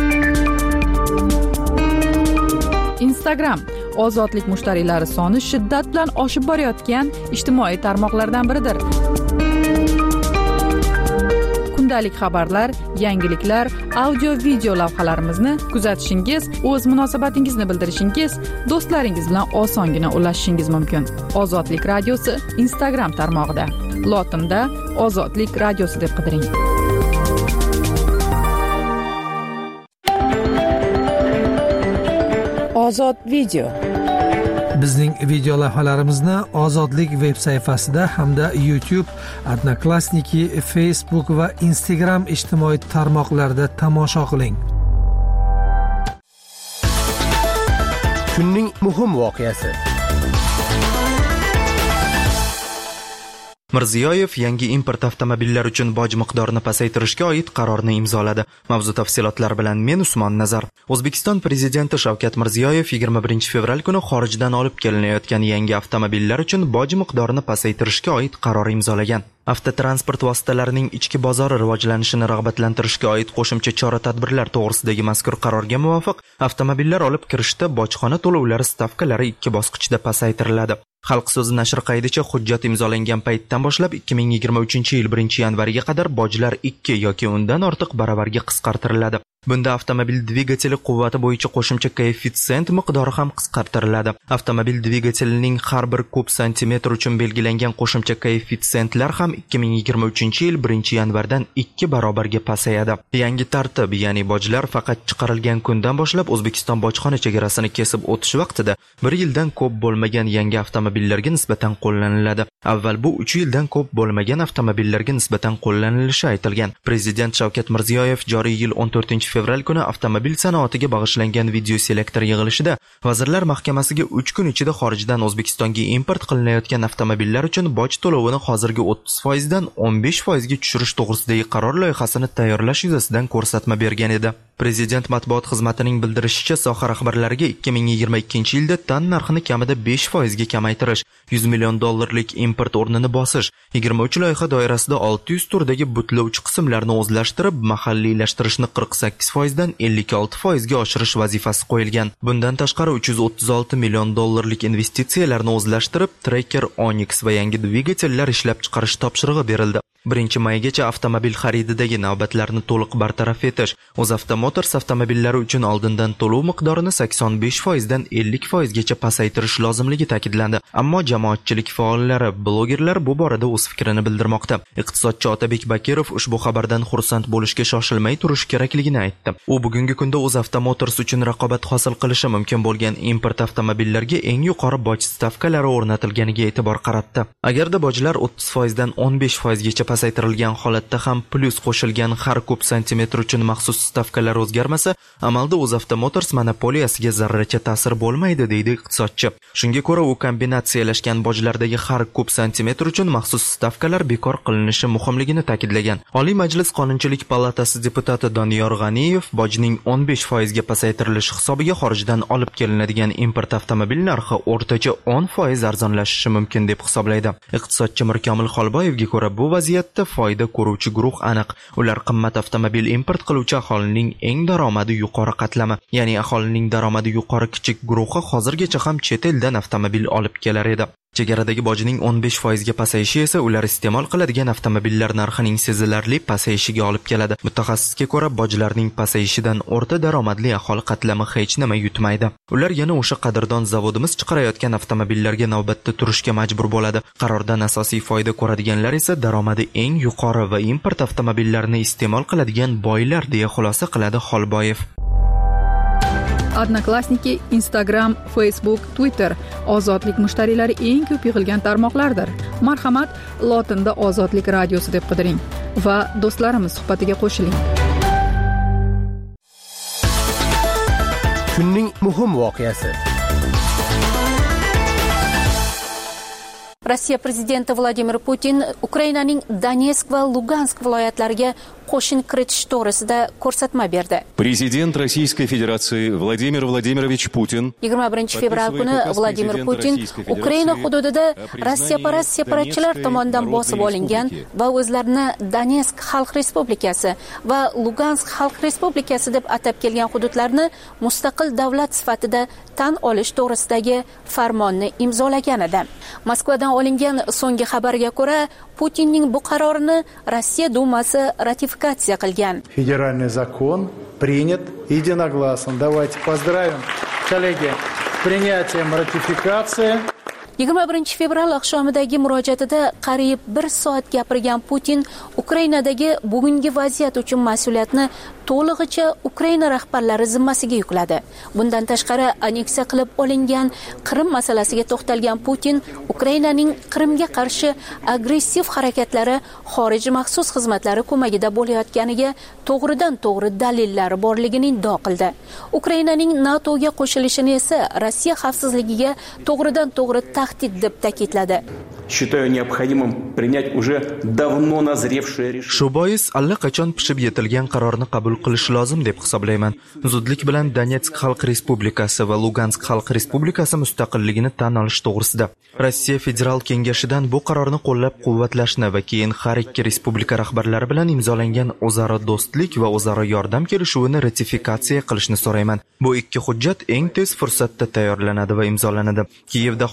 Instagram ozodlik mushtariylari soni shiddat bilan oshib borayotgan ijtimoiy tarmoqlardan biridir. Kundalik xabarlar, yangiliklar, audio-video lavhalarimizni kuzatishingiz, o'z munosabatingizni bildirishingiz, do'stlaringiz bilan osongina ulashishingiz mumkin. Ozodlik radiosi Instagram tarmog'ida. Lotinda Ozodlik radiosi deb qidiring. Ozod video. Bizning video lavhalarimizni Ozodlik veb sayfasida hamda YouTube, Odnoklassniki, Facebook va Instagram ijtimoiy tarmoqlarida tomosha qiling. Kunning muhim voqeasi. Mirziyoyev yangi import avtomobillar uchun boj miqdorini pasaytirishga oid qarorni imzoladi. Mavzu tafsilotlar bilan men Usmon Nazar. O'zbekiston prezidenti Shavkat Mirziyoyev 21 fevral kuni xorijdan olib kelinayotgan yangi avtomobillar uchun boj miqdorini pasaytirishga oid qaror imzolagan. Avtotransport vositalarining ichki bozori rivojlanishini rag'batlantirishga oid qo'shimcha chora-tadbirlar to'g'risidagi mazkur qarorga muvofiq avtomobillar olib kirishda bojxona to'lovlari stavkalari 2 bosqichda pasaytiriladi. Xalq so'zi nashri qaydicha hujjat imzolangan paytdan boshlab 2023 yil 1 yanvariga qadar bojlar 2 yoki undan ortiq baravarga qisqartiriladi. Bunda avtomobil dvigateli quvvati bo'yicha qo'shimcha koeffitsient miqdori ham qisqartiriladi. Avtomobil dvigatelining har bir kub santimetr uchun belgilangan qo'shimcha koeffitsiyentlar ham 2023-yil 1-yanvardan 2 barobarga pasayadi. Yangi tartib, ya'ni bojlar faqat chiqarilgan kundan boshlab O'zbekiston bojxona chegarasini kesib o'tish vaqtida 1 yildan ko'p bo'lmagan yangi avtomobillarga nisbatan qo'llaniladi. Avval bu 3 yildan ko'p bo'lmagan avtomobillarga nisbatan qo'llanilishi aytilgan. Prezident Shavkat Mirziyoyev joriy yil 14-fevral kuni avtomobil sanoatiga bag'ishlangan video selektor yig'ilishida Vazirlar Mahkamasiga 3 kun ichida xorijdan O'zbekistonga import qilinayotgan avtomobillar uchun boj to'lovini hozirgi 30% dan 15% ga tushirish to'g'risidagi qaror loyihasini tayyorlash yuzasidan ko'rsatma bergan edi. Prezident matbuot xizmatining bildirishicha, soha rahbarlariga 2022-yilda tan narxini kamida 5% ga kamaytirish, $100 million import o'rnini bosish, 23 loyiha doirasida 600 turdagi butlovchi qismlarni o'zlashtirib, mahalliylashtirishni 48% dan 56% ga oshirish vazifasi qo'yilgan. Bundan tashqari $336 million investitsiyalarni o'zlashtirib, Tracker, Onyx va yangi dvigatellar ishlab chiqarish topshirig'i berildi. 1-maygacha avtomobil xarididagi navbatlarni to'liq bartaraf etish, O'zavto Motors avtomobillari uchun oldindan to'lov miqdorini 85% dan 50% gacha pasaytirish lozimligi ta'kidlandi. Ammo jamoatchilik faollari, blogerlar bu borada o'z fikrini bildirmoqda. Iqtisodchi Otabek Bakirov ushbu xabardan xursand bo'lishga shoshilmay turish kerakligini aytdi. U bugungi kunda O'zavto Motors uchun raqobat hosil qilishi mumkin bo'lgan import avtomobillarga eng yuqori boj stavkalari o'rnatilganiga e'tibor qaratdi. Agarda bojlar 30% dan 15% gacha pasaytirilgan holatda ham plyus qo'shilgan har kub santimetr uchun maxsus stavkalar o'zgarmasa, amalda O'zavto Motors monopoliyasiga zarracha ta'sir bo'lmaydi, deydi iqtisodchi. Shunga ko'ra, u kombinatsiyalashgan bojlardagi har kub santimetr uchun maxsus stavkalar bekor qilinishi muhimligini ta'kidlagan. Oliy Majlis Qonunchilik palatasi deputati Doniyor G'aniyev bojning 15% ga pasaytirilishi hisobiga xorijdan olib kelinadigan import avtomobil narxi o'rtacha 10% arzonlashishi mumkin deb hisoblaydi. Iqtisodchi Mirkomil Xolboyevga ko'ra, bu vaziyat foyda ko'ruvchi guruh aniq. Ular qimmat avtomobil import qiluvchi aholining eng daromadi yuqori qatlami, ya'ni aholining daromadi yuqori kichik guruhi hozirgacha ham chet eldan avtomobil olib kelar edi. Chegaradagi bojning 15% ga pasayishi esa ular iste'mol qiladigan avtomobillar narxining sezilarli pasayishiga olib keladi. Mutaxassisga ko'ra, bojlarning pasayishidan o'rta daromadli aholi qatlami hech nima yutmaydi. Ular yana o'sha qadrdon zavodimiz chiqarayotgan avtomobillarga navbatda turishga majbur bo'ladi. Qarordan asosiy foyda ko'radiganlar esa daromadi eng yuqori va import avtomobillarini iste'mol qiladigan boylar, deya xulosa qiladi Xolboyev. Odnoklassniki, Instagram, Facebook, Twitter ozodlik mushtariylari eng ko'p yig'ilgan tarmoqlardir. Marhamat, lotinda Ozodlik radiosi deb qidiring va do'stlarimiz suhbatiga qo'shiling. Kunning muhim voqeasi. Rossiya prezidenti Vladimir Putin Ukrainaning Donetsk va Lugansk viloyatlariga qo'shin kiritish to'g'risida ko'rsatma berdi. Prezident Rossiyской Federatsiya Vladimir Vladimirovich Putin 21-fevral kuni Vladimir Putin Ukraina hududida Rossiyaparast separatchilar tomonidan bosib olingan va o'zlarini Donetsk Xalq Respublikasi va Lugansk Xalq Respublikasi deb atab kelgan hududlarni mustaqil davlat sifatida tan olish to'g'risidagi farmonni imzolagan edi. Moskvadan olingan so'nggi xabarga ko'ra, Putinning bu qarorini Rossiya Dumasi ratifikatsiya qilgan. Федеральный закон принят единогласно. Давайте поздравим, коллеги, с принятием ратификации. 21-fevral oqshomidagi murojaatida qariyb 1 soat gapirgan Putin Ukrainadagi bugungi vaziyat uchun mas'uliyatni to'lig'icha Ukraina rahbarlari zimmasiga yukladi. Bundan tashqari, aneksiya qilib olingan Qrim masalasiga to'xtalgan Putin Ukrainaning Qrimga qarshi agressiv harakatlari xorij maxsus xizmatlari ko'magida bo'layotganiga to'g'ridan-to'g'ri dalillar borligini iddao qildi. Ukrainaning NATOga qo'shilishini esa Rossiya xavfsizligiga to'g'ridan-to'g'ri tahdid deb ta'kidladi. Считаю необходимым принять уже давно назревшее решение. Shu bois allaqachon pishib yetilgan qarorni qabul qilish lozim deb hisoblayman. Zudlik bilan Donetsk Xalq Respublikasi va Lugansk Xalq Respublikasi mustaqilligini tan olish to'g'risida Rossiya Federal Kengashidan bu qarorni qo'llab-quvvatlashni va keyin har ikki respublika rahbarlari bilan imzolangan o'zaro do'stlik va o'zaro yordam kelishuvini ratifikatsiya qilishni so'rayman. Bu ikki hujjat eng tez fursatda tayyorlanadi va imzolanadi. Kiyevda hokimiyat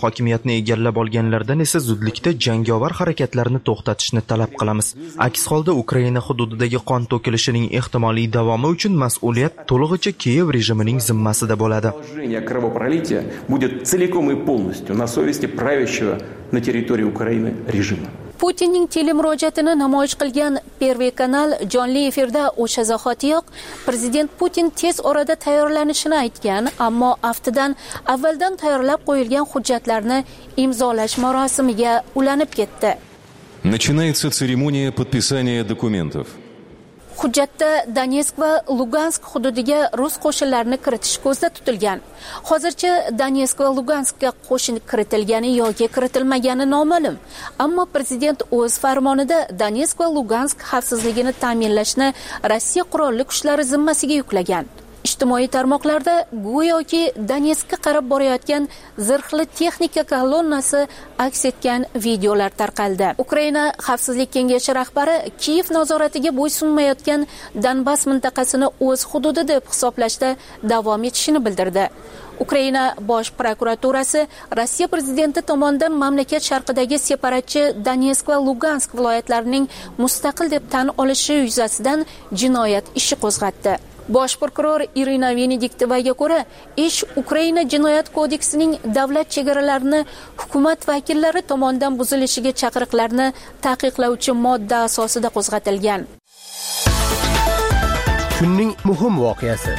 hukumatni egallab olganlardan esa zudlikda jangovar harakatlarni to'xtatishni talab qilamiz. Aks holda Ukraina hududidagi qon to'kilishining ehtimoliy davomi uchun mas'uliyat to'lig'icha Kiyev rejimining zimmasida bo'ladi. Кровопролитие будет целиком и полностью на совести правящего на территории Украины режима. Putinning telemurojaatini namoyish qilgan Первый kanal jonli efirda o'sha zahotiyoq prezident Putin tez orada tayyorlanishini aytgan, ammo aftidan avvaldan tayyorlab qo'yilgan hujjatlarni imzolash marosimiga ulanib ketdi. Начинается церемония подписания документов. Hujjatda Donetsk va Lugansk hududiga rus qo'shinlarini kiritish ko'zda tutilgan. Hozircha Donetsk va Luganskga qo'shin kiritilgani yoki kiritilmagani noma'lum. Ammo prezident o'z farmonida Donetsk va Lugansk xavfsizligini ta'minlashni Rossiya qurolli kuchlari zimmasiga yuklagan. Ijtimoiy tarmoqlarda go'yoki Donetskka qarab borayotgan zirhli texnika kolonnasi aks etgan videolar tarqaldi. Ukraina Xavfsizlik kengashi rahbari Kiyev nazoratiga bo'ysunmayotgan Donbas mintaqasini o'z hududi deb hisoblashda davom etishini bildirdi. Ukraina bosh prokuraturasi Rossiya prezidenti tomonidan mamlakat sharqidagi separatchi Donetsk va Lugansk viloyatlarining mustaqil deb tan olishi yuzasidan jinoyat ishi qo'zg'atdi. Bosh prokuror Irina Venediktovaga ko'ra, ish Ukraina jinoyat kodeksining davlat chegaralarini hukumat vakillari tomonidan buzilishiga chaqiriqlarni taqiqlovchi modda asosida qo'zg'atilgan. Kunning muhim voqeasi.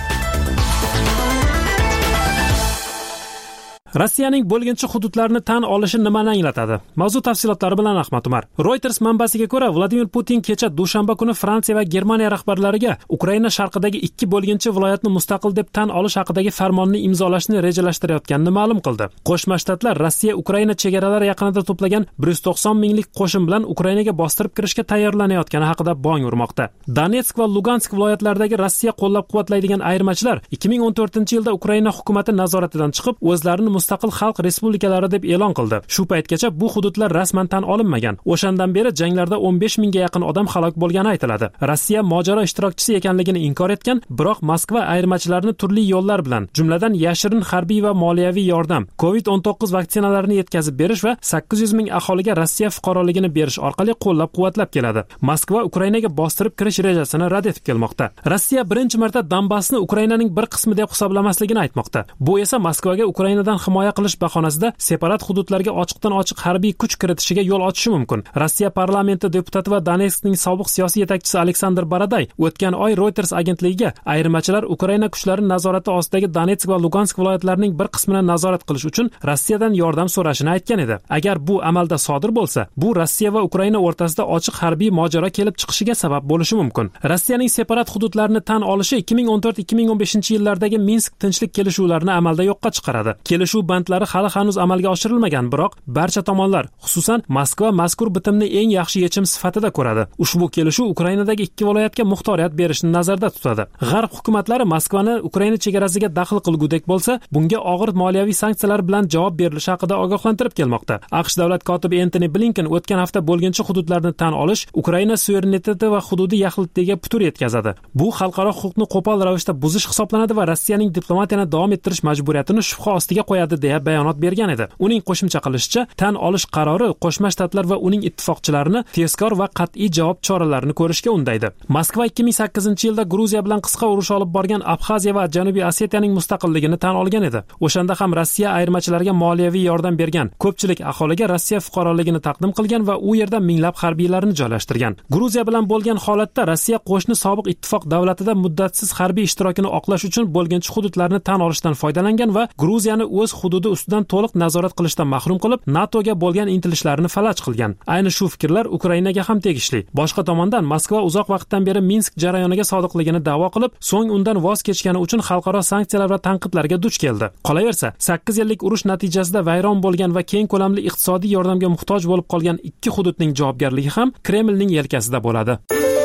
Rossiyaning bo'lginchi hududlarini tan olishi nimani anglatadi? Mavzu tafsilotlari bilan Ahmad Umar. Reuters manbasiga ko'ra, Vladimir Putin kecha dushanba kuni Fransiya va Germaniya rahbarlariga Ukraina sharqidagi 2 bo'lginchi viloyatni mustaqil deb tan olish haqidagi farmonni imzolashni rejalashtirayotganini ma'lum qildi. Qo'shma Shtatlar Rossiya Ukraina chegaralari yaqinida to'plagan 190 minglik qo'shin bilan Ukrainaga bostirib kirishga tayyorlanayotgani haqida bong urmoqda. Donetsk va Lugansk viloyatlaridagi Rossiya qo'llab-quvvatlaydigan ayirmachilar 2014-yilda Ukraina hukumati nazoratidan chiqib, o'zlarini mustaqil xalq respublikalari deb e'lon qildi. Shu paytgacha bu hududlar rasman tan olinmagan. O'shandan beri janglarda 15 mingga yaqin odam halok bo'lgani aytiladi. Rossiya mojaro ishtirokchisi ekanligini inkor etgan, biroq Moskva ayirmachilarni turli yo'llar bilan, jumladan yashirin harbiy va moliyaviy yordam, COVID-19 vaksinalarini yetkazib berish va 800 ming aholiga Rossiya fuqaroligini berish orqali qo'llab-quvvatlab keladi. Moskva Ukrainaga bostirib kirish rejasini rad etib kelmoqda. Rossiya birinchi marta Donbassni Ukrainaning bir qismi deb hisoblamasligini aytmoqda. Bu esa Moskvaga Ukrainadan himoya qilish bahonasida separat hududlarga ochiqdan ochiq harbiy kuch kiritishiga yo'l ochishi mumkin. Rossiya parlamenti deputati va Donetskning sobiq siyosiy yetakchisi Aleksandr Baraday o'tgan oy Reuters agentligiga ayirmachilar Ukraina kuchlari nazorati ostidagi Donetsk va Lugansk viloyatlarining bir qismini nazorat qilish uchun Rossiyadan yordam so'rashini aytgan edi. Agar bu amalda sodir bo'lsa, bu Rossiya va Ukraina o'rtasida ochiq harbiy mojaro kelib chiqishiga sabab bo'lishi mumkin. Rossiyaning separat hududlarini tan olishi 2014-2015-yillardagi Minsk tinchlik kelishuvlarini amalda yo'qqa chiqaradi. Kelishuv bandlari hali hanuz amalga oshirilmagan, biroq barcha tomonlar, xususan Moskva mazkur bitimni eng yaxshi yechim sifatida ko'radi. Ushbu kelishuv Ukrainadagi 2 viloyatga muxtoriyat berishni nazarda tutadi. G'arb hukumatlari Moskvani Ukraina chegarasiga daxl qilgudek bo'lsa, bunga og'ir moliyaviy sanksiyalar bilan javob berilishi haqida ogohlantirib kelmoqda. AQSh davlat kotibi Antony Blinken o'tgan hafta bo'lginchi hududlarni tan olish Ukraina suvereniteti va hududiy yaxlitligiga putur yetkazadi. Bu xalqaro huquqni qo'pol ravishda buzish hisoblanadi va Rossiyaning diplomatiyani davom ettirish majburiyatini shubha ostiga qo'yadi deya bayonot bergan edi. Uning qo'shimcha qilishicha, tan olish qarori Qo'shma Shtatlar va uning ittifoqchilarini tezkor va qat'iy javob choralarini ko'rishga undaydi. Moskva 2008-yilda Gruziya bilan qisqa urush olib borgan Abxaziya va Janubiy Osetiyaning mustaqilligini tan olgan edi. O'shanda ham Rossiya ayirmachilariga moliyaviy yordam bergan, ko'pchilik aholiga Rossiya fuqaroligini taqdim qilgan va u yerda minglab harbiylarni joylashtirgan. Gruziya bilan bo'lgan holatda Rossiya qo'shni sobiq ittifoq davlatida muddatsiz harbiy ishtirokini oqlash uchun bo'lginchi hududlarni tan olishdan foydalangan va Gruziyani o'z hududi ustidan to'liq nazorat qilishdan mahrum qilib, NATOga bo'lgan intilishlarini falaj qilgan. Ayni shu fikrlar Ukrainaga ham tegishli. Boshqa tomondan Moskva uzoq vaqtdan beri Minsk jarayoniga sodiqligini da'vo qilib, so'ng undan voz kechgani uchun xalqaro sanksiyalar va tanqidlarga duch keldi. Qolaversa, 8 yillik urush natijasida vayron bo'lgan va keng ko'lamli iqtisodiy yordamga muhtoj bo'lib qolgan 2 hududning javobgarligi ham Kremlning yelkasida bo'ladi.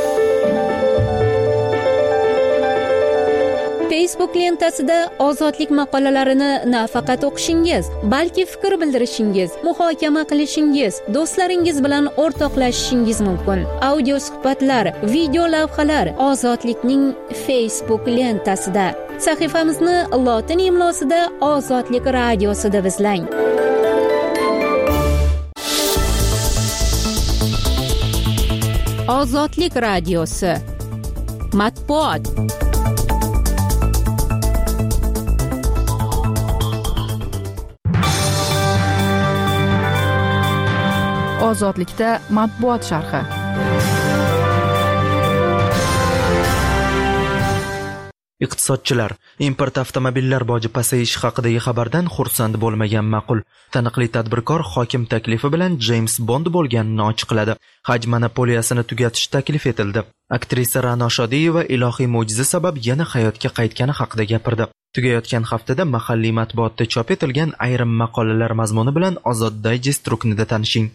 Facebook lentasida ozodlik maqolalarini nafaqat o'qishingiz, balki fikr bildirishingiz, muhokama qilishingiz, do'stlaringiz bilan o'rtoqlashishingiz mumkin. Audio suhbatlar, video lavhalar Ozodlikning Facebook lentasida. Sahifamizni lotin imlosida Ozodlik radiosida izlang. Ozodlik radiosi. Matbuot. Ozodlikda matbuot sharhi. Iqtisodchilar import avtomobillar boji pasayishi haqidagi xabardan xursand bo'lmagan ma'qul. Taniqli tadbirkor hokim taklifi bilan James Bond bo'lganini ochiqladi. Haj monopoliyasini tugatish taklif etildi. Aktrisa Ra'no Shodiyeva ilohiy mo'jiza sabab yana hayotga qaytgani haqida gapirdi. Tugayotgan haftada mahalliy matbuotda chop etilgan ayrim maqolalar mazmuni bilan Ozod Digest ruknida tanishing.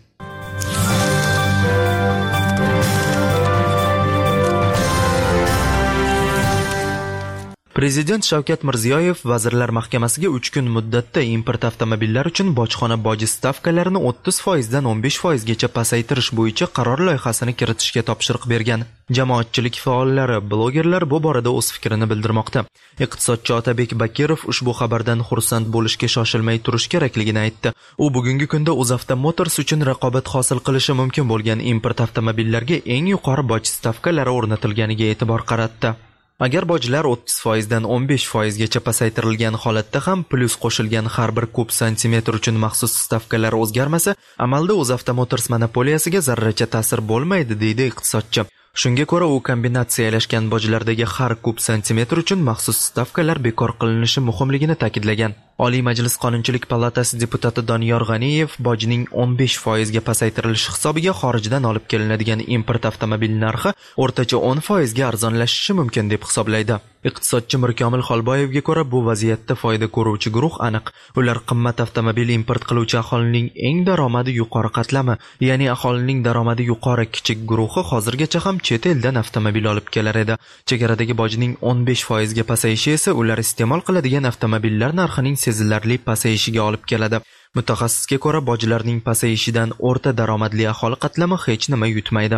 Prezident Shavkat Mirziyoyev Vazirlar Mahkamasiga 3 kun muddatda import avtomobillari uchun bojxona boji stavkalarini 30% dan 15% gacha pasaytirish bo'yicha qaror loyihasini kiritishga topshiriq bergan. Jamoatchilik faollari, blogerlar bu borada o'z fikrini bildirmoqda. Iqtisodchi Otabek Bakirov ushbu xabardan xursand bo'lishga shoshilmay turish kerakligini aytdi. U bugungi kunda UzAvto Motors uchun raqobat hosil qilishi mumkin bo'lgan import avtomobillarga eng yuqori boj stavkalari o'rnatilganiga e'tibor qaratdi. Agar bojlar 30% dan 15% gacha pasaytirilgan holatda ham plyus qo'shilgan har bir kub santimetr uchun maxsus stavkalar o'zgarmasa, amalda UzAvto Motors monopoliyasiga zarracha ta'sir bo'lmaydi, deydi iqtisodchi. Shunga ko'ra, u kombinatsiyalashgan bojlardagi har kub santimetr uchun maxsus stavkalar bekor qilinishi muhimligini ta'kidlagan. Oliy Majlis Qonunchilik palatasi deputati Doniyor G'aniyev bojning 15% ga pasaytirilishi hisobiga xorijdan olib kelinadigan import avtomobil narxi o'rtacha 10% ga arzonlashishi mumkin deb hisoblaydi. Iqtisodchi Mirkomil Xolboyevga ko'ra, bu vaziyatda foyda ko'ruvchi guruh aniq. Ular qimmat avtomobil import qiluvchi aholining eng daromadi yuqori qatlami, ya'ni aholining daromadi yuqori kichik guruhi hozirgacha ham chet eldan avtomobil olib kelar edi. Chegaradagi bojning 15% ga pasayishi esa ular iste'mol qiladigan avtomobillar narxining sezilarli pasayishiga olib keladi. Mutaxassisga ko'ra, bojlarning pasayishidan o'rta daromadli aholi qatlami hech nima yutmaydi.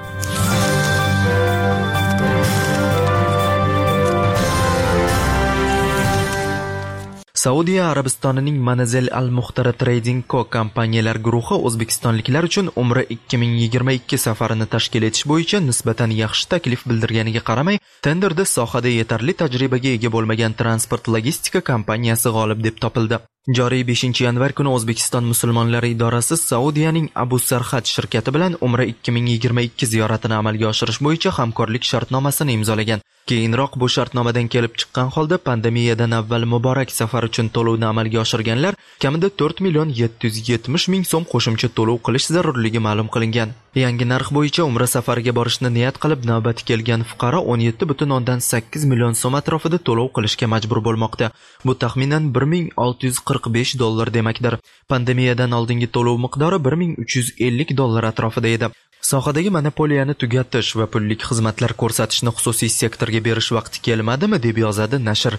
Saudiya Arabistonining Manazil Al-Muhtara Trading Co. kompaniyalar guruhi o'zbekistonliklar uchun Umra 2022 safarini tashkil etish bo'yicha nisbatan yaxshi taklif bildirganiga qaramay, tenderda sohada yetarli tajribaga ega bo'lmagan transport logistika kompaniyasi g'olib deb topildi. Joriy 5-yanvar kuni O'zbekiston musulmonlari idorasi Saudiyaning Abu Sarhad shirkati bilan Umra 2022 ziyoratini amalga oshirish bo'yicha hamkorlik shartnomasini imzolagan. Keyinroq bu shartnomadan kelib chiqqan holda pandemiyadan avval muborak safar uchun to'lovni amalga oshirganlar kamida 4,770,000 so'm qo'shimcha to'lov qilish zarurligi ma'lum qilingan. Yangi narx bo'yicha Umra safariga borishni niyat qilib navbati kelgan fuqaro 17,8 million so'm atrofida to'lov qilishga majbur bo'lmoqda. Bu taxminan $1,645 demakdir. Pandemiyadan oldingi to'lov miqdori $1,350 atrofida edi. Sohadagi monopoliyani tugatish va pullik xizmatlar ko'rsatishni xususiy sektorga berish vaqti kelmadimi, deb yozadi nashr.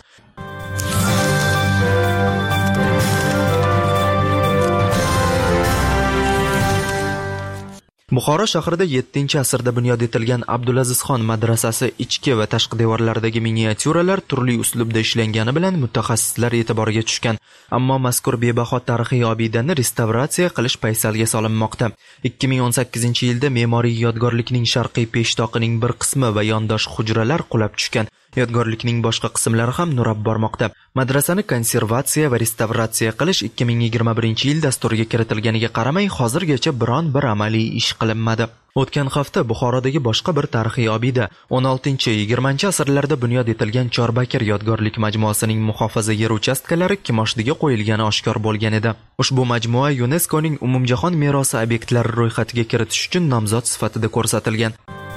Buxoro shahrida 7-asrda bunyod etilgan Abdulazizxon madrasasi ichki va tashqi devorlaridagi miniatyuralar turli uslubda ishlangani bilan mutaxassislar e'tiboriga tushgan. Ammo mazkur bebaho tarixiy obidani restavratsiya qilish paysalga solinmoqda. 2018-yilda me'moriy yodgorlikning sharqiy peshtoqining bir qismi va yondosh hujralar qulab tushgan. Yodgorlikning boshqa qismlari ham nurab bormoqda. Madrasani konservatsiya va restavratsiya qilish 2021-yil dasturiga kiritilganiga qaramay, hozirgacha biron bir amaliy ish qilinmadi. O'tgan hafta Buxorodagi boshqa bir tarixiy obida 16-20 asrlarda bunyod etilgan Chorbakir yodgorlik majmuasining muhofaza yer uchastkalari kimoshdiga qo'yilgani oshkor bo'lgan edi. Ushbu majmua UNESCOning umumjahon merosi obyektlari ro'yxatiga kiritish uchun nomzod sifatida ko'rsatilgan.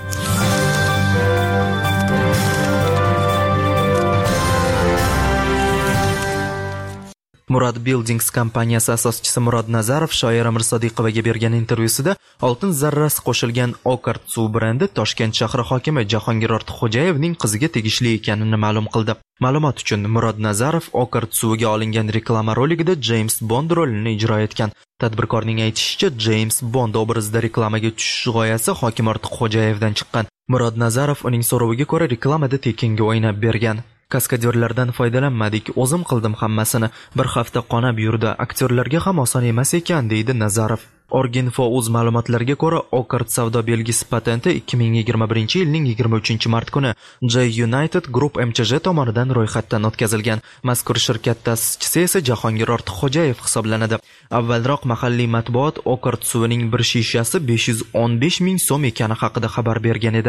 Murad Buildings kompaniyasi asoschisi Murod Nazarov shoira Mirsodiqovaga bergan intervyusida oltin zarrasi qo'shilgan Okart suv brendi Toshkent shahri hokimi Jahongir Ortiqxo'jayevning qiziga tegishli ekanini ma'lum qildi. Ma'lumot uchun, Murod Nazarov Okart suviga olingan reklama roligida James Bond rolini ijro etgan. Tadbirkorning aytishicha, James Bond obrazida reklamaga tushish g'oyasi hokim Ortiqxo'jayevdan chiqqan. Murod Nazarov uning so'roviga ko'ra reklamada tekinga o'ynab bergan. Kaskadyorlardan foydalanmadik, o'zim qildim hammasini. Bir hafta qonab yurdi. Aktyorlarga ham oson emas ekan, deydi Nazarov. Orginfo o'z ma'lumotlariga ko'ra, Okart savdo belgisi patenti 2021-yilning 23-mart kuni J-United Group MCJ tomonidan ro'yxatdan o'tkazilgan. Mazkur shirkat ta'sischisi esa Jahongir Ortiqxo'jayev hisoblanadi. Avvalroq mahalliy matbuot Okart suvining bir shishasi 515 ming so'm ekani haqida xabar bergan edi.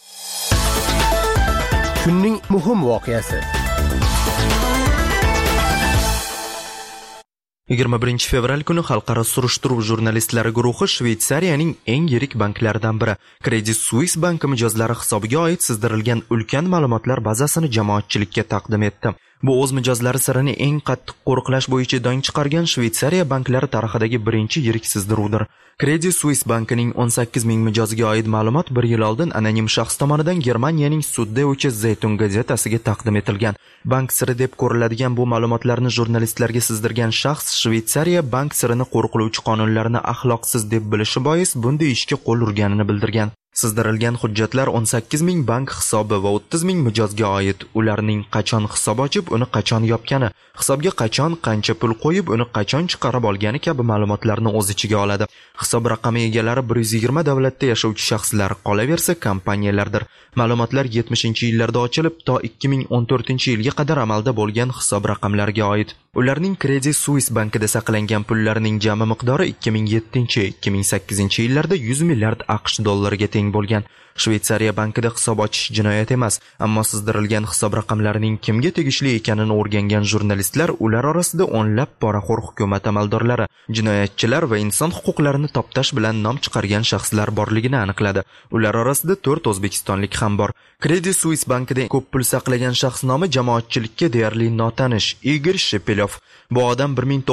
Kunning muhim voqeasi. 21 fevral kuni xalqaro surishtiruv jurnalistlari guruhi Shveysariyaning eng yirik banklaridan biri Credit Suisse banki mijozlari hisobiga oid sizdirilgan ulkan ma'lumotlar bazasini jamoatchilikka taqdim etdi. Bu o'z mijozlari sirini eng qattiq qo'riqlash bo'yicha dong chiqargan Shveysariya banklari tarixidagi birinchi yirik sizdiruvdir. Credit Suisse bankining 18 ming mijoziga oid ma'lumot 1 yil oldin anonim shaxs tomonidan Germaniyaning sudda o'chi Zaytun gazetasiga taqdim etilgan. Bank siri deb ko'riladigan bu ma'lumotlarni jurnalistlarga sizdirgan shaxs Shveysariya bank sirini qo'riqlovchi qonunlarini axloqsiz deb bilishi bois bunday ishga qo'l urganini bildirgan. Sizdirilgan hujjatlar 18 ming bank hisobi va 30 ming mijozga oid. Ularning qachon hisob ochib, uni qachon yopgani, hisobga qachon qancha pul qo'yib, uni qachon chiqarib olgani kabi ma'lumotlarni o'z ichiga oladi. Hisob raqami egalari 120 davlatda yashovchi shaxslar, qolaversa kompaniyalardir. Ma'lumotlar 70-yillarda ochilib, to 2014-yilga qadar amalda bo'lgan hisob raqamlariga oid. Ularning Credit Suisse bankida saqlangan pullarining jami miqdori 2007-2008-yillarda 100 milliard AQSh dollariga teng bo'lgan. Shveysariya bankida hisob ochish jinoyat emas, ammo sizdirilgan hisob raqamlarining kimga tegishli ekanini o'rgangan jurnalistlar ular orasida o'nlab poraxo'r hukumat amaldorlari, jinoyatchilar va inson huquqlarini toptash bilan nom chiqargan shaxslar borligini aniqladi. Ular orasida 4 o'zbekistonlik ham bor. Credit Suisse bankida ko'p pul saqlagan shaxs nomi jamoatchilikka deyarli notanish Igor Shepelov. Bu odam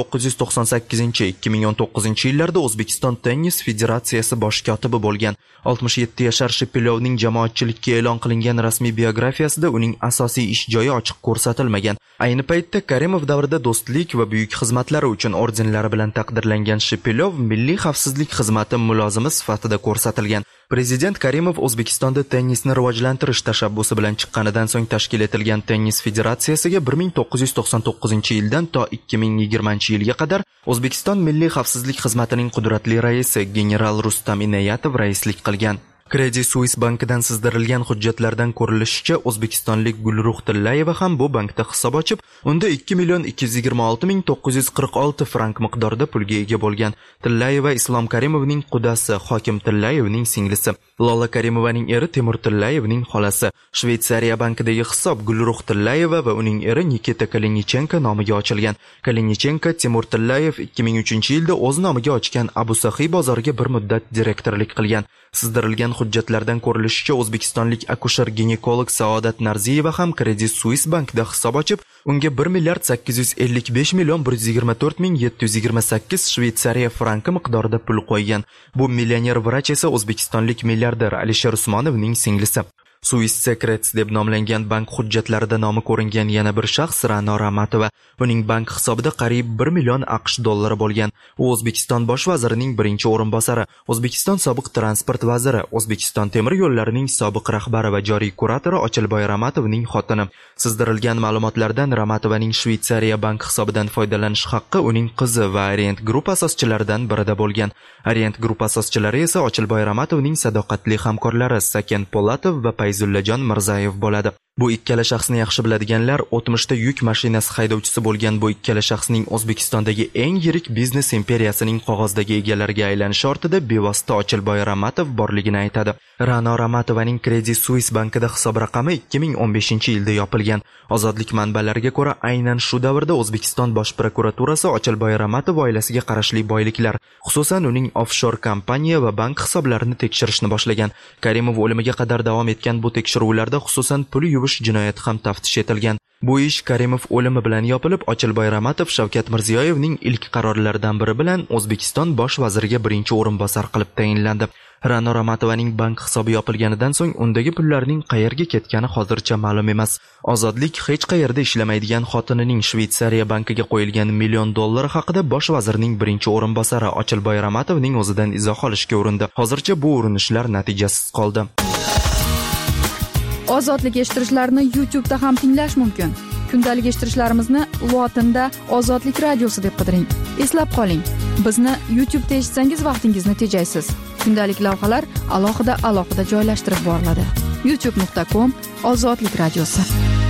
1998-2019-yillarda O'zbekiston tennis federatsiyasi bosh kotibi bo'lgan. 67 yashar Shepelovning jamoatchilikka e'lon qilingan rasmiy biografiyasida uning asosiy ish joyi ochiq ko'rsatilmagan. Ayni paytda Karimov davrida do'stlik va buyuk xizmatlari uchun ordenlari bilan taqdirlangan Shepelov Milliy xavfsizlik xizmati mulozimi sifatida ko'rsatilgan. Prezident Karimov O'zbekistonda tennisni rivojlantirish tashabbusi bilan chiqqanidan so'ng tashkil etilgan tennis federatsiyasiga 1999-yildan to 2020-yilga qadar O'zbekiston Milliy xavfsizlik xizmatining qudratli raisi general Rustam Inoyatov raislik qilgan. Credit Suisse bankidan sizdirilgan hujjatlardan ko'rilishicha, o'zbekistonlik Gulruh Tillayeva ham bu bankda hisob ochib, unda 2,226,946 frank miqdorida pulga ega bo'lgan. Tillayeva Islom Karimovning qudasi, Hokim Tillayevning singlisi. Lola Karimovaning eri Temur Tillayevning xolasi. Shveysariya bankidagi hisob Gulruh Tillayeva va uning eri Nikita Kalinichenko nomiga ochilgan. Kalinichenko Temur Tillayev 2003-yilda o'z nomiga ochgan Abu Saxiy bozoriga bir muddat direktorlik qilgan. Sizdirilgan hujjatlardan ko'rilishicha, o'zbekistonlik akusher-ginekolog Saodat Narziyeva ham Credit Suisse bankida hisob ochib, unga 1,855,124,728 Shveysariya franki miqdorida pul qo'ygan. Bu millioner vrach esa o'zbekistonlik milliarder Alisher Usmonovning singlisi. Swiss Secrets deb nomlangan bank hujjatlarida nomi ko'ringan yana bir shaxs Ra'no Ramatova. Uning bank hisobida qariyb 1 million AQSh dollari bo'lgan. U O'zbekiston bosh vazirining birinchi o'rinbosari, O'zbekiston sobiq transport vaziri, O'zbekiston temir yo'llarining sobiq rahbari va joriy kuratori Ochilboy Ramatovning xotini. Sizdirilgan ma'lumotlardan Ramatovaning Shveysariya bank hisobidan foydalanish haqqi uning qizi va Orient Group asoschilaridan birida bo'lgan. Orient Group asoschilari esa Ochilboy Ramatovning sadoqatli hamkorlari Saken Polatov va Fayzullajon Mirzayev bo'ladi. Bu ikkala shaxsni yaxshi biladiganlar, o'tmishda yuk mashinasi haydovchisi bo'lgan bu ikkala shaxsning O'zbekistondagi eng yirik biznes imperiyasining qog'ozdagi egalariga aylanishi ortida bevosita Ochilboy Ramatov borligini aytadi. Ra'no Ramatovaning Credit Suisse bankida hisob raqami 2015-yilda yopilgan. Ozodlik manbalariga ko'ra, aynan shu davrda O'zbekiston bosh prokuraturasi Ochilboy Ramatov oilasiga qarashli boyliklar, xususan uning offshore kompaniya va bank hisoblarini tekshirishni boshlagan. Karimov o'limiga qadar davom etgan bu tekshiruvlarda xususan pul yuvish jinoyati ham taftish etilgan. Bu ish Karimov o'limi bilan yopilib, Ochilboy Ramatov Shavkat Mirziyoyevning ilk qarorlaridan biri bilan O'zbekiston bosh vaziriga birinchi o'rinbosar qilib tayinlandi. Ra'no Ramatovaning bank hisobi yopilganidan so'ng undagi pullarning qayerga ketgani hozircha ma'lum emas. Ozodlik hech qayerda ishlamaydigan xotinining Shveysariya bankiga qo'yilgan $1 million haqida bosh vazirning birinchi o'rinbosari Ochilboy Ramatovning o'zidan izoh olishga urindi. Hozircha bu urinishlar natijasiz qoldi. Ozodlik eshittirishlarni YouTube'da ham tinglash mumkin. Kundalik eshittirishlarimizni lotinda Ozodlik radiosi deb qidiring. Eslab qoling, bizni YouTube'da eshitsangiz vaqtingizni tejaysiz. Kundalik lavhalar alohida joylashtirib boriladi. youtube.com/ozodlik radiosi.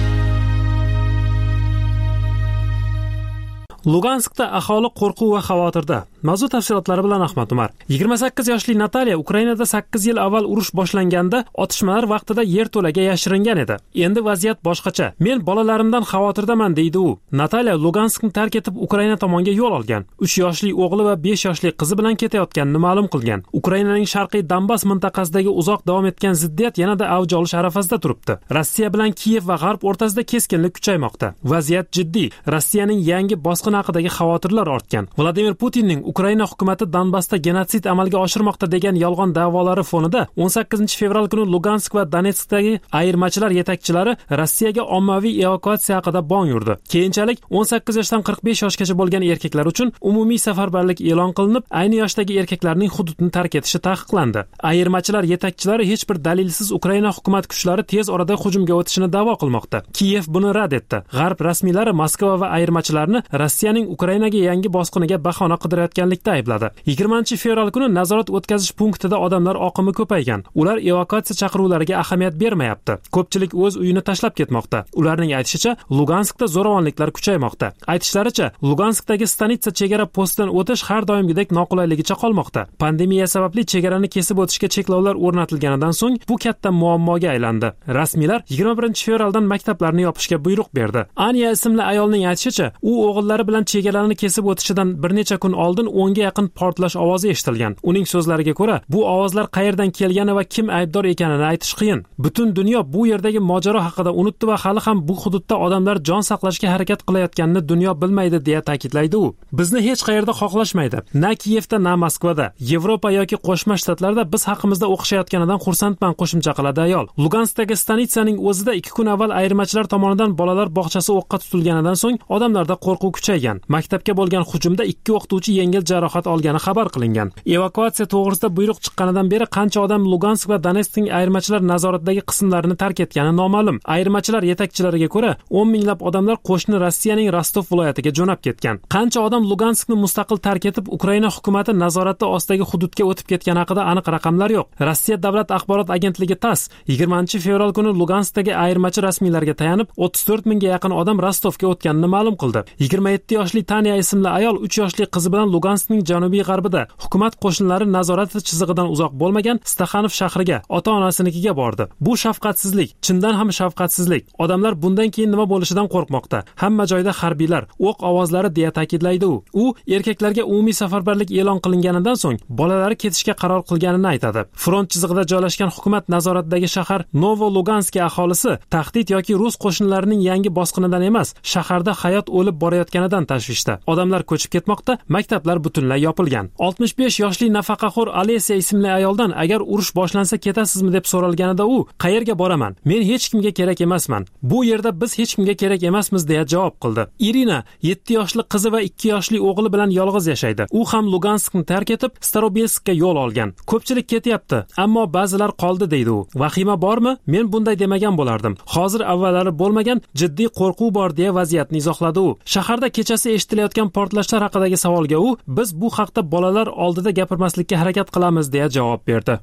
Luganskda aholi qo'rquv va xavotirda. Mavzu tafsilotlari bilan Ahmad Umar. 28 yoshli Natalya Ukrainada 8 yil avval urush boshlanganda otishmalar vaqtida yerto'laga yashiringan edi. Endi vaziyat boshqacha. Men bolalarimdan xavotirdaman deydi u. Natalya Luganskni tark etib Ukraina tomonga yo'l olgan. 3 yoshli o'g'li va 5 yoshli qizi bilan ketayotganini ma'lum qilgan. Ukrainaning sharqiy Donbas mintaqasidagi uzoq davom etgan ziddiyat yanada avj olish arafasida turibdi. Rossiya bilan Kiyev va G'arb o'rtasida keskinlik kuchaymoqda. Vaziyat jiddiy. Rossiyaning yangi bosqin haqidagi xavotirlar ortgan. Vladimir Putinning Ukraina hukumati Donbassda genotsid amalga oshirmoqda degan yolg'on da'volari fonida 18 fevral kuni Lugansk va Donetskdagi ayirmachilar yetakchilari Rossiyaga ommaviy evakuatsiya haqida bong urdi. Keyinchalik 18 yoshdan 45 yoshgacha bo'lgan erkaklar uchun umumiy safarbarlik e'lon qilinib, ayni yoshdagi erkaklarning hududni tark etishi taqiqlandi. Ayirmachilar yetakchilari hech bir dalilsiz Ukraina hukumat kuchlari tez orada hujumga o'tishini da'vo qilmoqda. Kiyev buni rad etdi. G'arb rasmiylari Moskva va ayirmachilarni Rossiyaning Ukrainaga yangi bosqiniga bahona qidirayotganlikda aybladi. 20 fevral kuni nazorat o'tkazish punktida odamlar oqimi ko'paygan. Ular evakuatsiya chaqiruvlariga ahamiyat bermayapti. Ko'pchilik o'z uyini tashlab ketmoqda. Ularning aytishicha, Luganskda zo'ravonliklar kuchaymoqda. Aytishlaricha, Luganskdagi stanitsa chegara postidan o'tish har doimgidek noqulayligicha qolmoqda. Pandemiya sababli chegarani kesib o'tishga cheklovlar o'rnatilganidan so'ng bu katta muammoga aylandi. Rasmiylar 21 fevraldan maktablarni yopishga buyruq berdi. Anya ismli ayolning aytishicha, u o'g'illari bilan chegaralarni kesib o'tishidan bir necha kun oldin 10 ga yaqin portlash ovozi eshitilgan. Uning so'zlariga ko'ra, bu ovozlar qayerdan kelgani va kim aybdor ekanini aytish qiyin. Butun dunyo bu yerdagi mojaro haqida unutdi va hali ham bu hududda odamlar jon saqlashga harakat qilayotganini dunyo bilmaydi deya ta'kidlaydi u. Bizni hech qayerda xohlashmaydi. Na Kiyevda, na Moskvada, Yevropa yoki Qo'shma Shtatlarda biz haqimizda o'qishayotganidan xursandman, qo'shimcha qiladi ayol. Luganskdagi stanitsaning o'zida 2 kun avval ayirmachilar tomonidan bolalar bog'chasi o'qqa tutilganidan so'ng odamlarda qo'rquv kuchaygan. Maktabga bo'lgan hujumda 2 o'qituvchi yengil jarohat olgani xabar qilingan. Evakuatsiya to'g'risida buyruq chiqqanidan beri qancha odam Lugansk va Donetskning ayirmachilar nazoratidagi qismlarini tark etgani noma'lum. Ayirmachilar yetakchilariga ko'ra, 10 minglab odamlar qo'shni Rossiyaning Rostov viloyatiga jo'nab ketgan. Qancha odam Luganskni mustaqil tark etib, Ukraina hukumati nazorati ostidagi hududga o'tib ketgani haqida aniq raqamlar yo'q. Rossiya davlat axborot agentligi TASS 20 fevral kuni Luganskdagi ayirmachi rasmiylarga tayanib, 34 mingga yaqin odam Rostovga o'tganini ma'lum qildi. 27 yoshli Tanya ismli ayol 3 yoshli qizi bilan Luganskning janubiy g'arbida hukumat qo'shinlari nazorati chizig'idan uzoq bo'lmagan Staxanov shahriga ota-onasinikiga bordi. Bu shafqatsizlik, chindan ham shafqatsizlik. Odamlar bundan keyin nima bo'lishidan qo'rqmoqda. Hamma joyda harbiylar, o'q ovozlari deya ta'kidlaydi u. U erkaklarga umumiy safarbarlik e'lon qilinganidan so'ng bolalari ketishga qaror qilganini aytadi. Front chizig'ida joylashgan hukumat nazoratidagi shahar Novo-Lugansk aholisi tahdid yoki rus qo'shinlarining yangi bosqinidan emas, shaharda hayot o'lib borayotganidan tashvishda. Odamlar ko'chib ketmoqda, maktablar butunlay yopilgan. 65 yoshli nafaqaxo'r Alesiya ismli ayoldan agar urush boshlansa ketasizmi deb so'ralganida u, qayerga boraman? Men hech kimga kerak emasman. Bu yerda biz hech kimga kerak emasmiz deya javob qildi. Irina 7 yoshli qizi va 2 yoshli o'g'li bilan yolg'iz yashaydi. U ham Luganskni tark etib, Starobelskka yo'l olgan. Ko'pchilik ketyapti, ammo ba'zilar qoldi deydi u. Vahima bormi? Men bunday demagan bo'lardim. Hozir avvallari bo'lmagan jiddiy qo'rquv bor deya vaziyatni izohladi u. Shaharda kechasi eshitilayotgan portlashlar haqidagi savolga u, biz bu haqda bolalar oldida gapirmaslikka harakat qilamiz deya javob berdi.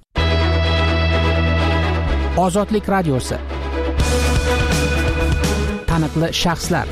Ozodlik radiosi. Taniqli shaxslar.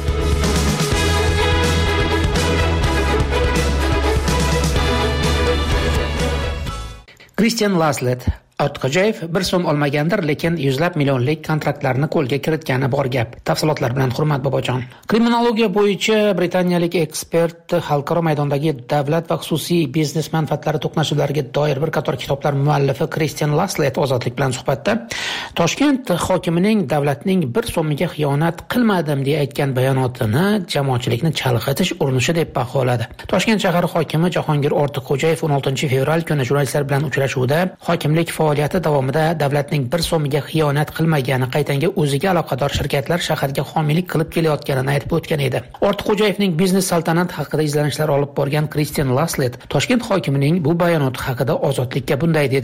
Christian Laslet Ortiqxo'jayev 1 so'm olmagandir, lekin yuzlab millionlik kontraktlarni qo'lga kiritgani bor gap. Tafsilotlar bilan Hurmat Bobojon. Kriminologiya bo'yicha britaniyalik ekspert xalqaro maydondagi davlat va xususiy biznes manfaatlari to'qnashuvlariga doir bir qator kitoblar muallifi Christian Laslet Ozodlik bilan suhbatda Toshkent hokimining davlatning 1 so'miga xiyonat qilmadim deya aytgan bayonotini jamoatchilikni chalg'itish urinishi deb baholadi. Toshkent shahar hokimi Jahongir Ortiqxo'jayev 16 fevral kuni jurnalistlar bilan uchrashuvda hokimlik faoliyati davomida davlatning 1 so'miga xiyonat qilmagani, qaytanga o'ziga aloqador shirkatlar shaharga homiylik qilib kelayotganini aytib o'tgan edi. Ortiqxo'jayevning biznes saltanat haqida izlanishlar olib borgan Christian Laslet Toshkent hokimining bu bayonoti haqida Ozodlikka bunday dedi.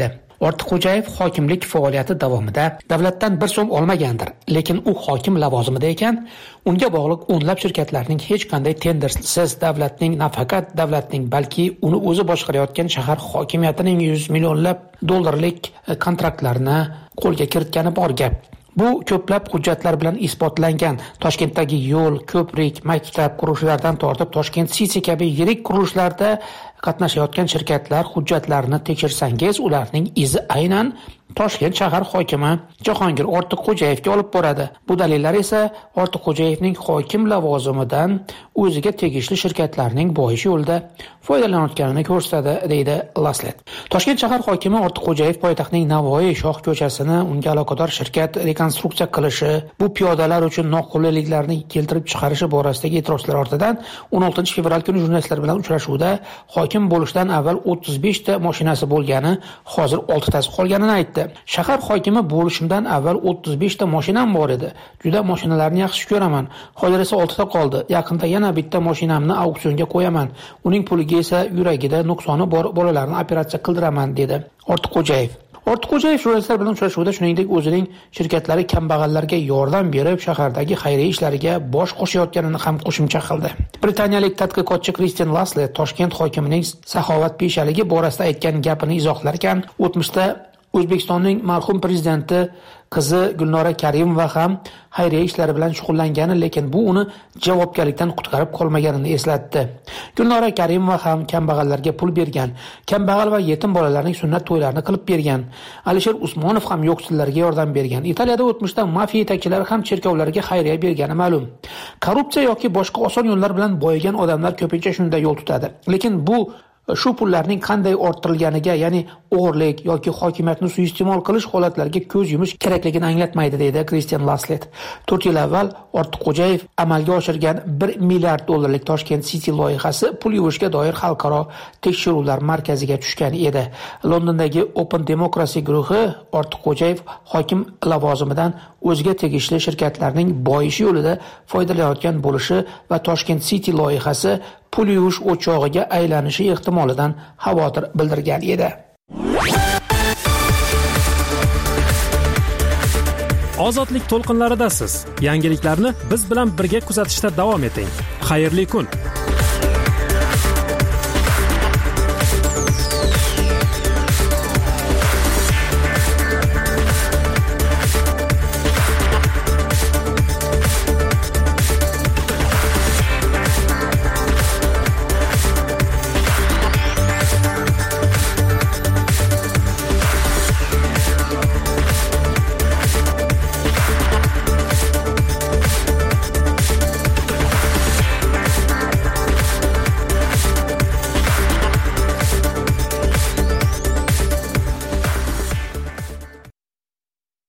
Ortiqxo'jayev hokimlik faoliyati davomida davlatdan bir so'm olmagandir, lekin u hokim lavozimida ekan, unga bog'liq o'nlab shirkatlarning hech qanday tendersiz davlatning, nafaqat davlatning, balki uni o'zi boshqarayotgan shahar hokimiyatining 100 millionlab dollarlik kontraktlarini qo'lga kiritgani bor gap. Bu ko'plab hujjatlar bilan isbotlangan. Toshkentdagi yo'l, ko'prik, maktab qurilishlardan tortib Toshkent City kabi yirik qurilishlarda qatnashayotgan shirkatlar hujjatlarini tekshirsangiz, ularning izi aynan Toshkent shahar hokimi Jahongir Ortiqxo'jayevga olib boradi. Bu dalillar esa Ortiqxo'jayevning hokim lavozimidan o'ziga tegishli shirkatlarning boyish yo'lida foydalanayotganini ko'rsatadi, deydi Laslet. Toshkent shahar hokimi Ortiqxo'jayev poytaxtning Navoiy shoh ko'chasini unga aloqador shirkat rekonstruksiya qilishi, bu piyodalar uchun noqulayliklarni keltirib chiqarishi borasidagi e'tirozlar ortidan 16 fevral kuni jurnalistlar bilan uchrashuvda hokim bo'lishdan avval 35 ta mashinasi bo'lgani, hozir 6 tasi qolganini aytdi. Shahar hokimi bo'lishimdan avval 35 ta mashinam bor edi. Juda mashinalarni yaxshi ko'raman. Hozir esa 6 ta qoldi. Yaqinda yana bitta mashinamni auksionga qo'yaman. Uning puliga esa yuragida nuqsoni bor bolalarni operatsiya qildiraman, dedi Ortiqxo'jayev. Ortiqxo'jayev jurnalistlar bilan uchrashuvda shuningdek o'zining shirkatlari kambag'allarga yordam berib, shahardagi xayriya ishlariga bosh qo'shayotganini ham qo'shimcha qildi. Britaniyalik tadqiqotchi Christian Laslet Toshkent hokimining saxovatpeshaligi borasida aytgan gapini izohlarkan, o'tmishda O'zbekistonning marhum prezidenti qizi Gulnora Karimova ham xayriya ishlari bilan shug'ullangani, lekin bu uni javobgarlikdan qutqarib qolmaganini eslatdi. Gulnora Karimova ham kambag'allarga pul bergan, kambag'al va yetim bolalarning sunnat to'ylarini qilib bergan. Alisher Usmonov ham yo'qsillarga yordam bergan. Italiyada o'tmishda mafiya yetakchilari ham cherkovlarga xayriya bergani ma'lum. Korrupsiya yoki boshqa oson yo'llar bilan boyigan odamlar ko'pincha shunday yo'l tutadi. Lekin bu shu pullarning qanday orttirilganiga, ya'ni o'g'irlik yoki hokimiyatni suiiste'mol qilish holatlariga ko'z yumish kerakligini anglatmaydi, deydi Christian Laslet. 4 yil avval Ortiqxo'jayev amalga oshirgan 1 milliard dollarlik Toshkent City loyihasi pul yuvishga doir xalqaro tekshiruvlar markaziga tushgan edi. Londondagi Open Democracy guruhi Ortiqxo'jayev hokim lavozimidan o'ziga tegishli shirkatlarning boyishi yo'lida foydalanayotgan bo'lishi va Toshkent City loyihasi pul yuvish o'chog'iga aylanishi ehtimolidan xavotir bildirgan edi. Ozodlik to'lqinlaridasiz. Yangiliklarni biz bilan birga kuzatishda davom eting. Xayrli kun.